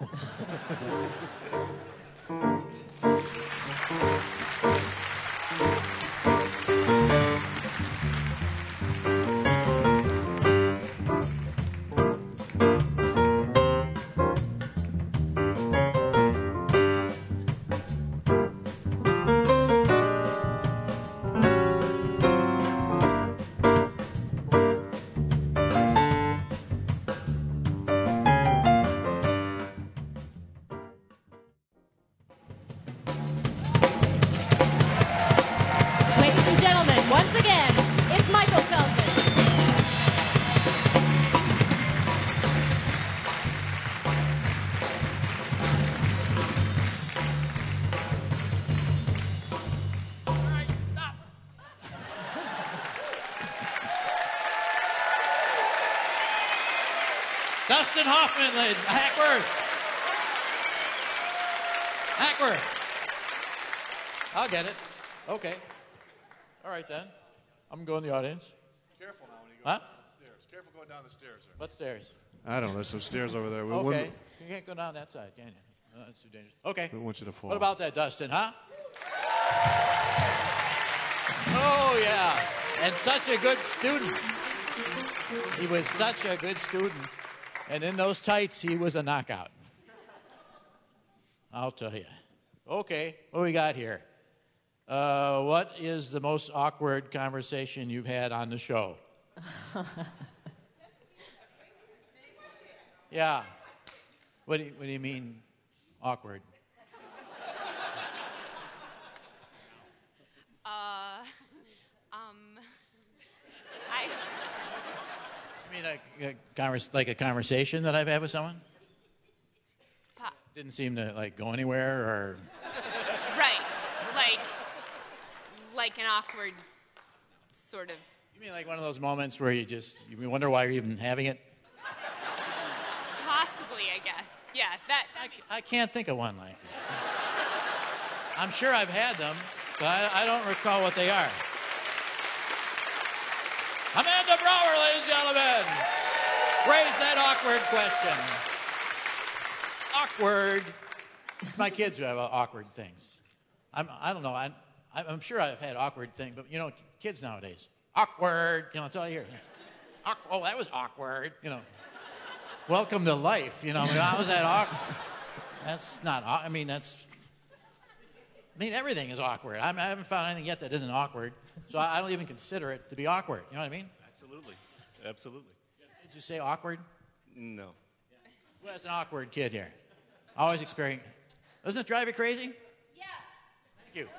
[SPEAKER 2] Ladies and gentlemen, once again, it's Michael Feldman.
[SPEAKER 1] Dustin Hoffman, ladies. Hackworth. Hackworth. I'll get it. Okay. All right, then. I'm going to go in the audience.
[SPEAKER 4] Careful now when you
[SPEAKER 1] go Huh?
[SPEAKER 4] down the stairs. Careful going down the stairs. Sir.
[SPEAKER 1] What stairs?
[SPEAKER 4] I don't know. There's some stairs over there. We
[SPEAKER 1] Okay.
[SPEAKER 4] wouldn't-
[SPEAKER 1] You can't go down that side, can you? No, that's too dangerous. Okay.
[SPEAKER 4] We want you to fall.
[SPEAKER 1] What about that, Dustin, huh? Oh, yeah. And such a good student. He was such a good student. And in those tights, he was a knockout. I'll tell you. Okay, what we got here? Uh, what is the most awkward conversation you've had on the show? Yeah. What do you, what do you mean awkward?
[SPEAKER 16] Uh, um, I.
[SPEAKER 1] You mean a, a convers- like a conversation that I've had with someone?
[SPEAKER 16] Pa-
[SPEAKER 1] Didn't seem to like go anywhere, or
[SPEAKER 16] right, like, like an awkward sort of.
[SPEAKER 1] you mean like one of those moments where you just you wonder why you're even having it?
[SPEAKER 16] Possibly, I guess. Yeah, that. that
[SPEAKER 1] I can't think of one like that. I'm sure I've had them, but I, I don't recall what they are. Amanda Brower, ladies and gentlemen, raise that awkward question. Awkward. It's my kids who have uh, awkward things. I'm, I don't know. I, I'm sure I've had awkward things, but you know, kids nowadays, awkward. You know, that's all you hear. Awk- oh, that was awkward. You know, welcome to life. You know, how was that awkward? That's not, I mean, that's, I mean, everything is awkward. I, I haven't found anything yet that isn't awkward, so I, I don't even consider it to be awkward. You know what I mean?
[SPEAKER 17] Absolutely. Absolutely.
[SPEAKER 1] Did you say awkward?
[SPEAKER 17] No.
[SPEAKER 1] Who has an awkward kid here? Always experiencing. Doesn't it drive you crazy?
[SPEAKER 16] Yes.
[SPEAKER 1] Thank you.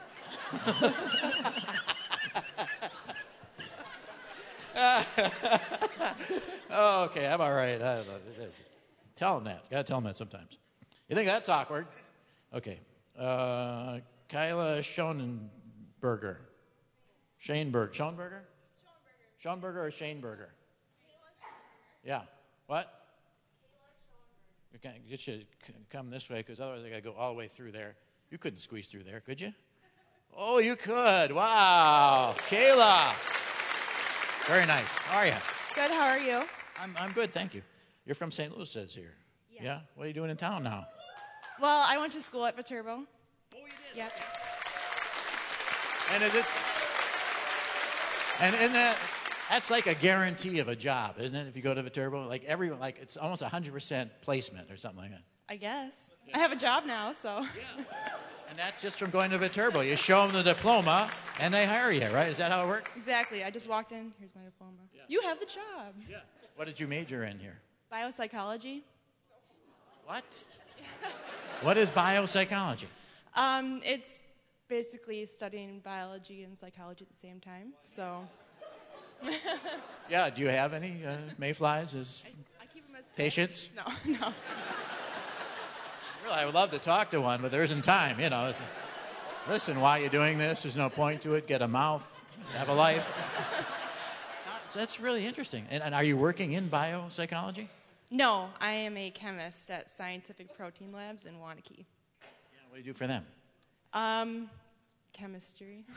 [SPEAKER 1] Oh, okay, I'm all right. I, I, tell him that. Got to tell him that sometimes. You think that's awkward? Okay. Uh, Kyla Schonenberger. Shaneberg. Schoenberger? Schoenberger or Shaneberger? Yeah. What? You can't get you to come this way because otherwise I got to go all the way through there. You couldn't squeeze through there, could you? Oh, you could. Wow. Kayla. Very nice. How are you?
[SPEAKER 18] Good. How are you?
[SPEAKER 1] I'm I'm good, thank you. You're from Saint Louis, says here.
[SPEAKER 18] Yeah.
[SPEAKER 1] Yeah? What are you doing in town now?
[SPEAKER 18] Well, I went to school at Viterbo. Oh, you did? Yep.
[SPEAKER 1] And is it? And in that, that's like a guarantee of a job, isn't it? If you go to Viterbo, like everyone, like it's almost a hundred percent placement or something like that.
[SPEAKER 18] I guess. I have a job now, so.
[SPEAKER 1] Yeah. And that's just from going to Viterbo. You show them the diploma, and they hire you, right? Is that how it works?
[SPEAKER 18] Exactly. I just walked in. Here's my diploma. Yeah. You have the job.
[SPEAKER 1] Yeah. What did you major in here?
[SPEAKER 18] Biopsychology.
[SPEAKER 1] What? What is biopsychology?
[SPEAKER 18] Um, it's basically studying biology and psychology at the same time. So.
[SPEAKER 1] Yeah. Do you have any uh, mayflies as
[SPEAKER 18] I, I keep them as
[SPEAKER 1] patients?
[SPEAKER 18] No, no.
[SPEAKER 1] Really, I would love to talk to one, but there isn't time. You know. It's, listen, why are you doing this? There's no point to it. Get a mouth. Have a life. That's really interesting. And, and are you working in biopsychology?
[SPEAKER 18] No, I am a chemist at Scientific Protein Labs in Wanakee.
[SPEAKER 1] Yeah, what do you do for them?
[SPEAKER 18] Um, chemistry.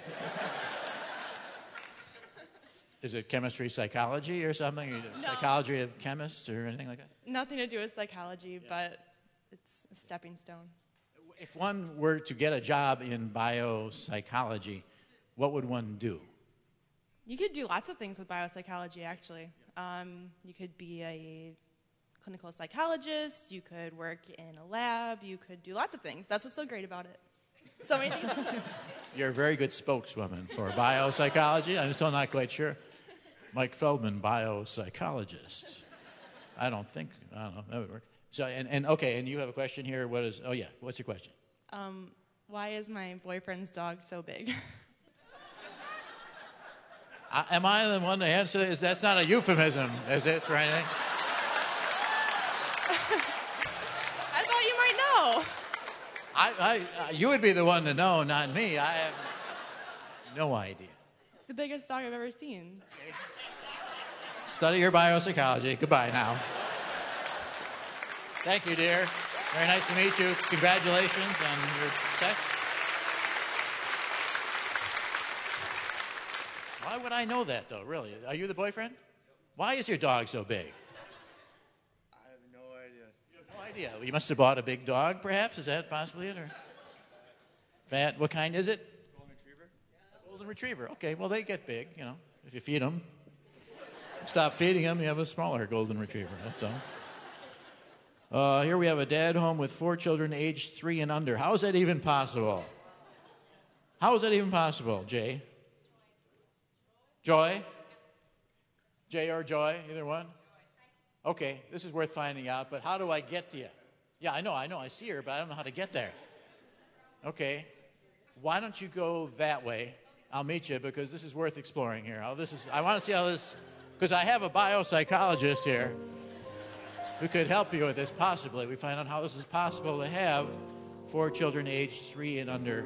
[SPEAKER 1] Is it chemistry psychology or something? Or
[SPEAKER 18] No.
[SPEAKER 1] Psychology of chemists or anything like that?
[SPEAKER 18] Nothing to do with psychology, but it's a stepping stone.
[SPEAKER 1] If one were to get a job in biopsychology, what would one do?
[SPEAKER 18] You could do lots of things with biopsychology, actually. Um, you could be a clinical psychologist. You could work in a lab. You could do lots of things. That's what's so great about it. So many things.
[SPEAKER 1] You're a very good spokeswoman for biopsychology. I'm still not quite sure. Mike Feldman, biopsychologist. I don't think, I don't know, that would work. So, and, and okay, and you have a question here. What is, oh yeah, what's your question?
[SPEAKER 18] Um, why is my boyfriend's dog so big?
[SPEAKER 1] I, am I the one to answer this? That's not a euphemism, is it, for anything?
[SPEAKER 18] I thought you might know.
[SPEAKER 1] I, I, uh, you would be the one to know, not me. I have no idea.
[SPEAKER 18] It's the biggest dog I've ever seen.
[SPEAKER 1] Study your biopsychology. Goodbye now. Thank you, dear. Very nice to meet you. Congratulations on your sex. Why would I know that, though, really? Are you the boyfriend? Why is your dog so big?
[SPEAKER 7] I have no idea.
[SPEAKER 1] You have no idea. Well, you must have bought a big dog, perhaps? Is that possibly it? Or fat? What kind is it?
[SPEAKER 7] Golden Retriever.
[SPEAKER 1] Golden Retriever. Okay, well, they get big, you know, if you feed them. Stop feeding them, you have a smaller Golden Retriever, that's all. Uh, here we have a dad home with four children aged three and under. How is that even possible? How is that even possible, Jay? Joy? Jay or Joy, either one? Okay, this is worth finding out, but how do I get to you? Yeah, I know, I know, I see her, but I don't know how to get there. Okay, why don't you go that way? I'll meet you because this is worth exploring here. How this is, I want to see how this, because I have a biopsychologist here who could help you with this possibly. We find out how this is possible to have four children aged three and under.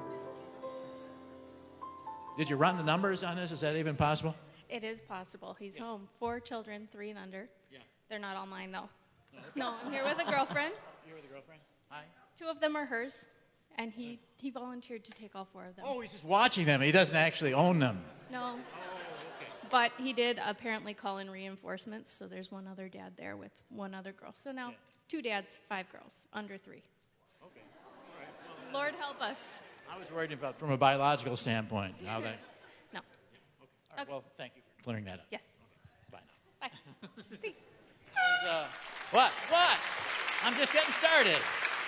[SPEAKER 1] Did you run the numbers on this? Is that even possible?
[SPEAKER 19] It is possible. He's
[SPEAKER 1] Yeah.
[SPEAKER 19] home. Four children, three and under.
[SPEAKER 1] Yeah.
[SPEAKER 19] They're not all mine, though.
[SPEAKER 1] No, okay.
[SPEAKER 19] No, I'm here with a girlfriend.
[SPEAKER 1] You're with a girlfriend? Hi.
[SPEAKER 19] Two of them are hers, and he, he volunteered to take all four of them.
[SPEAKER 1] Oh, he's just watching them. He doesn't actually own them.
[SPEAKER 19] No.
[SPEAKER 1] Oh, okay.
[SPEAKER 19] But he did apparently call in reinforcements, so there's one other dad there with one other girl. So now,
[SPEAKER 1] Yeah.
[SPEAKER 19] two dads, five girls, under three.
[SPEAKER 1] Okay. All right. Well,
[SPEAKER 19] Lord help us.
[SPEAKER 1] I was worried about from a biological standpoint. How they...
[SPEAKER 19] No.
[SPEAKER 1] Okay. All right. Well, thank you for clearing that up.
[SPEAKER 19] Yes.
[SPEAKER 1] Bye now.
[SPEAKER 19] Bye.
[SPEAKER 1] Uh, what? What? I'm just getting started.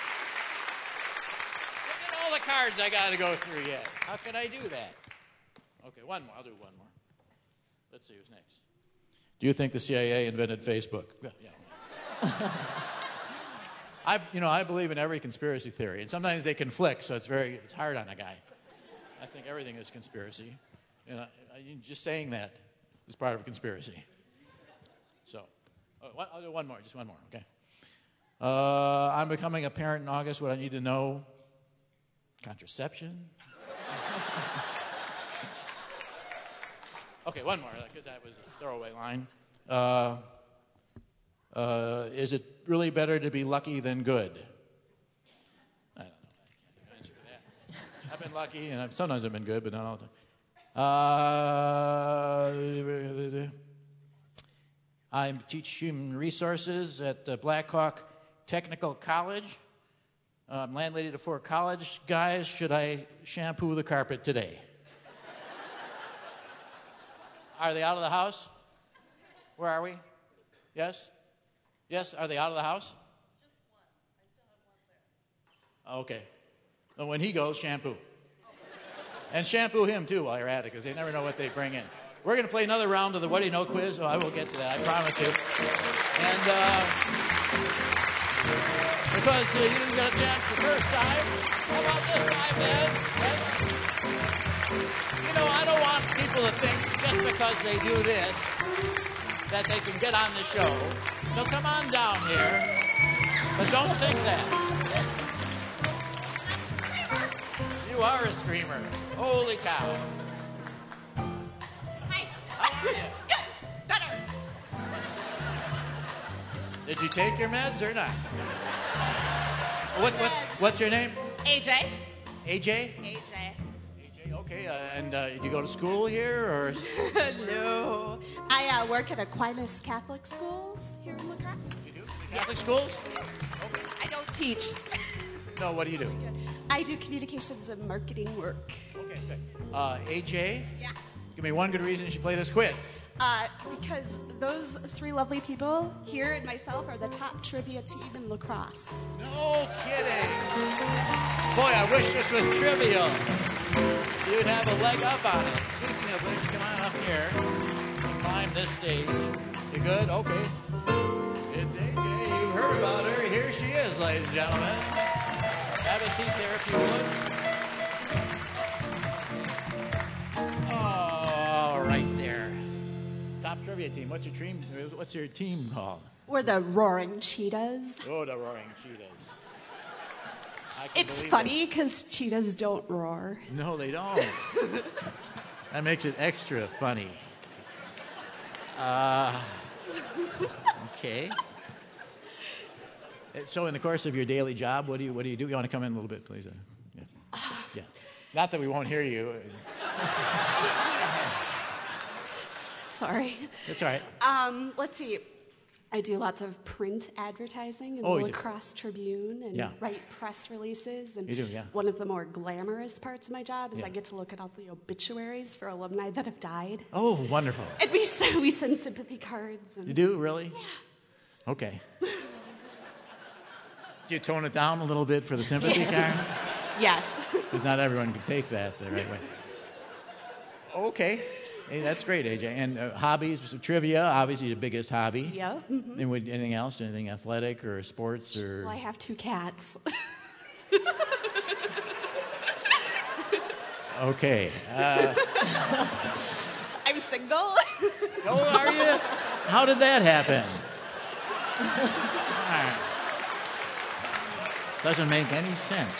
[SPEAKER 1] the cards I got to go through yet. How can I do that? Okay, one more. I'll do one more. Let's see who's next. Do you think the C I A invented Facebook? Yeah. yeah. I, you know, I believe in every conspiracy theory, and sometimes they conflict, so it's very, it's hard on a guy. I think everything is conspiracy, and I, I, just saying that is part of a conspiracy. So, uh, one, I'll do one more, just one more, okay? Uh, I'm becoming a parent in August. What I need to know: contraception. Okay, one more, because that was a throwaway line. Uh, uh, is it really better to be lucky than good? I don't know. I can't answer that. I've been lucky, and I've, sometimes I've been good, but not all the time. Uh, I teach human resources at uh, Blackhawk Technical College. I'm landlady to four college guys. Should I shampoo the carpet today? Are they out of the house? Where are we? Yes? Yes? Are they out of the house? Okay. Well, when he goes, shampoo. And shampoo him, too, while you're at it, because they never know what they bring in. We're going to play another round of the What Do You Know quiz. Oh, I will get to that, I promise you. And uh, because uh, you didn't get a chance the first time, how about this time, man? And, you know, I don't want people to think just because they do this that they can get on the show. So come on down here, but don't think that. You are a screamer. Holy cow.
[SPEAKER 16] Hi.
[SPEAKER 1] How are you?
[SPEAKER 16] Good. Better.
[SPEAKER 1] Did you take your meds or not? What, what, what's your name?
[SPEAKER 16] A J.
[SPEAKER 1] A J?
[SPEAKER 16] A J.
[SPEAKER 1] Okay, uh, and uh, do you go to school here, or?
[SPEAKER 20] No. I uh, work at Aquinas Catholic Schools here in La Crosse.
[SPEAKER 1] You do? Catholic schools?
[SPEAKER 20] Okay. I don't teach.
[SPEAKER 1] No, what do you do?
[SPEAKER 20] I do communications and marketing work.
[SPEAKER 1] Okay, good. Uh, A J?
[SPEAKER 20] Yeah.
[SPEAKER 1] Give me one good reason you should play this quiz.
[SPEAKER 20] Uh, because those three lovely people here and myself are the top trivia team in La Crosse.
[SPEAKER 1] No kidding. Boy, I wish this was trivial. You'd have a leg up on it. Speaking of which, come on up here and climb this stage. You good? Okay. It's A J. You heard about her. Here she is, ladies and gentlemen. Have a seat there if you would. Oh, right there. Top trivia team. What's your team? What's your team called?
[SPEAKER 20] We're the Roaring Cheetahs.
[SPEAKER 1] Oh, the Roaring Cheetahs.
[SPEAKER 20] It's funny because cheetahs don't roar.
[SPEAKER 1] No, they don't. That makes it extra funny. Uh, okay. So, in the course of your daily job, what do you what do you do? You want to come in a little bit, please? Uh, yeah. yeah. Not that we won't hear you.
[SPEAKER 20] Sorry.
[SPEAKER 1] That's all right.
[SPEAKER 20] Um, let's see. I do lots of print advertising in
[SPEAKER 1] Oh,
[SPEAKER 20] the
[SPEAKER 1] you
[SPEAKER 20] La
[SPEAKER 1] do.
[SPEAKER 20] Crosse Tribune and
[SPEAKER 1] Yeah.
[SPEAKER 20] write press releases. And
[SPEAKER 1] You do, yeah.
[SPEAKER 20] one of the more glamorous parts of my job is
[SPEAKER 1] Yeah.
[SPEAKER 20] I get to look at all the obituaries for alumni that have died.
[SPEAKER 1] Oh, wonderful.
[SPEAKER 20] And we, so we send sympathy cards. And
[SPEAKER 1] You do, really? Yeah. Okay. Do you tone it down a little bit for the sympathy
[SPEAKER 20] Yeah.
[SPEAKER 1] card?
[SPEAKER 20] Yes.
[SPEAKER 1] Because not everyone can take that the right way. Okay. Hey, that's great, A J. And uh, hobbies, so trivia, obviously the biggest hobby.
[SPEAKER 20] Yeah. Mm-hmm.
[SPEAKER 1] And would, anything else? Anything athletic or sports or?
[SPEAKER 20] Well, I have two cats.
[SPEAKER 1] Okay. Uh,
[SPEAKER 20] I'm single.
[SPEAKER 1] oh, are you? How did that happen? All right. Doesn't make any sense.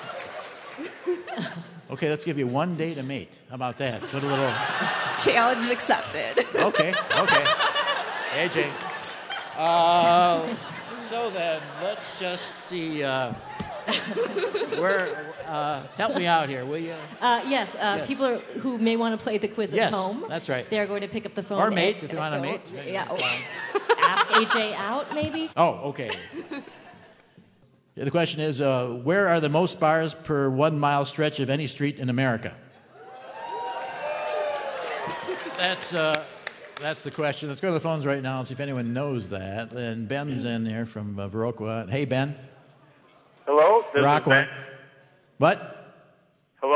[SPEAKER 1] Okay, let's give you one day to mate. How about that? Put a little.
[SPEAKER 20] Challenge accepted.
[SPEAKER 1] Okay, okay. A J. Uh, so then, let's just see. Uh, where? Uh, help me out here, will you?
[SPEAKER 2] Uh, yes, uh,
[SPEAKER 1] Yes.
[SPEAKER 2] people are, who may want to play the quiz
[SPEAKER 1] Yes,
[SPEAKER 2] at home.
[SPEAKER 1] that's right.
[SPEAKER 2] They're going to pick up the phone.
[SPEAKER 1] Or mate,
[SPEAKER 2] and-
[SPEAKER 1] if you want to
[SPEAKER 2] oh,
[SPEAKER 1] mate.
[SPEAKER 2] Yeah. oh. Ask A J out, maybe.
[SPEAKER 1] Oh, okay. The question is, uh, where are the most bars per one mile stretch of any street in America? That's uh, that's the question. Let's go to the phones right now and see if anyone knows that. And Ben's in here from uh, Viroqua. Hey, Ben.
[SPEAKER 12] Hello, this is
[SPEAKER 1] Viroqua.
[SPEAKER 12] Ben.
[SPEAKER 1] What?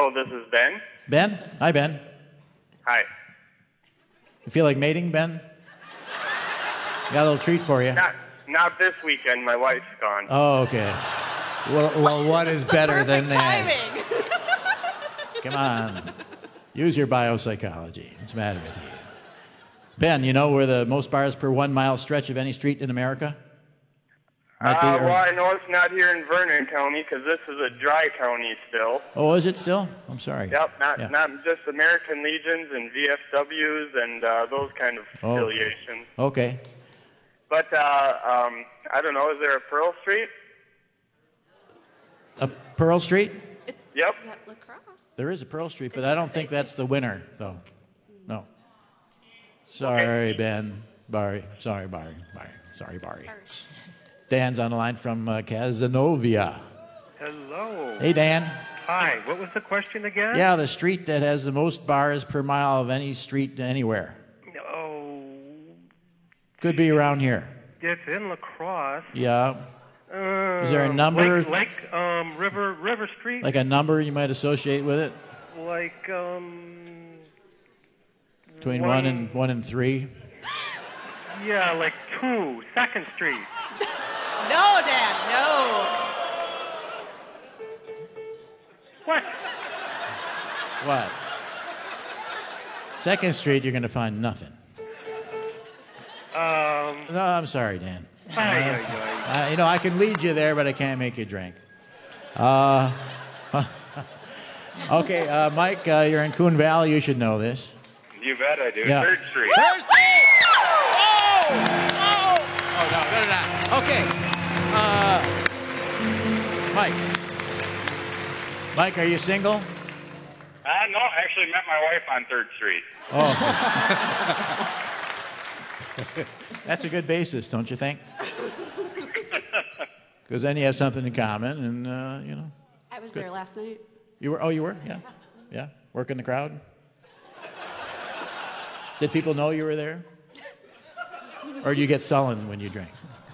[SPEAKER 12] Hello, this is Ben.
[SPEAKER 1] Ben? Hi, Ben.
[SPEAKER 12] Hi.
[SPEAKER 1] You feel like mating, Ben? Got a little treat for you.
[SPEAKER 12] Not, not this weekend. My wife's gone.
[SPEAKER 1] Oh, okay. Well, well what is better than that?
[SPEAKER 10] Timing.
[SPEAKER 1] Come on. Use your biopsychology. What's the matter with you? Ben, you know we're the most bars per one mile stretch of any street in America? Might be,
[SPEAKER 12] Uh,
[SPEAKER 1] or-
[SPEAKER 12] well, I know it's not here in Vernon County because this is a dry county still.
[SPEAKER 1] Oh, is it still? I'm sorry.
[SPEAKER 12] Yep, not
[SPEAKER 1] Yeah.
[SPEAKER 12] not just American Legions and V F Ws and uh, those kind of
[SPEAKER 1] Oh.
[SPEAKER 12] affiliations.
[SPEAKER 1] Okay.
[SPEAKER 12] But uh, um, I don't know. Is there a Pearl Street?
[SPEAKER 1] A Pearl Street?
[SPEAKER 12] Yep.
[SPEAKER 1] There is a Pearl Street, but I don't think that's the winner, though. No. Sorry, Ben. Barry. Sorry, Barry. Barry. Sorry, Barry. Dan's on the line from uh, Cazenovia.
[SPEAKER 21] Hello.
[SPEAKER 1] Hey, Dan.
[SPEAKER 21] Hi. What was the question again?
[SPEAKER 1] Yeah, the street that has the most bars per mile of any street anywhere.
[SPEAKER 21] Oh,
[SPEAKER 1] Could be around here.
[SPEAKER 21] it's in La Crosse.
[SPEAKER 1] Yeah.
[SPEAKER 21] Uh,
[SPEAKER 1] Is there a number?
[SPEAKER 21] Like, like um, River River Street.
[SPEAKER 1] Like a number you might associate with it?
[SPEAKER 21] Like um.
[SPEAKER 1] Between one,
[SPEAKER 21] One-
[SPEAKER 1] and one and three?
[SPEAKER 21] Yeah, like two Second Street.
[SPEAKER 10] No, Dad, no.
[SPEAKER 21] What?
[SPEAKER 1] What? Second Street, you're going to find nothing.
[SPEAKER 21] Um.
[SPEAKER 1] No, I'm sorry, Dan.
[SPEAKER 21] Ay,
[SPEAKER 1] Uh,
[SPEAKER 21] ay,
[SPEAKER 1] uh, you know, I can lead you there, but I can't make you drink. Uh, okay, uh, Mike, uh, you're in Coon Valley. You should know this.
[SPEAKER 12] You bet I do.
[SPEAKER 1] Yeah.
[SPEAKER 12] Third Street.
[SPEAKER 1] Third Street! Oh! Oh! Oh, no, no, no, no. Okay. Uh, Mike. Mike, are you single?
[SPEAKER 12] Uh, no, I actually met my wife on Third Street.
[SPEAKER 1] Oh. That's a good basis, don't you think? Because then you have something in common, and, uh, you know.
[SPEAKER 20] I was
[SPEAKER 1] Good.
[SPEAKER 20] there last night.
[SPEAKER 1] You were? Oh, you were? Yeah. Yeah. Working the crowd? Did people know you were there? Or do you get sullen when you drink?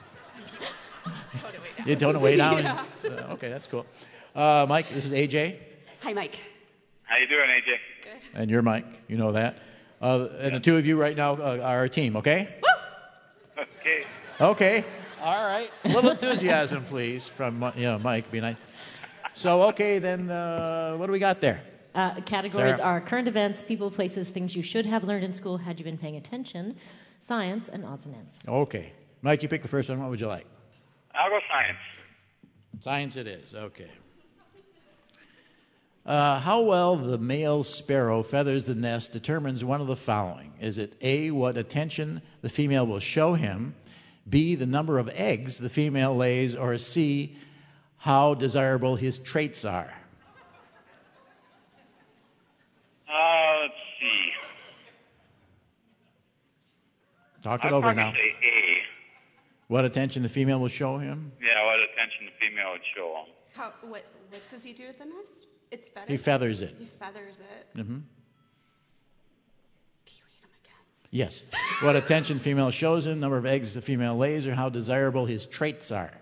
[SPEAKER 1] You tone it way down?
[SPEAKER 20] Yeah.
[SPEAKER 1] Uh, okay, that's cool. Uh, Mike, this is A J.
[SPEAKER 20] Hi, Mike.
[SPEAKER 12] How you doing, A J?
[SPEAKER 20] Good.
[SPEAKER 1] And you're Mike. You know that. Uh, and the two of you right now uh, are a team, okay?
[SPEAKER 12] Okay.
[SPEAKER 1] Okay. All right. A little enthusiasm, please, from uh, you know, Mike. Be nice. So, okay, then uh, what do we got there?
[SPEAKER 2] Uh, categories
[SPEAKER 1] Sarah?
[SPEAKER 2] are current events, people, places, things you should have learned in school had you been paying attention, science, and odds and ends.
[SPEAKER 1] Okay. Mike, you pick the first one. What would you like?
[SPEAKER 12] I'll go science.
[SPEAKER 1] Science it is. Okay. Uh, how well the male sparrow feathers the nest determines one of the following. Is it A, what attention the female will show him, B, the number of eggs the female lays, or C, how desirable his traits are?
[SPEAKER 12] Uh, let's see.
[SPEAKER 1] Talk it
[SPEAKER 12] I'd
[SPEAKER 1] over
[SPEAKER 12] probably
[SPEAKER 1] now.
[SPEAKER 12] say A.
[SPEAKER 1] What attention the female will show him?
[SPEAKER 12] Yeah, what attention the female would show him.
[SPEAKER 20] How, what, what does he do with the nest? It's better.
[SPEAKER 1] He feathers it.
[SPEAKER 20] He feathers it.
[SPEAKER 1] Mm-hmm. Yes. What attention female shows him, number of eggs the female lays, or how desirable his traits are.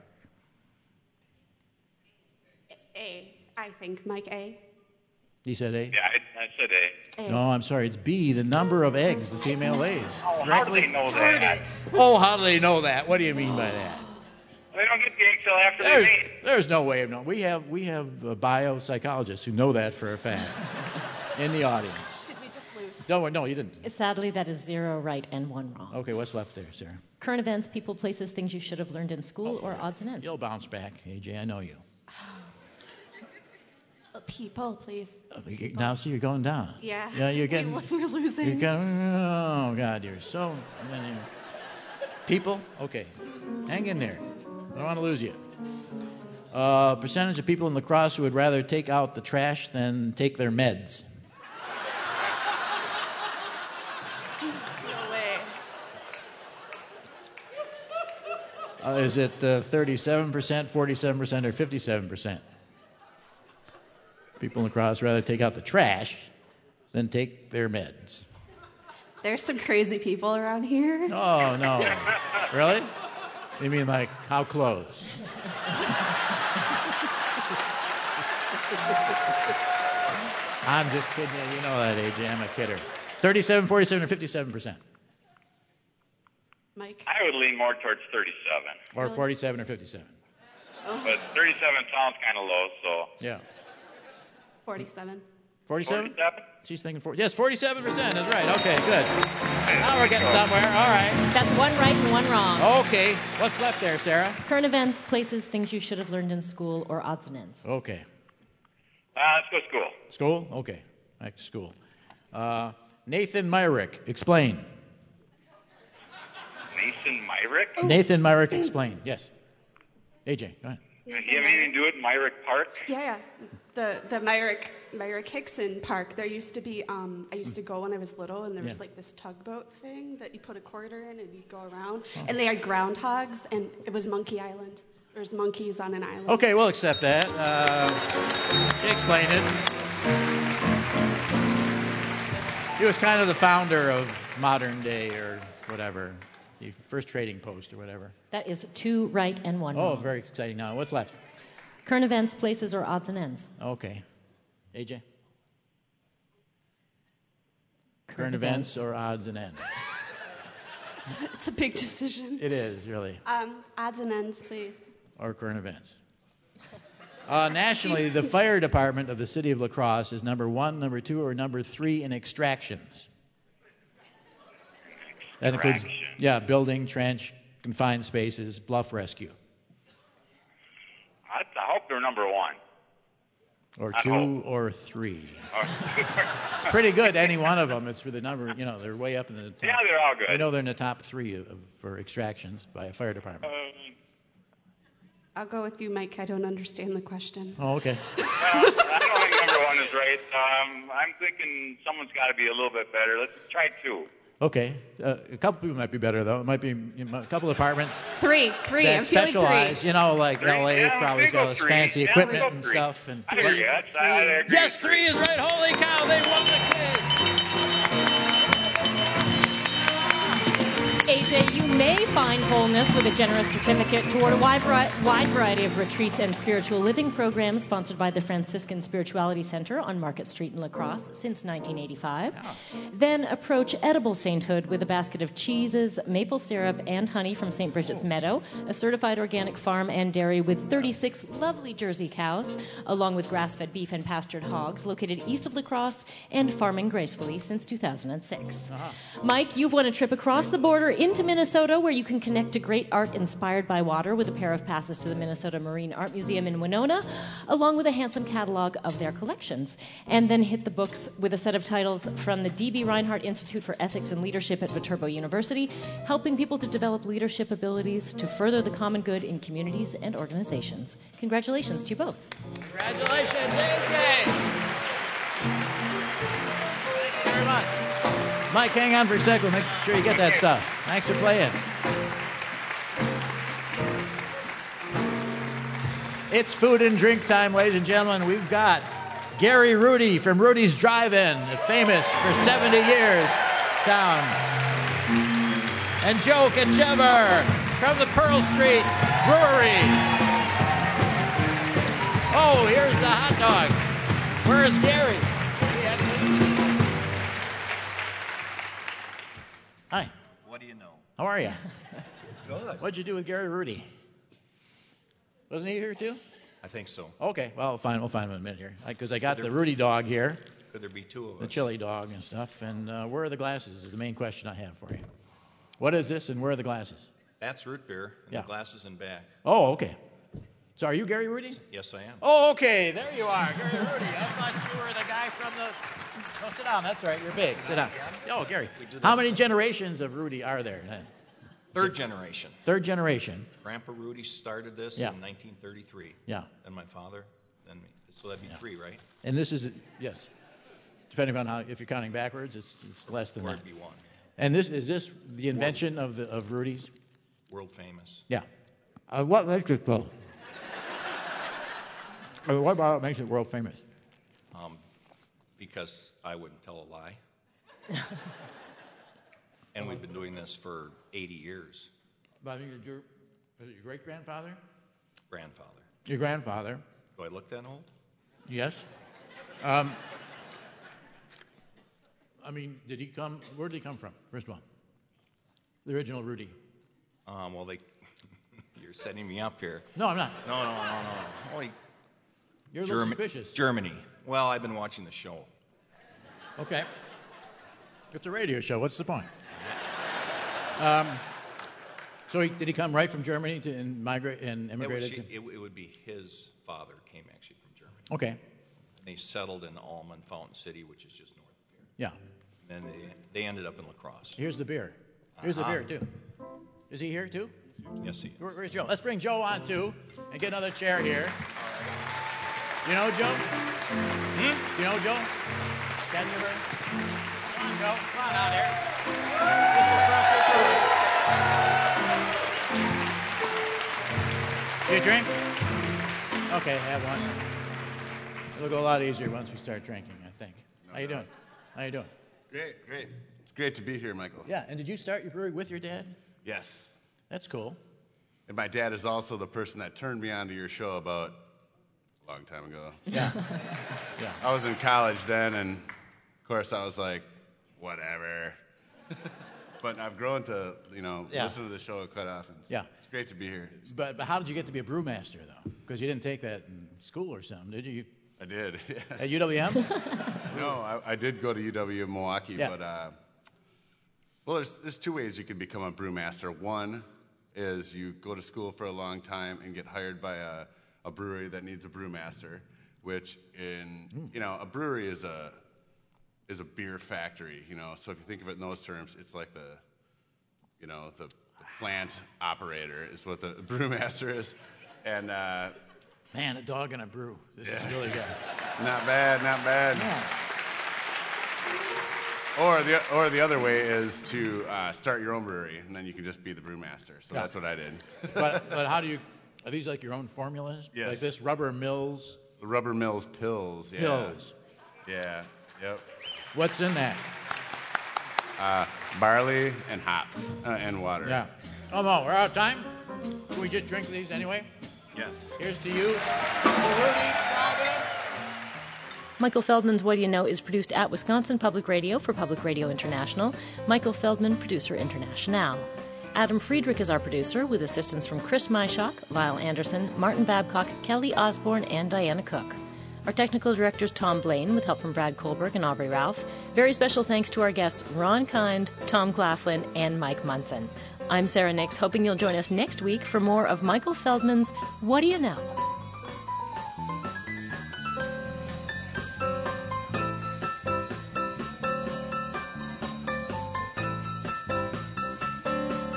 [SPEAKER 20] A, I think, Mike, A.
[SPEAKER 1] He said A?
[SPEAKER 12] Yeah, I, I said A.
[SPEAKER 20] A.
[SPEAKER 1] No, I'm sorry. It's B, the number of eggs the female lays.
[SPEAKER 12] Oh, how do they know that?
[SPEAKER 1] Oh, how do they know that? What do you mean by that?
[SPEAKER 12] They don't get the eggs till after
[SPEAKER 1] There's,
[SPEAKER 12] they mate.
[SPEAKER 1] there's no way of knowing. We have, we have uh, biopsychologists who know that for a fact in the audience.
[SPEAKER 20] Did we just lose?
[SPEAKER 1] No, no, you didn't.
[SPEAKER 2] Sadly, that is zero right and one wrong.
[SPEAKER 1] Okay, what's left there, Sarah?
[SPEAKER 2] Current events, people, places, things you should have learned in school, or odds and ends.
[SPEAKER 1] You'll bounce back, A J. I know you.
[SPEAKER 20] Uh, People, please.
[SPEAKER 1] Now, see, you're going down.
[SPEAKER 20] Yeah.
[SPEAKER 1] Yeah, you're
[SPEAKER 20] We-
[SPEAKER 1] getting.
[SPEAKER 20] we're losing.
[SPEAKER 1] You're getting, oh, God, you're so. People? Okay. Hang in there. I don't want to lose you. Uh, percentage of people in La Crosse who would rather take out the trash than take their meds.
[SPEAKER 20] No way.
[SPEAKER 1] Uh, is it uh, thirty-seven percent, forty-seven percent, or fifty-seven percent? People in La Crosse rather take out the trash than take their meds.
[SPEAKER 20] There's some crazy people around here.
[SPEAKER 1] Oh, no. Really? You mean like how close? I'm just kidding you. You know that, A J. I'm a kidder. thirty-seven, forty-seven, or fifty-seven percent?
[SPEAKER 20] Mike?
[SPEAKER 3] I would lean more towards thirty-seven.
[SPEAKER 1] Or forty-seven or fifty-seven?
[SPEAKER 3] But thirty-seven sounds kind of low, so.
[SPEAKER 1] Yeah.
[SPEAKER 20] forty-seven.
[SPEAKER 1] forty-seven? She's thinking forty. Yes, forty-seven percent is right. Okay, good. Now we're getting somewhere. All right.
[SPEAKER 2] That's one right and one wrong.
[SPEAKER 1] Okay. What's left there, Sarah?
[SPEAKER 2] Current events, places, things you should have learned in school, or odds and ends.
[SPEAKER 1] Okay.
[SPEAKER 3] Uh, let's go school.
[SPEAKER 1] School? Okay. Back to school. Uh, Nathan Myrick, explain.
[SPEAKER 3] Nathan Myrick?
[SPEAKER 1] Nathan Myrick, explain. Yes. A J, go ahead.
[SPEAKER 3] Do you have anything to do with Myrick Park?
[SPEAKER 20] Yeah, yeah. The the Myrick Myrick Hickson Park. There used to be. Um, I used to go when I was little, and there was
[SPEAKER 1] Yeah.
[SPEAKER 20] like this tugboat thing that you put a quarter in and you go around. And they had groundhogs, and it was Monkey Island. There's monkeys on an island.
[SPEAKER 1] Okay, we'll accept that. Uh, explain it. He was kind of the founder of modern day or whatever, the first trading post or whatever.
[SPEAKER 2] That is two right and one
[SPEAKER 1] Oh,
[SPEAKER 2] wrong.
[SPEAKER 1] very exciting. Now, what's left?
[SPEAKER 2] Current events, places, or odds and ends.
[SPEAKER 1] Okay. A J? Current,
[SPEAKER 20] Current
[SPEAKER 1] events.
[SPEAKER 20] events.
[SPEAKER 1] or odds and ends?
[SPEAKER 20] It's, it's a big decision.
[SPEAKER 1] It is, really.
[SPEAKER 20] Um, odds and ends, please.
[SPEAKER 1] Or current events. Uh, nationally, the fire department of the city of La Crosse is number one, number two, or number three in extractions. That includes, yeah, building, trench, confined spaces, bluff rescue.
[SPEAKER 3] I, I hope they're number one.
[SPEAKER 1] Or
[SPEAKER 3] I
[SPEAKER 1] two,
[SPEAKER 3] hope.
[SPEAKER 1] or three.
[SPEAKER 3] Oh.
[SPEAKER 1] It's pretty good, any one of them. It's for the number, you know, they're way up in the top.
[SPEAKER 3] Yeah, they're all good.
[SPEAKER 1] I know they're in the top three of, of, for extractions by a fire department.
[SPEAKER 3] Um,
[SPEAKER 20] I'll go with you, Mike. I don't understand the question.
[SPEAKER 1] Oh, okay.
[SPEAKER 3] well, I don't think number one is right. Um, I'm thinking someone's got to be a little bit better. Let's try two.
[SPEAKER 1] Okay. Uh, a couple people might be better, though. It might be you know, a couple of apartments
[SPEAKER 20] Three, three.
[SPEAKER 1] that
[SPEAKER 20] I'm feeling
[SPEAKER 1] specialize,
[SPEAKER 20] three.
[SPEAKER 1] you know, like
[SPEAKER 3] Three,
[SPEAKER 1] L A
[SPEAKER 3] yeah,
[SPEAKER 1] probably
[SPEAKER 3] we
[SPEAKER 1] got all
[SPEAKER 3] go
[SPEAKER 1] this
[SPEAKER 3] three.
[SPEAKER 1] fancy
[SPEAKER 3] Yeah, we
[SPEAKER 1] equipment
[SPEAKER 3] go
[SPEAKER 1] and
[SPEAKER 3] three.
[SPEAKER 1] stuff. And
[SPEAKER 3] I hear you. That's, I, I agree.
[SPEAKER 1] yes, three is right. Holy cow, they won the quiz.
[SPEAKER 2] A J, you may find wholeness with a generous certificate toward a wide, vari- wide variety of retreats and spiritual living programs sponsored by the Franciscan Spirituality Center on Market Street in La Crosse since nineteen eighty-five. Then approach edible sainthood with a basket of cheeses, maple syrup, and honey from Saint Bridget's Meadow, a certified organic farm and dairy with thirty-six lovely Jersey cows, along with grass-fed beef and pastured hogs, located east of La Crosse and farming gracefully since two thousand six. Mike, you've won a trip across the border into Minnesota, where you can connect to great art inspired by water with a pair of passes to the Minnesota Marine Art Museum in Winona, along with a handsome catalog of their collections. And then hit the books with a set of titles from the D B Reinhardt Institute for Ethics and Leadership at Viterbo University, helping people to develop leadership abilities to further the common good in communities and organizations. Congratulations to you both.
[SPEAKER 1] Congratulations, A J. Thank you very much. Mike, hang on for a second. Make sure you get that stuff. Thanks for playing. It's food and drink time, ladies and gentlemen. We've got Gary Rudy from Rudy's Drive-In, famous for seventy years down. And Joe Kachever from the Pearl Street Brewery. Oh, here's the hot dog. Where's Gary? Hi.
[SPEAKER 22] What do you know?
[SPEAKER 1] How are you?
[SPEAKER 22] Good.
[SPEAKER 1] What'd you do with Gary Rudy? Wasn't he here too?
[SPEAKER 22] I think so.
[SPEAKER 1] Okay, well, fine. We'll find him in a minute here. Because I, I got
[SPEAKER 22] Could
[SPEAKER 1] the
[SPEAKER 22] there-
[SPEAKER 1] Rudy dog here,
[SPEAKER 22] Could there be two of us?
[SPEAKER 1] the chili dog and stuff. And uh, where are the glasses is the main question I have for you. What is this and where are the glasses?
[SPEAKER 22] That's root beer, and
[SPEAKER 1] Yeah.
[SPEAKER 22] the glasses in back.
[SPEAKER 1] Oh, okay. So are you Gary Rudy?
[SPEAKER 22] Yes, I am.
[SPEAKER 1] Oh, okay. There you are, Gary Rudy. I thought you were the guy from the... Oh, sit down. That's right. You're big. Sit down. Oh, Gary. How many generations of Rudy are there?
[SPEAKER 22] Third generation.
[SPEAKER 1] Third generation.
[SPEAKER 22] Grandpa Rudy started this
[SPEAKER 1] Yeah.
[SPEAKER 22] in nineteen thirty-three.
[SPEAKER 1] Yeah.
[SPEAKER 22] And my father, then me. So that'd be three, right?
[SPEAKER 1] And this is, yes. Depending on how, if you're counting backwards, it's, it's less than
[SPEAKER 22] Or
[SPEAKER 1] that.
[SPEAKER 22] it'd be one.
[SPEAKER 1] And this is this the invention of the of Rudy's?
[SPEAKER 22] World famous.
[SPEAKER 1] Yeah. Uh, what makes it well? uh, what about it makes it world famous?
[SPEAKER 22] Um, because I wouldn't tell a lie. And we've been doing this for eighty years.
[SPEAKER 1] But I think your, was it your great grandfather?
[SPEAKER 22] Grandfather.
[SPEAKER 1] Your grandfather?
[SPEAKER 22] Do I look that old?
[SPEAKER 1] Yes. Um, I mean, did he come? Where did he come from? First of all, the original Rudy.
[SPEAKER 22] Um, well, they. You're setting me up here.
[SPEAKER 1] No, I'm not.
[SPEAKER 22] No, no, no, no. Only
[SPEAKER 1] You're a little suspicious.
[SPEAKER 22] Germany. Well, I've been watching the show.
[SPEAKER 1] Okay. It's a radio show. What's the point? Um, so he, did he come right from Germany to and migrate and immigrated?
[SPEAKER 22] It would,
[SPEAKER 1] to?
[SPEAKER 22] it, it would be his father came actually from Germany.
[SPEAKER 1] Okay.
[SPEAKER 22] And they settled in Almond, Fountain City, which is just north of here.
[SPEAKER 1] Yeah.
[SPEAKER 22] And then they, they ended up in La Crosse.
[SPEAKER 1] Here's the beer. Here's
[SPEAKER 22] Uh-huh.
[SPEAKER 1] the beer, too. Is he here, too?
[SPEAKER 22] Yes, he is.
[SPEAKER 1] Where, where's Joe? Let's bring Joe on, too, and get another chair here. You know Joe? Hmm? You know Joe? Can you ever? Come on, Joe. Come on out here. This is drink? Okay, have one. It'll go a lot easier once we start drinking, I think.
[SPEAKER 5] No
[SPEAKER 1] How you
[SPEAKER 5] doubt.
[SPEAKER 1] doing? How you doing?
[SPEAKER 5] Great, great. It's great to be here, Michael.
[SPEAKER 1] Yeah, and did you start your brewery with your dad?
[SPEAKER 5] Yes.
[SPEAKER 1] That's cool.
[SPEAKER 5] And my dad is also the person that turned me on to your show about a long time ago.
[SPEAKER 1] Yeah. Yeah.
[SPEAKER 5] I was in college then, and of course I was like, whatever. But I've grown to, you know,
[SPEAKER 1] Yeah.
[SPEAKER 5] listen to the show quite often. So
[SPEAKER 1] Yeah.
[SPEAKER 5] It's great to be here. It's,
[SPEAKER 1] But, but how did you get to be a brewmaster, though? Because you didn't take that in school or something, did you?
[SPEAKER 5] I did. Yeah.
[SPEAKER 1] At U W M?
[SPEAKER 5] No, I, I did go to U W Milwaukee,
[SPEAKER 1] Yeah.
[SPEAKER 5] but uh, well, there's there's two ways you can become a brewmaster. One is you go to school for a long time and get hired by a, a brewery that needs a brewmaster, which in you know a brewery is a is a beer factory. You know, so if you think of it in those terms, it's like the you know the, the plant operator is what the brewmaster is, and. Uh,
[SPEAKER 1] Man, a dog and a brew. This
[SPEAKER 5] Yeah.
[SPEAKER 1] is really good.
[SPEAKER 5] Not bad, not bad. Or the or the other way is to uh, start your own brewery, and then you can just be the brewmaster. So
[SPEAKER 1] Yeah.
[SPEAKER 5] that's what I did.
[SPEAKER 1] but, but how do you, are these like your own formulas?
[SPEAKER 5] Yes.
[SPEAKER 1] Like this Rubber Mills?
[SPEAKER 5] The Rubber Mills pills. Yeah.
[SPEAKER 1] Pills.
[SPEAKER 5] Yeah. Yep.
[SPEAKER 1] What's in that?
[SPEAKER 5] Uh, barley and hops uh, and water.
[SPEAKER 1] Yeah. Oh, no, we're out of time. Can we just drink these anyway?
[SPEAKER 5] Yes.
[SPEAKER 1] Here's to you, Rudy.
[SPEAKER 2] Michael Feldman's What Do You Know is produced at Wisconsin Public Radio for Public Radio International. Michael Feldman, producer international. Adam Friedrich is our producer, with assistance from Chris Myshock, Lyle Anderson, Martin Babcock, Kelly Osborne, and Diana Cook. Our technical director is Tom Blaine, with help from Brad Kohlberg and Aubrey Ralph. Very special thanks to our guests Ron Kind, Tom Claflin, and Mike Munson. I'm Sarah Nix, hoping you'll join us next week for more of Michael Feldman's What Do You Know?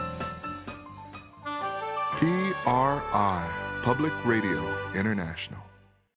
[SPEAKER 8] P R I, Public Radio International.